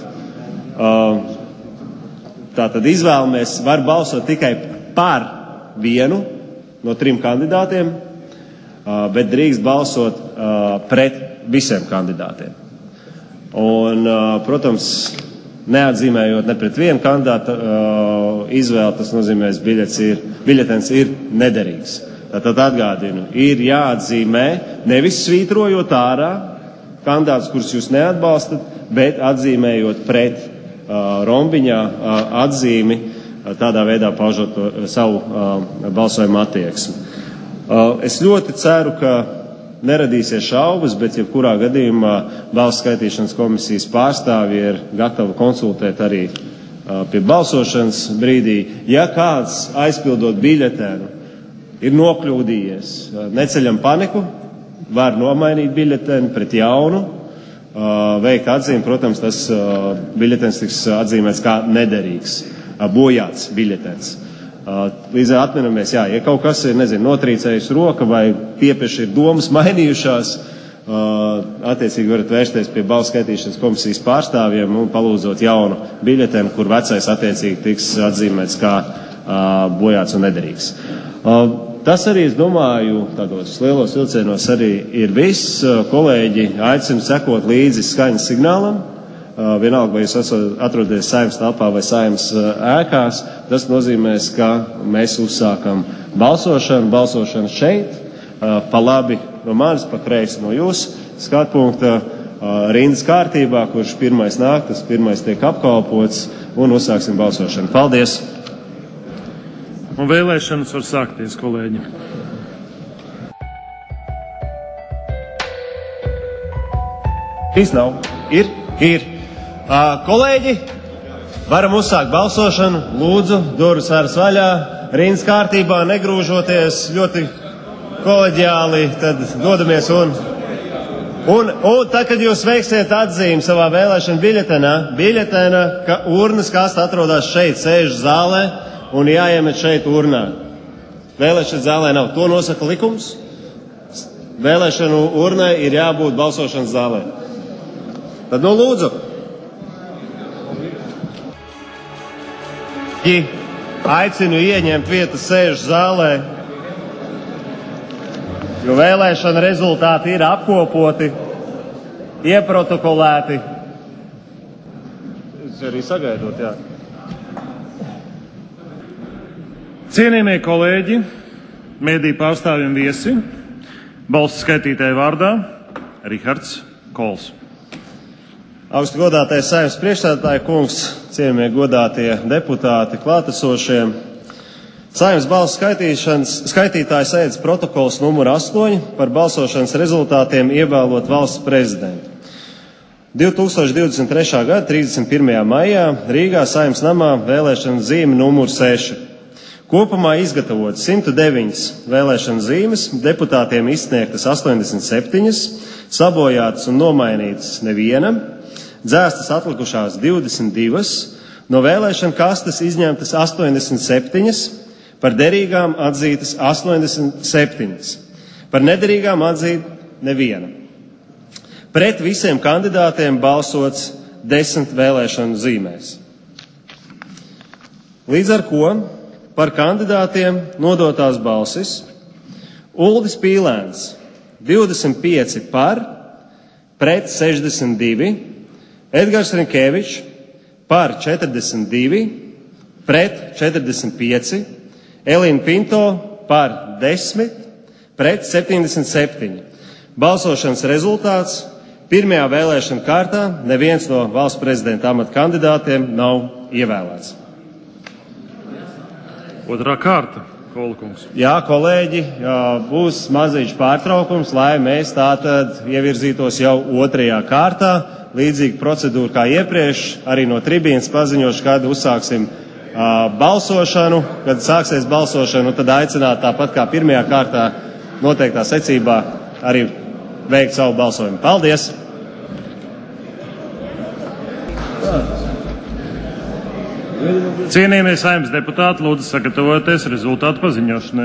uh, tātad izvēlamies, var balsot tikai par vienu no trim kandidātiem, bet drīkst balsot pret visiem kandidātiem. Un, protams, neatzīmējot ne pret vienu kandidātu izvēli, tas nozīmē, ka biļets ir, biļetens ir nederīgs. Tātad atgādinu, ir jāatzīmē, nevis svītrojot ārā kandidātus, kurus jūs neatbalstat, bet atzīmējot pret rombiņā atzīmi, tādā veidā paužot savu uh, balsojumu attieksmi. Uh, es ļoti ceru, ka neradīsies šaubas, bet jebkurā gadījumā balsu skaitīšanas komisijas pārstāvji ir gatavi konsultēt arī uh, pie balsošanas brīdī. Ja kāds aizpildot biļetēnu ir nokļūdījies, uh, neceļam paniku, var nomainīt biļetēnu pret jaunu, uh, veikt atzīmi, protams, tas uh, biļetens tiks atzīmēts kā nederīgs. Bojāts biļetens. Līdz ar atminamies, jā, ja kaut kas ir, nezinu, notrīcējis roka vai piepieši ir domas mainījušās, attiecīgi varat vērsties pie balsu skaitīšanas komisijas pārstāvjiem un palūdzot jaunu biļetenu, kur vecais attiecīgi tiks atzīmēts kā bojāts un nederīgs. Tas arī, es domāju, tādos lielos vilcienos arī ir viss. Kolēģi aicinu sekot līdzi skaņas signālam. Vienalga, vai jūs atrodaties Saeimas telpā vai Saeimas ēkās, tas nozīmēs, ka mēs uzsākam balsošanu, balsošanu šeit, pa labi no manis, pa kreisi no jūsu skatpunkta, rindas kārtībā, kurš pirmais nāk, tas pirmais tiek apkalpots, un uzsāksim balsošanu. Paldies! Un vēlēšanas var sākties, kolēģi. Šīs nav. Ir? Ir. Uh, kolēģi, varam uzsākt balsošanu. Lūdzu, durvis varas vaļā, rindas kārtībā, negrūžoties, ļoti koleģiāli, tad dodamies un, un, un tā, kad jūs veiksiet atzīmi savā vēlēšana biļetenā, biļetena, ka urnas kasta atrodas šeit, sēž zālē un jāiemet šeit urnā. Vēlēšana zālē nav. To nosaka likums. Vēlēšanu urnai ir jābūt balsošanas zālē. Tad nu lūdzu. Aicinu ieņemt vietas sēžu zālē, jo vēlēšana rezultāti ir apkopoti, ieprotokolēti. Es arī sagaidot, jā. Cienījamie kolēģi, mediju pārstāvjiem viesi, balsu skaitītāju vārdā Rihards Kols. Augsti godātais Saeimas priekšsēdētāja kungs, cienījamie godātie deputāti, klātesošie. Saeimas balsu skaitītāja sēdes protokols numur astoņi par balsošanas rezultātiem ievēlot valsts prezidentu. divi tūkstoši divdesmit trešā gada trīsdesmit pirmajā maijā Rīgā Saeimas namā vēlēšana zīme numur seši. Kopumā izgatavotas simt deviņas vēlēšana zīmes, deputātiem izsniegtas astoņdesmit septiņas, sabojātas un nomainītas neviena, dzēstas atlikušās divdesmit divas, no vēlēšana kastes izņemtas astoņdesmit septiņas, par derīgām atzītas astoņdesmit septiņas, par nederīgām atzīta neviena. Pret visiem kandidātiem balsots desmit vēlēšanu zīmēs. Līdz ar ko par kandidātiem nodotās balsis Uldis Pīlēns divdesmit pieci par, pret sešdesmit divi, Edgars Rinkēvičs par četrdesmit divi, pret četrdesmit pieci, Elīna Pinto par desmit, pret septiņdesmit septiņi. Balsošanas rezultāts pirmajā vēlēšana kārtā neviens no valsts prezidenta amata kandidātiem nav ievēlēts. Otrā kārta, Kolkungs. Jā, kolēģi, jā, būs mazīgs pārtraukums, lai mēs tātad ievirzītos jau otrajā kārtā. Līdzīga procedūra kā iepriekš, arī no tribīnas paziņošu, kad uzsāksim uh, balsošanu. Kad sāksies balsošanu, tad aicināt tāpat kā pirmajā kārtā noteiktā secībā arī veikt savu balsojumu. Paldies! Cienījamie Saeimas deputāti, lūdzu sagatavoties rezultātu paziņošanai.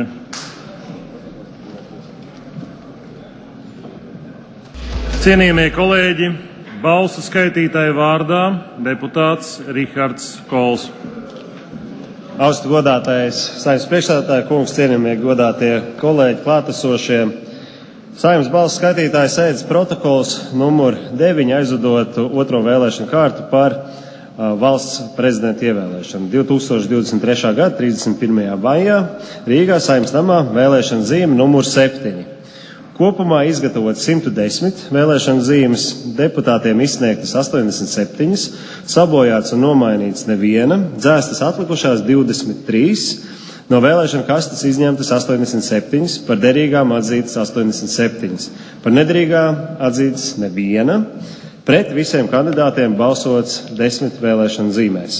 Cienījamie kolēģi, balsu skaitītāju vārdā deputāts Rihards Kols. Augsti godātais Saeimas priekšsēdētāja kungs, cienījamie godātie kolēģi, klātesošie. Saeimas balsu skaitītāja sēdes protokols numur deviņi aizvedot otro vēlēšanu kārtu par uh, valsts prezidenta ievēlēšanu. divi tūkstoši divdesmit trešā gada trīsdesmit pirmajā maijā Rīgā Saeimas namā vēlēšana zīme numur septiņi. Kopumā izgatavot simt desmit vēlēšana zīmes, deputātiem izsniegtas astoņdesmit septiņas, sabojāts un nomainīts neviena, dzēstas atlikušās divdesmit trīs, no vēlēšana kastes izņemtas astoņdesmit septiņas, par derīgām atzītas astoņdesmit septiņas, par nederīgām atzītas neviena, pret visiem kandidātiem balsots desmit vēlēšana zīmēs.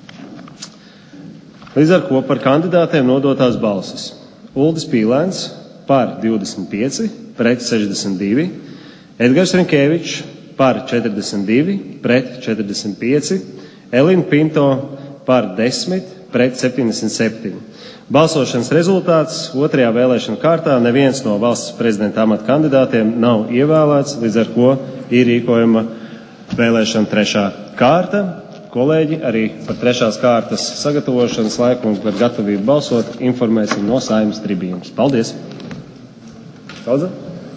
Līdz ar ko par kandidātiem nodotās balsis. Uldis Pīlēns par divdesmit pieci, pret sešdesmit divi, Edgars Rinkēvičs par četrdesmit divi, pret četrdesmit pieci, Elīna Pinto par desmit, pret septiņdesmit septiņi. Balsošanas rezultāts otrajā vēlēšana kārtā neviens no valsts prezidenta amata kandidātiem nav ievēlēts, līdz ar ko ir rīkojama vēlēšana trešā kārta. Kolēģi, arī par trešās kārtas sagatavošanas laiku un par gatavību balsot informēsim no Saeimas tribīnas. Paldies! Daudz?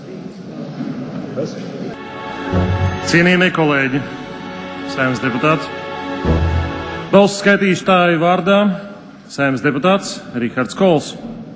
Cienījamie kolēģi, Saeimas deputāts, balsu skaitītāju vārdā Saeimas deputāts Rihards Kols.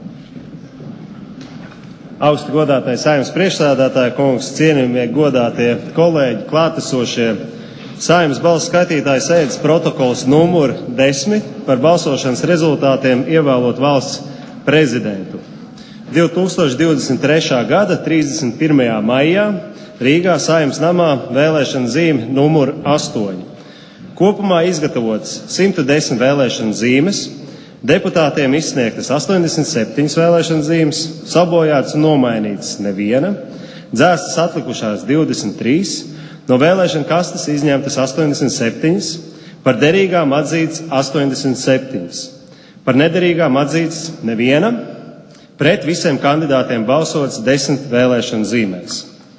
Augsti godātais Saeimas priekšsēdētāja kungs, cienījamie godātie kolēģi, klātesošie. Saeimas balsu skaitītāja sēdes protokols numur desmit par balsošanas rezultātiem ievēlot valsts prezidentu. divi tūkstoši divdesmit trešā gada trīsdesmit pirmajā maijā Rīgā Saeimas namā vēlēšana zīme numur astoņi. Kopumā izgatavotas simt desmit vēlēšana zīmes, Deputātiem izsniegtas astoņdesmit septiņas vēlēšana zīmes, sabojātas un nomainītas neviena, dzēstas atlikušās divdesmit trīs, no vēlēšana kastes izņemtas astoņdesmit septiņas, par derīgām atzītas astoņdesmit septiņas, par nederīgām atzītas neviena, pret visiem kandidātiem balsots desmit vēlēšana zīmēs.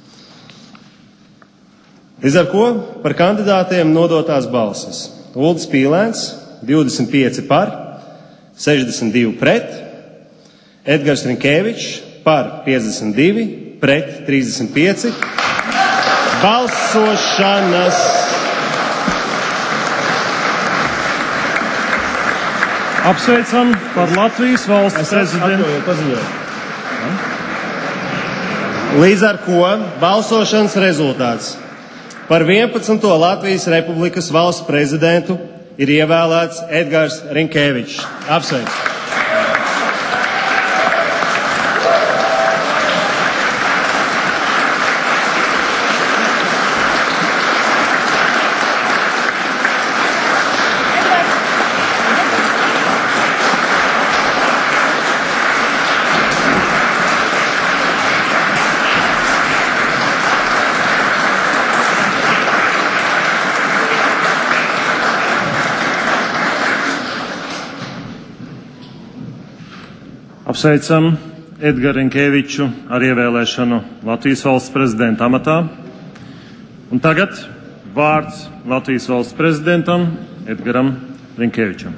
Līdz ar ko par kandidātiem nodotās balsis: Uldis Pīlēns divdesmit pieci par, sešdesmit divi pret, Edgars Rinkēvičs par piecdesmit divi, pret trīsdesmit pieci. Balsošanas apsveicam par Latvijas valsts prezidentu. Līdz ar ko balsošanas rezultāts par vienpadsmito Latvijas Republikas valsts prezidentu ir ievēlēts Edgars Rinkēvičs. Apsveic! Apsveicam Edgaru Rinkēviču ar ievēlēšanu Latvijas valsts prezidenta amatā. Un tagad vārds Latvijas valsts prezidentam Edgaram Rinkēvičam.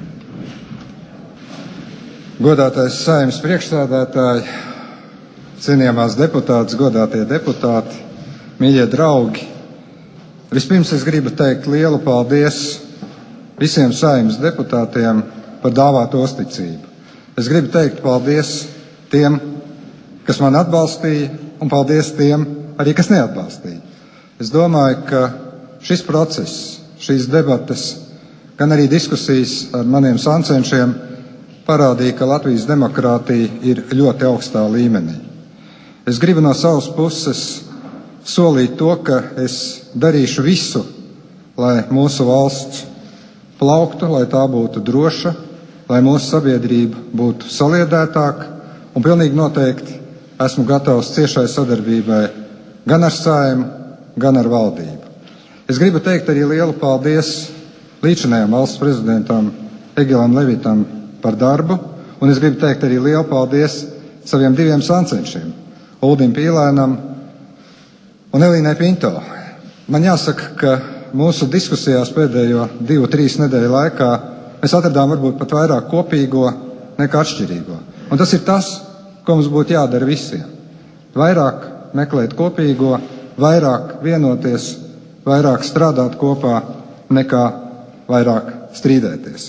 Godātais Saeimas priekšsēdētāji, cienījamās deputātes, godātie deputāti, mīļie draugi. Vispirms es gribu teikt lielu paldies visiem Saeimas deputātiem par dāvāto uzticību. Es gribu teikt paldies tiem, kas man atbalstīja, un paldies tiem arī, kas neatbalstīja. Es domāju, ka šis process, šīs debates, gan arī diskusijas ar maniem sancenšiem parādīja, ka Latvijas demokrātija ir ļoti augstā līmenī. Es gribu no savas puses solīt to, ka es darīšu visu, lai mūsu valsts plauktu, lai tā būtu droša, lai mūsu sabiedrība būtu saliedētāka, un pilnīgi noteikti esmu gatavs ciešai sadarbībai gan ar Saeimu, gan ar valdību. Es gribu teikt arī lielu paldies līdzinājām valsts prezidentam Egilam Levitam par darbu, un es gribu teikt arī lielu paldies saviem diviem sancenšiem, Uldim Pīlēnam un Elīnai Pinto. Man jāsaka, ka mūsu diskusijās pēdējo divu, trīs nedēļu laikā mēs atradām varbūt pat vairāk kopīgo nekā atšķirīgo. Un tas ir tas, ko mums būtu jādara visiem. Vairāk meklēt kopīgo, vairāk vienoties, vairāk strādāt kopā, nekā vairāk strīdēties.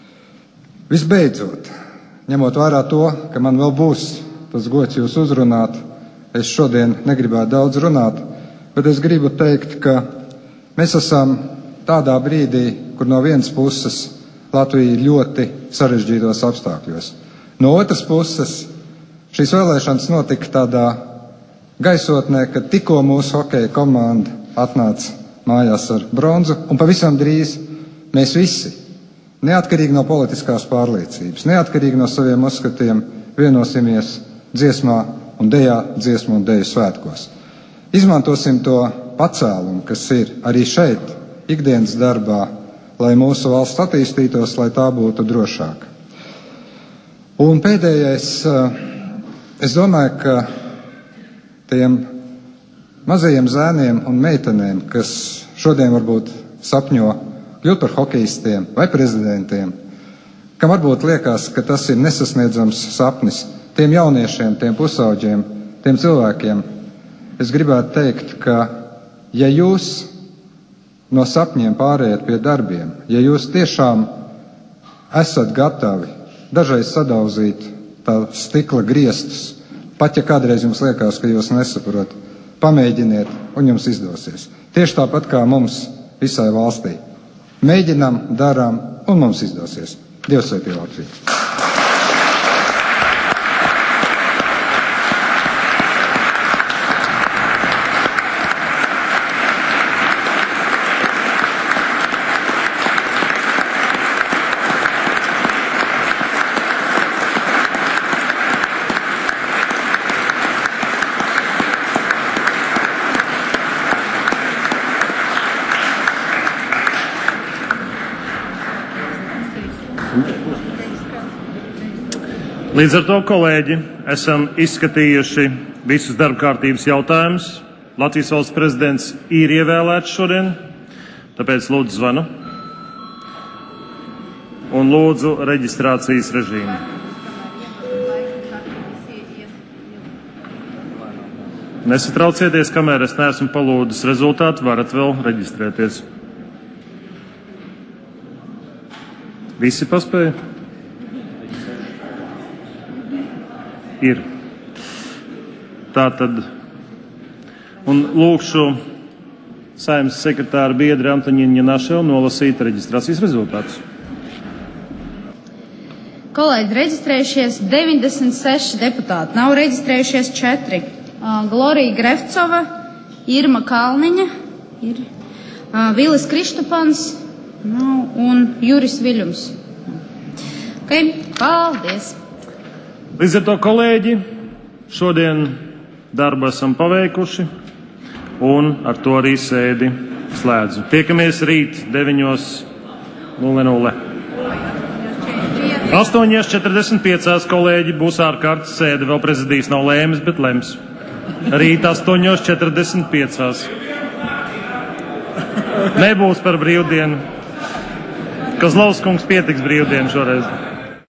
Visbeidzot, ņemot vērā to, ka man vēl būs tas gods jūs uzrunāt, es šodien negribētu daudz runāt, bet es gribu teikt, ka mēs esam tādā brīdī, kur no vienas puses Latvija ir ļoti sarežģītos apstākļos. No otras puses, šīs vēlēšanas notika tādā gaisotnē, kad tikko mūsu hokeja komanda atnāca mājās ar bronzu, un pavisam drīz mēs visi, neatkarīgi no politiskās pārliecības, neatkarīgi no saviem uzskatiem, vienosimies dziesmā un dejā, dziesmu un deju svētkos. Izmantosim to pacēlumu, kas ir arī šeit, ikdienas darbā, lai mūsu valsts attīstītos, lai tā būtu drošāka. Un pēdējais, es domāju, ka tiem mazajiem zēniem un meitenēm, kas šodien varbūt sapņo kļūt par hokejistiem vai prezidentiem, kam varbūt liekas, ka tas ir nesasniedzams sapnis, tiem jauniešiem, tiem pusauģiem, tiem cilvēkiem, es gribētu teikt, ka ja jūs no sapņiem pārējāt pie darbiem, ja jūs tiešām esat gatavi dažreiz sadauzīt tā stikla griestus, pat ja kādreiz jums liekas, ka jūs nesaprotat, pamēģiniet un jums izdosies. Tieši tāpat kā mums visai valstī. Mēģinām, darām un mums izdosies. Dievs svētī Latviju! Līdz ar to, kolēģi, esam izskatījuši visus darba kārtības jautājumus. Latvijas valsts prezidents ir ievēlēts šodien, tāpēc lūdzu zvanu un lūdzu reģistrācijas režīmu. Nesatraucieties, kamēr es neesmu palūdis rezultātu, varat vēl reģistrēties. Visi paspēja? Ir. Tātad, un lūkšu Saeimas sekretāra biedri Antoņinu Janaševu nolasīt reģistrācijas rezultātus. Kolēģi, reģistrējušies deviņdesmit seši deputāti, nav reģistrējušies četri. Glorija Grefcova, Irma Kalniņa, ir, Vilis Krištupans nav, un Juris Viļums. Okay, paldies! Līdz ar to, kolēģi, šodien darbu esam paveikuši un ar to arī sēdi slēdzu. Tiekamies rīt deviņos nulle nulle. astoņos četrdesmit piecās, kolēģi, būs ārkārtas sēde, vēl prezidijs nav lēmis, bet lems. Rīt astoņos četrdesmit piecās. Nebūs par brīvdienu. Kozlovs kungs pietiks brīvdienu šoreiz.